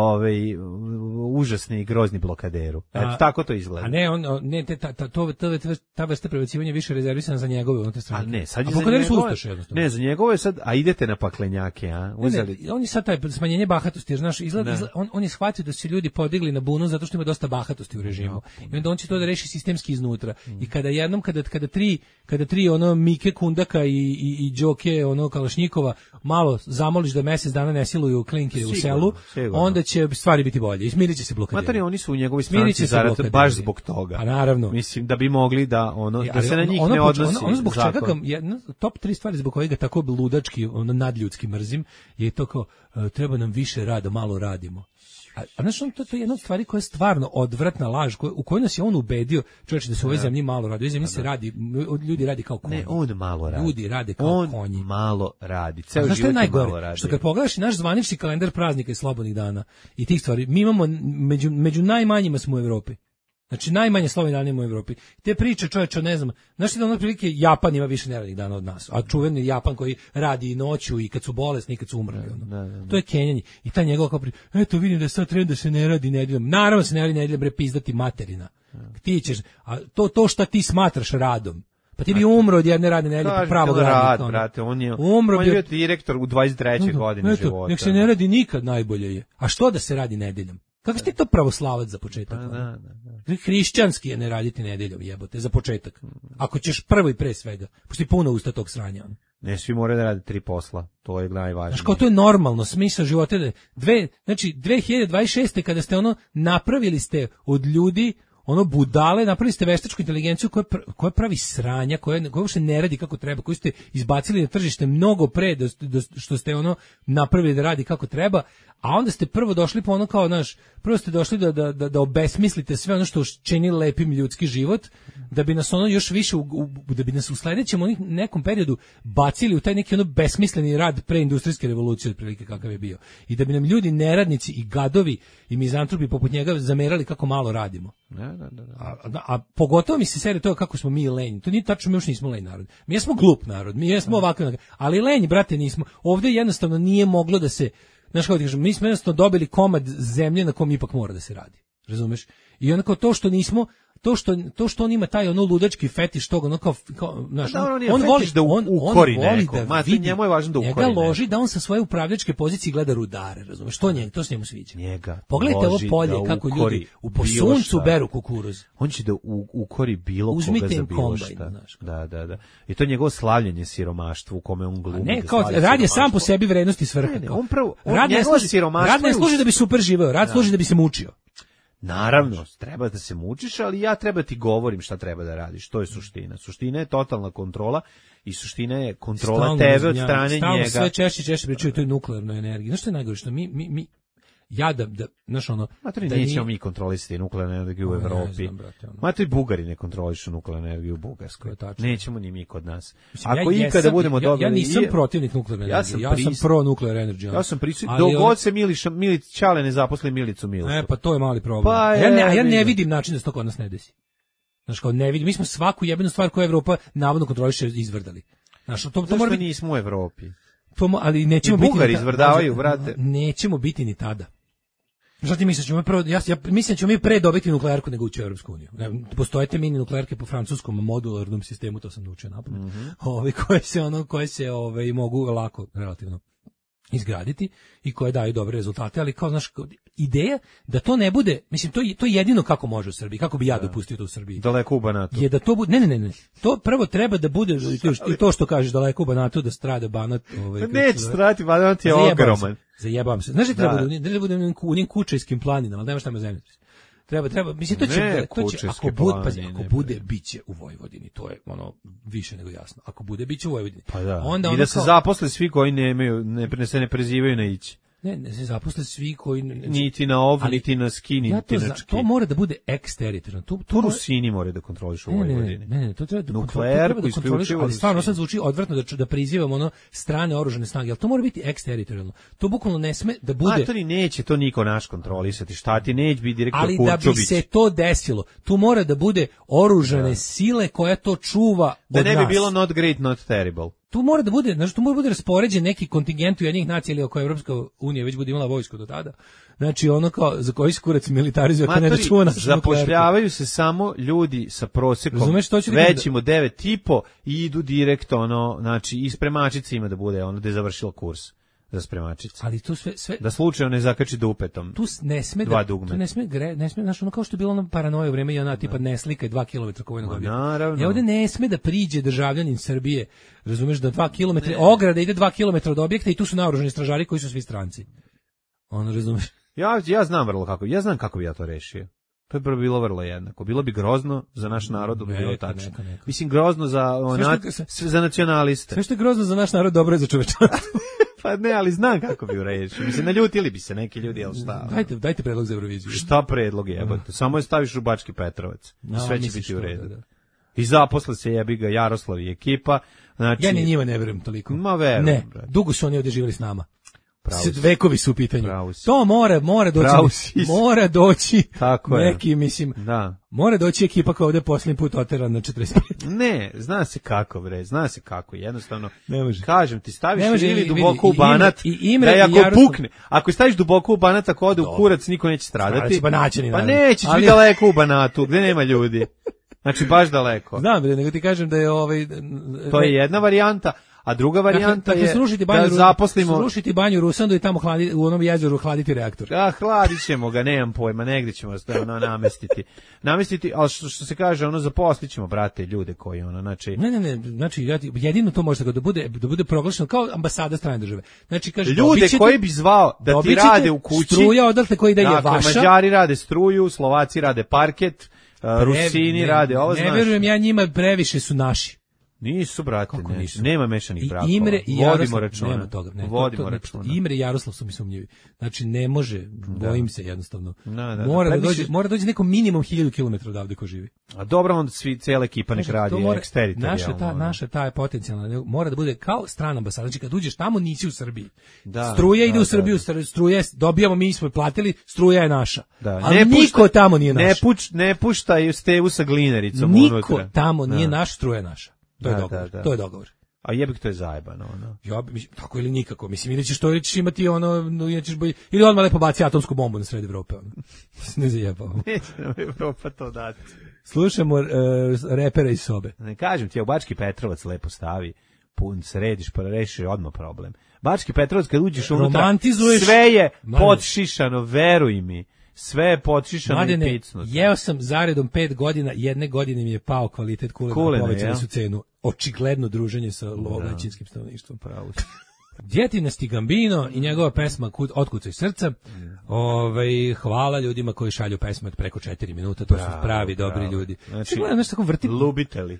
Užasni i grozni blokaderu. Eto, tako to izgleda. A ne, ta vrsta prebacivanja više rezervisana za njegove unutar stranke. A ne, sad je za njegove. Ne, za njegove sad, a idete na paklenjake, a? Ne, on je sad taj smanjenje bahatosti, jer znaš, on je shvatio da su ljudi podigli na bunu zato što ima dosta bahatosti u režimu. I onda on će to da reši sistemski iznutra. I kada tri ono Mike Kundaka i Đoke ono Kalašnjikova malo zamoliš da mesec dana ne siluju klinkere u selu, onda da će stvari biti bolje. I smirit će se blokaderi. Matari, oni su u njegovoj stranci zarad baš zbog toga. Pa naravno. Mislim da bi mogli da da se na njih ne odnosi. Ono zbog čega top 3 stvari zbog kojih ga tako ludački, nadljudski mrzim, je to kao treba nam više rada, malo radimo. A znaš, to je jedna od stvari koja je stvarno odvratna laž, u kojoj nas je on ubedio, čovječe, da se u ovoj zemlji malo radi. U ovoj zemlji se radi, ljudi radi kao konji. Ne, on malo radi. Ljudi rade kao konji. On malo radi. Ceo život je malo radi. Što kad pogledaš i naš zvanični kalendar praznika i slobodnih dana i tih stvari, mi imamo, među najmanjima smo u Evropi. Znači, najmanje slobodnih dana ima u Evropi. Te priče, čovječe, ne znam, znaš da ono prilike Japan ima više neradnih dana od nas, a čuveni Japan koji radi i noću i kad su bolesni i kad su umrli. To je kenjanje. I ta njegova kao eto, vidim da je sad trend da se ne radi nedeljom. Naravno se ne radi nedeljom, bre, pizdati materina. Ti ćeš, a to šta ti smatraš radom, pa ti bi umro od jedne radne nedelje pravog radnika. Brate, on je bio direktor u 23. godine života. Nek se ne radi nikad, najbolje je. A što da se radi nedeljom? Kako ste to pravoslavac za početak? Da. Hrišćanski je ne raditi nedeljom, jebote, za početak. Ako ćeš prvo i pre svega, pošto je puno usta tog sranja. Ne, svi moraju da rade 3 posla, to je najvažnije. Znaš, kao to je normalno, smisao života. Znači, 2026. kada ste napravili ste od ljudi budale, napravili ste veštačku inteligenciju koja pravi sranja, koja uopšte ne radi kako treba, koju ste izbacili na tržište mnogo pre što ste napravili da radi kako treba, a onda ste prvo došli po prvo ste došli da obesmislite sve ono što čini lepim ljudski život, da bi nas još više, da bi nas u sledećem nekom periodu bacili u taj neki besmisleni rad pre industrijske revolucije, otprilike kakav je bio. I da bi nam ljudi neradnici i gadovi i mizantropi poput njega zamerali kako malo radimo. A pogotovo mi se serije toga kako smo mi lenji. To nije tačno, mi još nismo lenji narod. Mi jesmo glup narod, mi jesmo ovakav, ali lenji, brate, nismo. Ovdje jednostavno nije moglo da se, znaš kako ti kažem, mi smo jednostavno dobili komad zemlje na kom ipak mora da se radi. Razumeš? I onako to što nismo, to što on ima taj ludački fetiš toga, kao znaš, on voli da ukori neko. Njemu je važno da ukori neko. Njega loži da on sa svoje upravljačke pozicije gleda rudare, razumeš? To se njemu sviđa. Pogledajte ovo polje kako ljudi po suncu beru kukuruz. On će da ukori bilo koga za bilo šta. Da. I to je njegovo slavljenje siromaštva u kome on glumi. Ne, kao rad je sam po sebi vrednost i svrha. Rad ne služi da bi super živeo, rad služi da bi se mučio. Naravno, treba da se mučiš, ali ja treba ti govorim šta treba da radiš. To je suština. Suština je totalna kontrola i suština je kontrola tebe od strane njega. Sve češće pričaju o toj nuklearnoj energiji. Znaš što je najgore? Što mi znaš nećemo mi kontrolisati nuklearnu energiju u Evropi. Matri Bugari ne kontrolišu nuklearnu energiju u Bugarskoj. Nećemo ni mi kod nas. Ako ikada budemo dobili... Ja nisam protivnik nuklearne energije, ja sam pro nuclear energy. Ja sam dok god se Milić Ćale ne zaposli Milicu Milošu. Pa to je mali problem. Ja ne vidim način da se to kod nas ne desi. Znaš, kao ne vidim, mi smo svaku jebenu stvar koju Evropa navodno kontroliše izvrdali. Znaš, to mora biti... nismo u Evropi. Ali nećemo biti... Bugari izvrdavaju, brate. Nećemo biti ni tada. Šta ti misliš, ja mislim da ćemo mi pre dobiti nuklearku nego ući u Europsku uniju. Postojete mini nuklearke po francuskom modularnom sistemu, to sam naučio napamet. Koje se mogu lako relativno izgraditi i koje daju dobre rezultate, ali kao, znaš, ideja da to ne bude, mislim, to je jedino kako može u Srbiji, kako bi ja dopustio to u Srbiji. Daleko u Banatu. Je da to bude, ne, to prvo treba da bude, i to što kažeš, daleko u Banatu, da strada Banat. Neće strati, Banat je ogroman. Zajebavam se. Znaš da bude u njim kučajskim planinama, ali nema šta me zemlje. Treba, mislim, to će ako bude, biće u Vojvodini, to je više nego jasno. Ako bude, biće u Vojvodini. Pa da, onda i da se zaposle svi koji se ne prezivaju na ići. Ne se zaposle svi koji... Niti na ovo, niti na ski, niti na čki. To mora da bude eksteritorijalno. To Rusini moraju da kontrolišu u Vojvodini. Ne, to treba da nuklearku isključivo. Ali stvarno sad zvuči odvratno da prizivamo strane oružane snage, ali to mora biti eksteritorijalno. To bukvalno ne sme da bude... to ni neće, to niko naš kontrolisati. Šta ti neće biti direktor Kurčović. Ali da bi se to desilo, tu mora da bude oružane sile koja to čuva od nas. Da ne bi bilo not great, not terrible. Tu mora da bude, znači tu mora da bude raspoređen neki kontingent Ujedinjenih nacija ili ako Evropska unija već bude imala vojsku do tada. Znači kao za koji se kurac militarizuje kad ne da čuva našu zapošljavaju se samo ljudi sa prosekom većim od 9,5 i idu direkt znači i spremačica ima da bude da je završila kurs za spremačicu. Ali tu sve da slučajno ne zakači dupetom. Tu ne sme da tu ne sme znači kao što je bilo paranoja u vreme i tipa ne slika 2 km vojnog objekta. Naravno. Ovde ne sme da priđe državljanin Srbije, razumeš, da 2 km ograda ide 2 km od objekta i tu su naoružani stražari koji su svi stranci. Razumeš? Ja znam vrlo kako, ja znam kako bi ja to rešio. To je bilo vrlo jednako. Bilo bi grozno za naš narod, bi bilo tačno. Neka. Mislim, grozno za nacionaliste. Sve što je grozno za naš narod, dobro je za čovečanstvo. Pa ne, ali znam kako bi urešio. Mislim, naljutili bi se neki ljudi, jel šta? Dajte predlog za Euroviziju. Šta predlog jebote? Samo je staviš u Bački Petrovac. I sve će biti u redu. Da. I zaposle se jebi ga Jaroslav i ekipa. Znači, Ja ni njima ne verujem toliko. Ma verujem. Ne, brate. dugo su oni ovdje živjeli s nama. Pravo Vekovi su u pitanju. Pravo To mora doći. Mora doći. Tako je. Neki, mislim. Da. Mora doći ekipa koja ovdje posljednji put otera na 45. Ne, zna se kako, bre, zna se kako, jednostavno. Ne može. Kažem ti, staviš Ne može, ili vidi, duboko u i banat, Imre da i ako Jaroslav- pukne, ako staviš duboko u banat, ako ode u kurac, niko neće stradati. Stradaće Banaćani, Pa naravno. nećeš Ali- biti daleko u banatu, gde nema ljudi. Znači, baš daleko. Znam, nego ti kažem da je To je jedna varijanta, a druga varijanta je da zaposlimo... Srušiti banju Rusandu i tamo u onom jezeru hladiti reaktor. Hladit ćemo ga, nemam pojma, negdje ćemo namestiti. Namestiti, ali što se kaže, zaposlit ćemo, brate, ljude koji znači... Ne, znači jedino to može da bude proglašeno kao ambasada strane države. Znači kaže ljude koji bi zvao da ti rade u kući. Struja odatle koji da je vaša. Mađari rade struju, Slovaci rade parket, Rusini rade ovo, znaš. Ne verujem ja njima, previše su naši. Nisu, brate, Kako nisu? Nema mešanih brakova. Imre i Jaroslav, računa. nema toga. Vodimo računa. Imre i Jaroslav su mi sumnjivi. Znači ne može, bojim se jednostavno. Da. Mora doći neko minimum 1000 km odavde ko živi. A dobro, onda cela ekipa nek radi eksteritorijalno. Naša ta je potencijalna, mora da bude kao strana ambasada. Znači kad uđeš tamo nisi u Srbiji. Da, struja ide u Srbiju, struja dobijamo, mi smo je platili, struja je naša. Da. Ali niko tamo nije naš. Ne puštaj stevu sa glinericom unutra. Niko tamo nije naš, struja je naša. To je dogovor. A jebik, to je zajebano, Ja mislim tako ili nikako. Mislim ili ćeš imati ili odmah lepo baci atomsku bombu na sred Evrope. Ne zajebamo. Neće nam Evropa to dati. Slušamo repera iz sobe. Ne kažem ti, u Bački Petrovac lepo stavi, pun središ pa reši odmah problem. Bački Petrovac kad uđeš unutra, sve je podšišano, veruj mi. Sve je potšišano i picnuto. Jeo sam zaredom 5 godina, jedne godine mi je pao kvalitet kulena, povećali su cenu. Očigledno druženje sa lovačinskim stanovništvom. Pravo. Djetinasti Gambino i njegova pesma Otkucaj srca. Hvala ljudima koji šalju pesme od preko 4 minuta, to su pravi, dobri ljudi. Znači, tako lubiteli.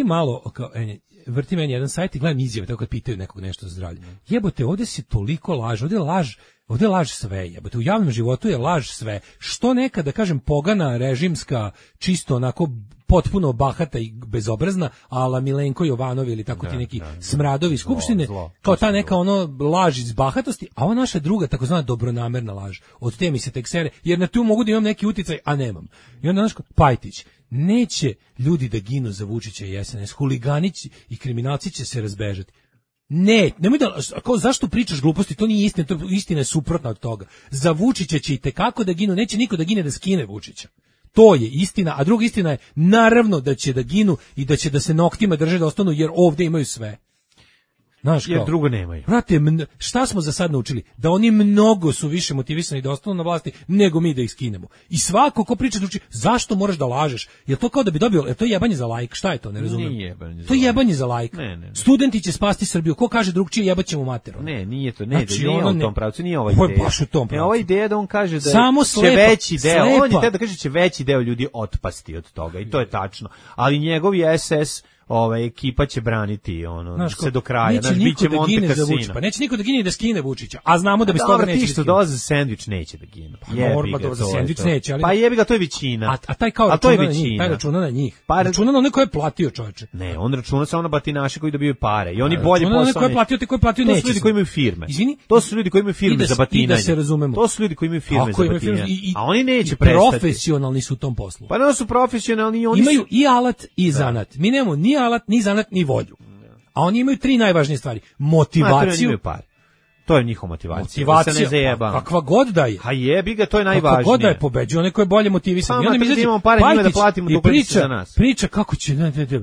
Vrti meni jedan sajt i gledam izjave, tako kad pitaju nekog nešto za zdravlje. Jebote, ovdje si toliko laž, ovdje je laž sve, jebote, u javnom životu je laž sve. Što neka, da kažem, pogana, režimska, čisto onako potpuno bahata i bezobrazna, ala Milenko Jovanov ili tako ti neki smradovi Skupštine, kao ta neka laž iz bahatosti, a ova naša druga, takozvana dobronamerna laž. Od te mi se tek sere, jer na tu mogu da imam neki uticaj, a nemam. I onda Pajtić, neće ljudi da ginu za Vučića i SNS, huliganići i kriminalci će se razbežati. Nemoj da, zašto pričaš gluposti, to nije istina, istina je suprotna od toga. Za Vučića će i tekako da ginu, neće niko da gine da skine Vučića. To je istina, a druga istina je naravno da će da ginu i da će da se noktima drže da ostanu jer ovdje imaju sve. Znaš, jer drugo nemaju. Brate, šta smo za sad naučili? Da oni mnogo su više motivisani da ostanu na vlasti nego mi da ih skinemo. I svako ko priča drugi, zašto moraš da lažeš? Je to kao da bi dobio, je to jebanje za lajk? Šta je to? Ne razumijem. Nije jebanje za to je jebanje za lajk. Ne. Studenti će spasti Srbiju. Ko kaže drugčije, jebaćemo materu. Ne, nije to. Znači, nije u tom pravcu, nije ova ideja. Ovo je baš u tom pravcu. Ova ideja da on kaže da samo će veći deo, on je da kaže će veći deo ljudi otpasti od toga i to je tačno. Ali njegovi SS ekipa će braniti se do kraja. Neće niko da gine za Vučića. Pa neće niko da gine da skine Vučića. A znamo da bez toga neće. Ti što dolaze za sendvič neće da gine. Normalno za sendvič neće, ali pa jebi ga, to je većina. A taj kao računa na njih. Pa računa na one koje je platio, čoveče. Ne, on računa samo na batinaše koji dobijaju pare. I oni bolje posao. Računa na koje platio, te koje platio neće. To su ljudi koji imaju firme. Izvini? To su ljudi koji imaju firme za batinanje. Da se razumemo. To su ljudi koji imaju firme za batinanje. A oni neće prestati. Profesionalni su u tom poslu. Pa oni su profesionalni i oni imaju i alat i zanat. Mi nemamo ni alat, ni zanat, ni volju. A oni imaju 3 najvažnije stvari. Motivaciju. To je njihova motivacija. Da se ne zajebam. Kakva god da je. A jebi ga, to je najvažnije. Kakva god da je pobeđuje, onaj ko je bolje motivisan. I onda mi izađemo pare njima da platimo dok za nas. Priča kako će,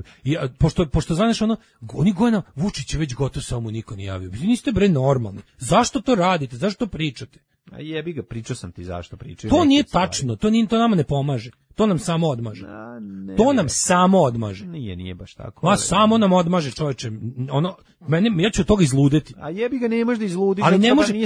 pošto znaš oni godina, Vučić je već gotov, samo mu niko ne javio. Niste bre normalni. Zašto to radite? Zašto to pričate? A jebi ga, pričao sam ti zašto pričaju. To nije tačno, to nama ne pomaže. To nam samo odmaže. To nam samo odmaže. Nije baš tako. Ma samo nam odmaže, čoveče. Ja ću od toga izludeti. A jebi ga, ne može da izludiš. Ali ne može,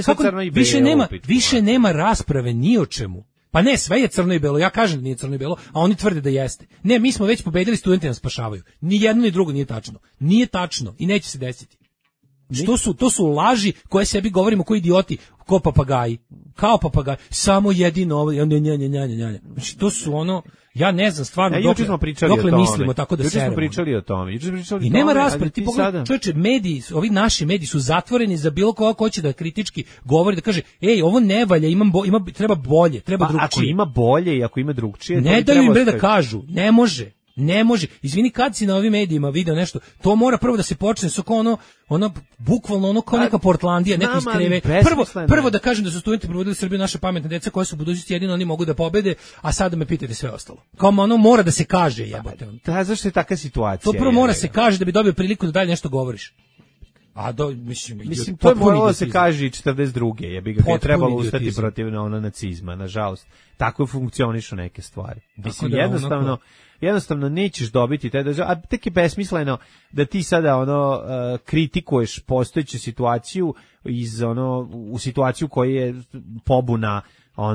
više nema rasprave ni o čemu. Pa ne, sve je crno i belo, ja kažem da nije crno i belo, a oni tvrde da jeste. Ne, mi smo već pobedili, studenti nas spašavaju. Ni jedno ni drugo nije tačno. Nije tačno i neće se desiti. To su laži koje sebi govorimo kao idioti, kao papagaji. Kao papagaji. Samo jedino ovo, njanja. Znači, to su ja ne znam stvarno dokle mislimo tako da seremo. Juče smo pričali o tome. I nema rasprave. Ti pogledaj, čovječe, mediji, ovi naši mediji su zatvoreni za bilo koga ko će da kritički govori, da kaže, ej, ovo ne valja, treba bolje, treba drugčije. Ako ima bolje i ako ima drugčije, ne daju im da kažu, ne može. Izvini, kad si na ovim medijima video nešto, to mora prvo da se počne sa bukvalno kao neka Portlandija, neko iz kreve. Prvo da kažem da su studenti probudili Srbiju, naše pametne deca koje su budućnosti, jedino oni mogu da pobede, a sada me pitajte sve ostalo. Kao mora da se kaže, jebote. Zašto je takva situacija? To prvo mora se kaže da bi dobio priliku da dalje nešto govoriš. Mislim to je moralo da se kaže i 42. jebi ga, kad je trebalo ustati protiv nacizma, nažalost. Tako funkcionišu neke stvari. Mislim, jednostavno nećeš dobiti te države, a tek je besmisleno da ti sada kritikuješ postojeću situaciju u situaciju koja je pobuna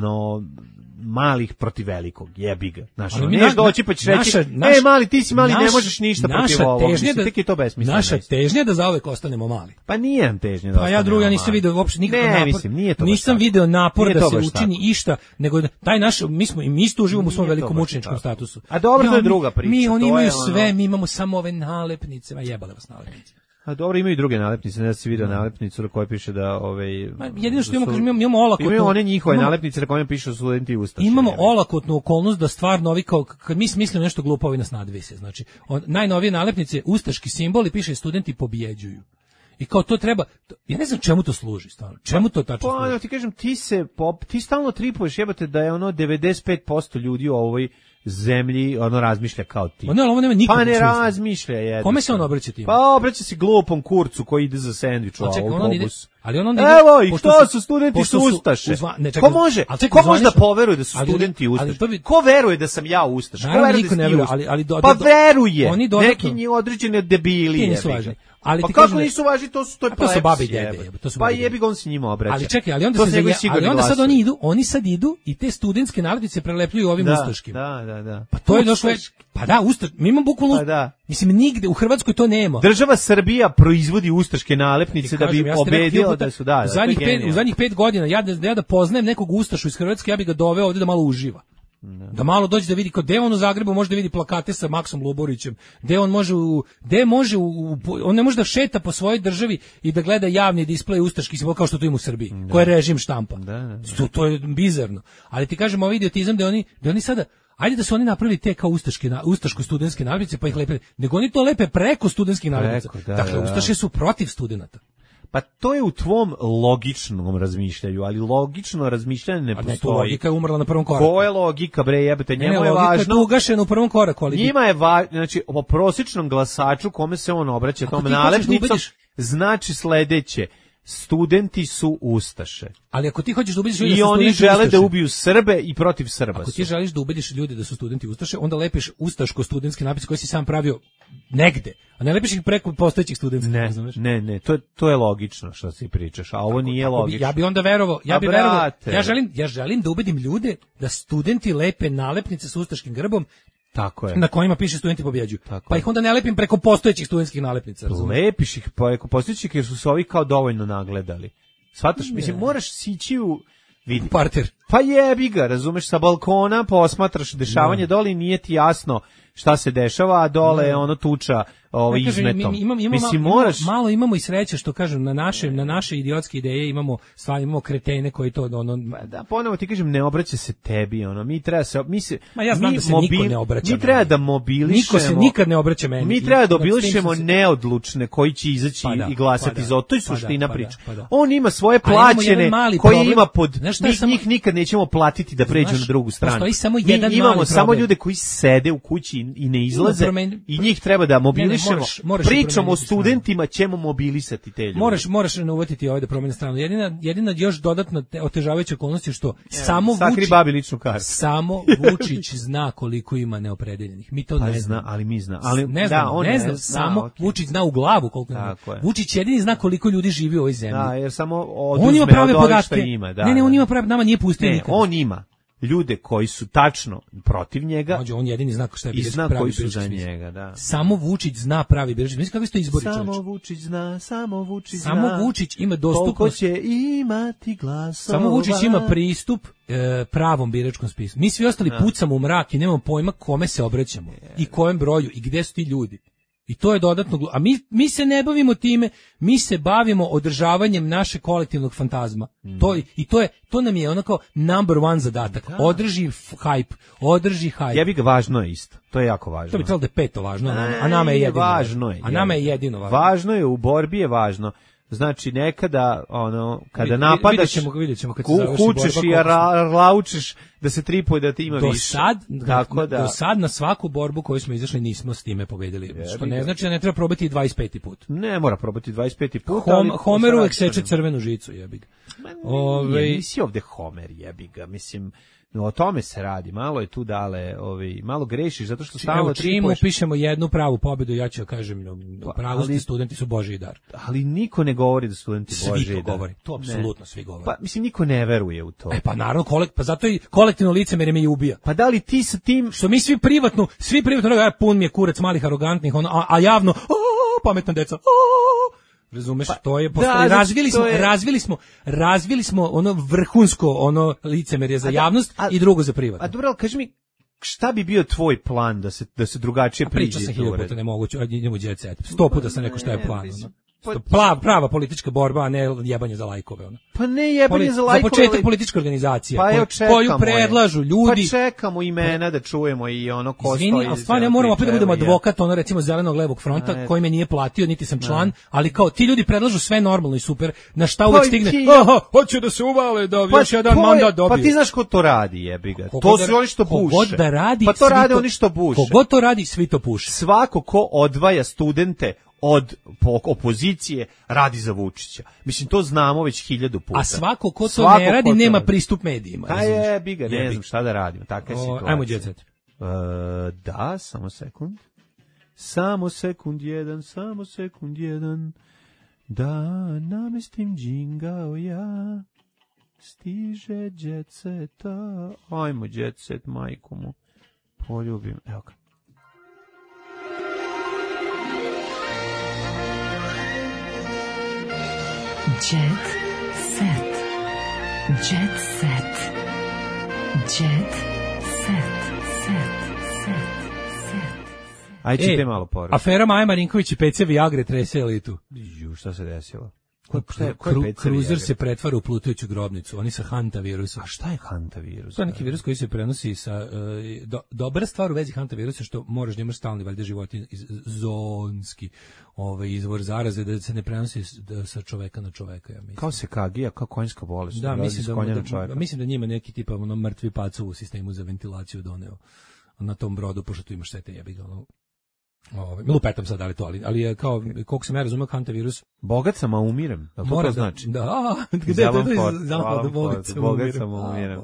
malih protiv velikog, jebi ga. Neš doći pa ćeš reći, mali, ti si mali, ne možeš ništa protiv ovog. Tek je to besmisleno. Naša težnja da zauvek ostanemo mali. Pa nije nam težnja da ostanemo mali. Ja nisam video uopšte nikakav napor. Nisam video napor da se učini išta, nego taj naš, mi isto uživamo u svom velikom učeničkom statusu. A dobro, to je druga priča. Oni imaju sve, mi imamo samo ove nalepnice, jebale vas nalepnice. A dobro, imaju i druge nalepnice, ne da si vidio nalepnicu na kojoj piše da jedino što imamo olakotno. Imaju one njihove nalepnice na kojoj piše studenti i ustaše. Imamo olakotnu okolnost da stvarno kad mi smislimo nešto glupo, ovi nas nadvise. Znači, najnovije nalepnice, ustaški simbol i piše studenti pobjeđuju. I kao to treba, ja ne znam čemu to služi stvarno. Čemu to tačno služi? Pa, ti kažem, ti stalno tripuješ, jebate da je 95% ljudi u ovoj zemlji razmišlja kao ti. Pa nema nikog. Pa ne razmišlja jedan. Kome se on obraća tim? Pa obraća se glupom kurcu koji ide za sendvič u autobus. Evo ih, to su studenti su ustaše. Ko može da poveruje da su studenti ustaše? Ko veruje da sam ja ustaš? Ko veruje da si ti ustaš? Pa veruje. Neki određeni debili. Pa kako nisu važni, to su babi i dede. Pa jebi ga, on se njima obraća. Ali čekaj, ali onda sad oni sad idu i te studentske nalepnice prelepljuju ovim ustaškim. Da. Pa to je došlo već, pa da, mi imamo bukvalno, mislim, nigde u Hrvatskoj to nema. Država Srbija proizvodi ustaške nalepnice da bi pobedila da su, u zadnjih 5 godina, ja da poznajem nekog ustašu iz Hrvatske, ja bih ga doveo ovdje da malo uživa. Da malo dođe da vidi gde on u Zagrebu može da vidi plakate sa Maksom Luborićem, on ne može da šeta po svojoj državi i da gleda javni displej ustaški simbol kao što to ima u Srbiji, koji je režim štampa. To je bizarno. Ali ti kažem, ovaj idiotizam da oni sada, ajde da su oni napravili te kao ustaško studentske nalepnice pa ih lepe, nego oni to lepe preko studentskih nalepnica. Dakle, ustaše su protiv studenata. Pa to je u tvom logičnom razmišljanju, ali logično razmišljanje ne postoji. A logika je umrla na prvom koraku. Ko je logika, bre, jebate, njemu je važno. Logika je ugašena u prvom koraku, ali njima je važno, znači, o prosječnom glasaču kome se on obraća tom nalepnicom, znači sledeće. Studenti su ustaše. Ali ako ti hoćeš da ubediš ljude da su studenti ustaše, i oni žele da ubiju Srbe i protiv Srba. Ako ti želiš da ubediš ljude da su studenti ustaše, onda lepiš ustaško studentski napis koji si sam pravio negde, a ne lepiš ih preko postojećih studentskih. Ne, to je logično što si pričaš, a ovo nije logično. Ja bi onda verovao, ja želim da ubedim ljude da studenti lepe nalepnice sa ustaškim grbom. Tako je. Na kojima piše studenti pobjeđuju. Pa ih onda ne lepim preko postojećih studentskih nalepnica. Lepiš ih preko postojećih jer su se ovi kao dovoljno nagledali. Shvataš? Mislim, moraš sići u parter. Pa jebi ga, razumeš, sa balkona posmatraš dešavanje dole i nije ti jasno šta se dešava, a dole je tuča izmetom. Malo imamo i sreće što kažem, na naše idiotske ideje imamo kretene koji to da, ponovo ti kažem, ne obraća se tebi, mi treba se ja znam da se niko ne obraća. Mi treba da mobilišemo. Niko se nikad ne obraća meni. Mi treba da mobilišemo neodlučne koji će izaći i glasati za to. To je suština priče. On ima svoje plaćene koji ima pod njih nikad nećemo platiti da pređu na drugu stranu. Mi imamo samo ljude koji sede u kući i i ne izlaze i njih treba da mobilišemo. Pričamo o studentima, ćemo mobilisati te ljude. Moraš ne uvatiti ovaj da promeni stranu. Jedina još dodatno otežavajuća okolnost je što samo Vučić zna koliko ima neopredeljenih. Mi to ne znamo. Ali mi zna. Samo Vučić zna u glavu koliko ima. Vučić jedini zna koliko ljudi živi u ovoj zemlji. Da, jer samo on ima prave podatke. Ima, on ima prave, nama nije pustio nikad. On ima ljude koji su tačno protiv njega. On jedini zna šta je i zna koji su za njega, da. Samo Vučić zna pravi birački. Mislim kako su to izbori, Samo Vučić zna. Samo Vučić ima dostupnost. Koliko će imati glasova. Samo Vučić ima pristup pravom biračkom spisku. Mi svi ostali pucamo u mrak i nemamo pojma kome se obraćamo i kojem broju i gde su ti ljudi. I to je dodatno, a mi se ne bavimo time, mi se bavimo održavanjem našeg kolektivnog fantazma. To nam je onako number one zadatak. Održi hype. Jebi ga, važno je isto. To je jako važno. To bi trebalo da je peto važno, a nama je jedino. Važno je. A nama je jedino važno. Važno je, u borbi je važno. Znači nekada kada napadaš vidjet ćemo kad se hučeš i laučeš da se tripuje da ti ima više. Do sad na svaku borbu koju smo izašli nismo s time pobedili. Što ne znači da ne treba probati 25. put. Ne mora probati 25. put. Homer uvek seče crvenu žicu, jebi ga. Nisi ovde Homer, jebi ga. Mislim, o tome se radi. Malo je tu dale, malo grešiš zato što stalno čim upišemo jednu pravu pobedu, ja ću kažem, pravosti studenti su božji dar. Ali niko ne govori da studenti božji dar. Svi to govori. To apsolutno svi govore. Pa mislim niko ne veruje u to. Pa naravno, pa zato i kolektivno licemerje me i ubija. Pa da li ti sa tim što mi svi privatno pun mi je kurac malih arogantnih, a javno pametna deca. Razumeš, to je postoji. Razvili smo ono vrhunsko licemerje za javnost i drugo za privatno. A dobro, kaži mi, šta bi bio tvoj plan da se drugačije priđe? Pričao sam 1000 puta, nemoguće, idemo jet set. 100 puta sam rekao šta je plan. Prava politička borba, a ne jebanje za lajkove. Pa ne jebanje za lajkove. Za početak politička organizacija koju predlažu ljudi. Pa čekamo imena da čujemo i ko stoji. Izvini, ali stvarno ja moram opet da budem advokat, recimo Zelenog levog fronta, koji me nije platio, niti sam član, ali kao ti ljudi predlažu sve normalno i super, na šta uvek stigne, hoće da se uvale, da još jedan mandat dobiju. Pa ti znaš ko to radi, jebi ga. To su oni što puše. Pa to rade oni što puše. Kogod to radi, svi to puše. Svako ko odvaja studente od opozicije radi za Vučića. Mislim, to znamo već 1000 puta. A svako ko to ne radi nema pristup medijima. A jebi ga, ne znam šta da radimo. Takva je situacija. Ajmo jet set. Da, samo sekund. Samo sekund jedan. Da namestim džingao ja. Stiže jet seta. Ajmo jet set, majku mu. Poljubim. Evo ga. Jet set. Jet set. Jet set. Ajde malo poručiti. Afera Maja Marinković i PC Viagre trese elitu. Šta se desilo? Kruzer se pretvara u plutajuću grobnicu. Oni sa hantavirusom. A šta je hantavirus? To je neki virus koji se prenosi sa... dobra stvar u vezi hantavirusa što moraš da imaš stalni valjda životinj zonski izvor zaraze da se ne prenosi sa čoveka na čoveka, ja mislim. Kao sekagija, kao konjska bolest. Da, mislim da njima neki tipa mrtvi pacu u sistemu za ventilaciju doneo na tom brodu, pošto tu imaš sve te jebiga, lupetam sad, ali to, ali je kao, koliko sam ja razumio, hantavirus. Bogat sam, a umirem. Da to znači? Da, bogat sam, a umirem.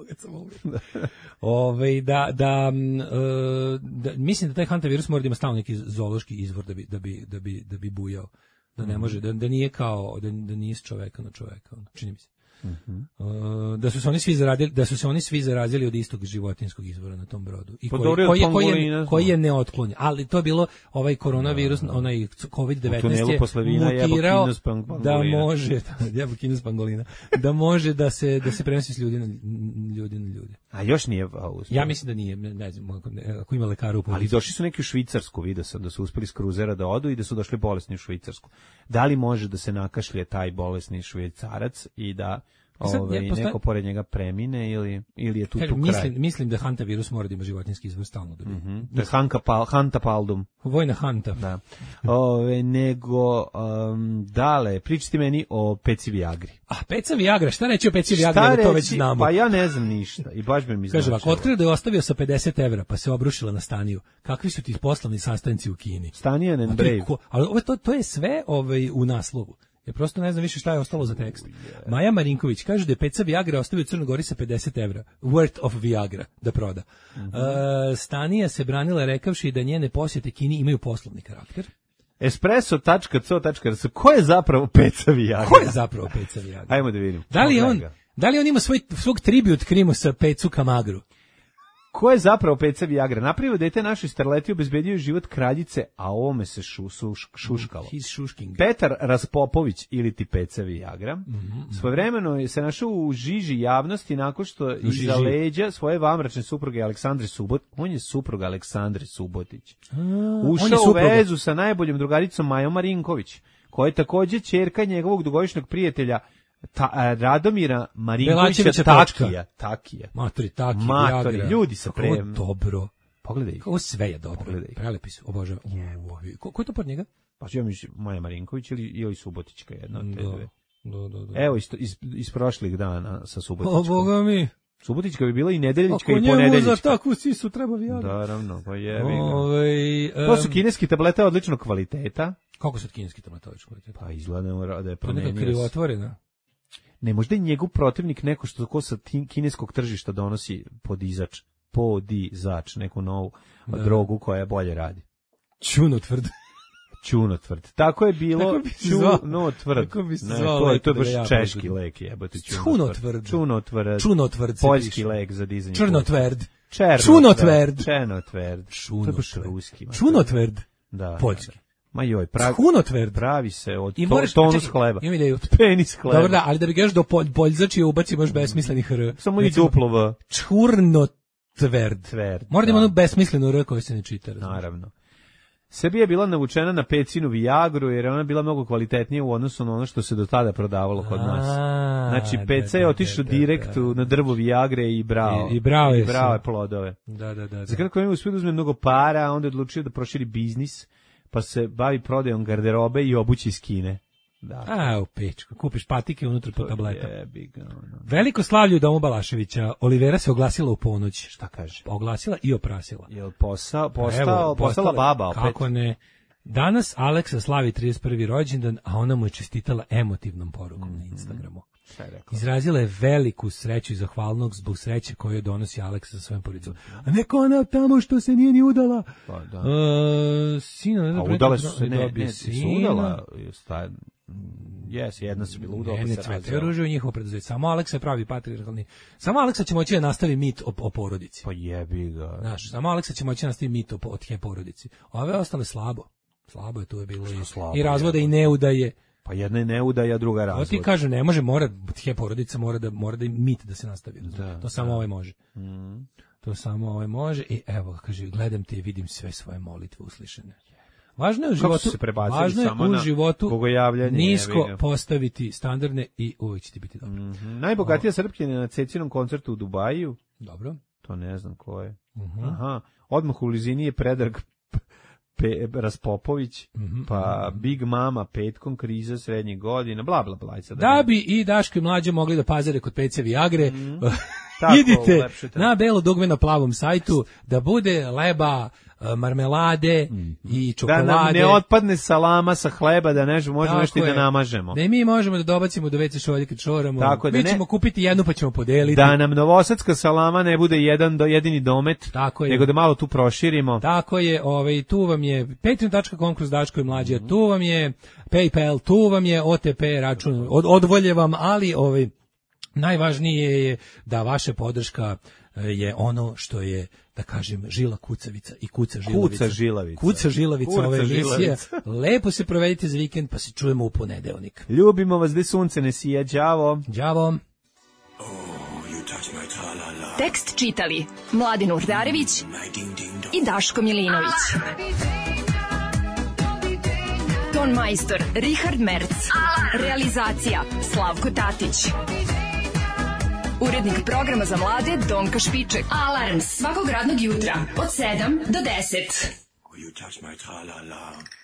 Mislim da taj hantavirus mora da ima stalno neki zoološki izvor da bi bujao. Da ne može, da nije kao, da nije s čoveka na čoveka, čini mi se. Da su se oni svi zarazili od istog životinjskog izvora na tom brodu i koji je neotklonjen, ali to je bilo ovaj koronavirus, onaj COVID-19 je mutirao da može da može da se prenosi s ljudi na ljudi. A još nije ja mislim da nije, ne znam, ako ima lekara u policiji. Ali došli su neki u Švicarsku, vidio sam da su uspeli s kruzera da odu i da su došli bolesni u Švicarsku. Da li može da se nakašlje taj bolesni Švicarac i da neko pored njega premine ili je tu kraj. Mislim da hanta virus mora da ima životinjski izvor stalno. Da je hanta paldum. Vojna hanta. Da. Dale, pričati meni o peci Viagri. Peca Viagra, šta reći o peci Viagri, to već znamo. Pa ja ne znam ništa i baš bi mi značilo. Kaže ovako, otkrio da je ostavio sa 50 evra, pa se obrušila na Staniju. Kakvi su ti poslovni sastanci u Kini? Stanija and Brave. Ali to je sve u naslovu. Ja prosto ne znam više šta je ostalo za tekst. Maja Marinković kaže da je peca Viagra ostavio u Crnoj Gori sa 50 evra. Worth of Viagra da proda. Stanija se branila rekavši da njene posjete Kini imaju poslovni karakter. Espresso.co.rs. Ko je zapravo peca Viagra? Ajmo da vidimo. Da li on ima svog tribut krimu sa pecu Kamagru? Ko je zapravo peca Viagra? Napravio dete našoj starleti, obezbedio život kraljice, a ovome se šuškalo. Petar Raspopović ili ti peca Viagra. Svojevremeno se našao u žiži javnosti nakon što iza leđa svoje vamračne supruge Aleksandre Subotić, on je suprug Aleksandre Subotić, ušao u vezu sa najboljom drugaricom Majom Marinković, koja je takođe ćerka njegovog dugogodišnjeg prijatelja Radomira Marinkovića Takija. Matori, ljudi se prema. Dobro. Pogledaj. Ovo sve je dobro. Prelepi su, obožavam. Ko je to pod njega? Pa ja mislim Maja Marinković ili Subotićka jedna od te dve. Evo iz prošlih dana sa Subotićkom. O Boga mi. Subotićka bi bila i nedeljička i ponedeljička. Ako njemu za takvu sisu treba Viagra. Naravno, pa jebi ga. To su kineski tablete odličnog kvaliteta. Kako su kineski tablete odličnog kvaliteta? Pa izgleda da je promenio. To je neka krivotvorena. Ne, možda je njegov protivnik neko što ko sa kineskog tržišta donosi podizač, neku novu drogu koja bolje radi. Čunotvrd. Tako je bilo. Čunotvrd. To je baš češki lek, jebote. Čunotvrd. Poljski lek za dizanje. Čunotvrd. Čunotvrd. To je baš ruski. Čunotvrd. Da. Poljski. Ma joj, pravi se od tonus hleba. Imam ideju. Od penis hleba. Dobro, ali da bi gaš do poljzači ubacimo još besmislenih r. Samo i duplo v. Čurnotvrd. Mora da ima onu besmislenu r koju se ne čita. Naravno. Srbija je bila navučena na pecinu Viagru jer je ona bila mnogo kvalitetnija u odnosu na ono što se do tada prodavalo kod nas. Znači, peca je otišao direkt na drvo Viagre i brao. I brao je plodove. Da. Za kratko vreme uspio da uzme mnogo para, onda je odlučio da proširi biznis, pa se bavi prodajom garderobe i obući iz Kine. Da. U pečku, kupiš patike unutra po tableta. Veliko slavlje u domu Balaševića. Olivera se oglasila u ponoć. Šta kaže? Oglasila i oprasila. Je li postala baba opet? Kako ne. Danas Aleksa slavi 31. rođendan, a ona mu je čestitala emotivnom porukom na Instagramu. Izrazila je veliku sreću i zahvalnost zbog sreće koju donosi Aleksa sa svojom porodicom. A neko ona tamo što se nije ni udala. Pa da. Sina, udale su se, ne su udala. Jedna su bila udala, pa se razvela. Ružio njihovo preduzeće. Samo Aleksa je pravi patrijarhalni. Samo Aleksa će moći da nastavi mit o porodici. Pa jebi ga. Znaš, samo Aleksa će moći da nastavi mit o porodici. Ove ostale slabo. Slabo je tu je bilo i razvode i neudaje. Pa jedna je neudaja, druga razvod. To ti kaže, ne može, porodica mora da mit da se nastavi. To samo ovaj može. To samo ovaj može. I evo, kaže, gledam te i vidim sve svoje molitve uslišene. Važno je u životu, nisko postaviti standardne i uvijek će ti biti dobro. Najbogatija Srpkinja na Cecinom koncertu u Dubaju. Dobro. To ne znam ko je. Aha. Odmah u blizini je Predrag Raspopović, pa Big Mama petkom, kriza srednjih godina, bla bla bla. Da bi i Daško i Mlađe mogli da pazare kod pece Viagre, idite na belo dugme na plavom sajtu, da bude leba, marmelade i čokolade. Da nam ne otpadne salama sa hleba, da možemo nešto i da namažemo. Da mi možemo da dobacimo do WC šolje kad šoramo. Mi ćemo kupiti jednu pa ćemo podeliti. Da nam novosadska salama ne bude jedini domet, nego da malo tu proširimo. Tako je, tu vam je patreon.com kroz Daško i Mlađe, tu vam je PayPal, tu vam je OTP račun, odvolje vam, ali najvažnije je da vaša podrška je ono što je, da kažem, žila kucavica i kuca žilavica ove emisije. Lepo se provedite za vikend, pa se čujemo u ponedeljak. Ljubimo vas, gde sunce ne sija. Đavo. Tekst čitali Mladin Urdarević i Daško Milinović. Ton majstor Richard Merc. Realizacija Slavko Tatić. Urednik programa za mlade Donka Špiček. Alarms svakog radnog jutra od 7 do 10. You touch my tra-la-la.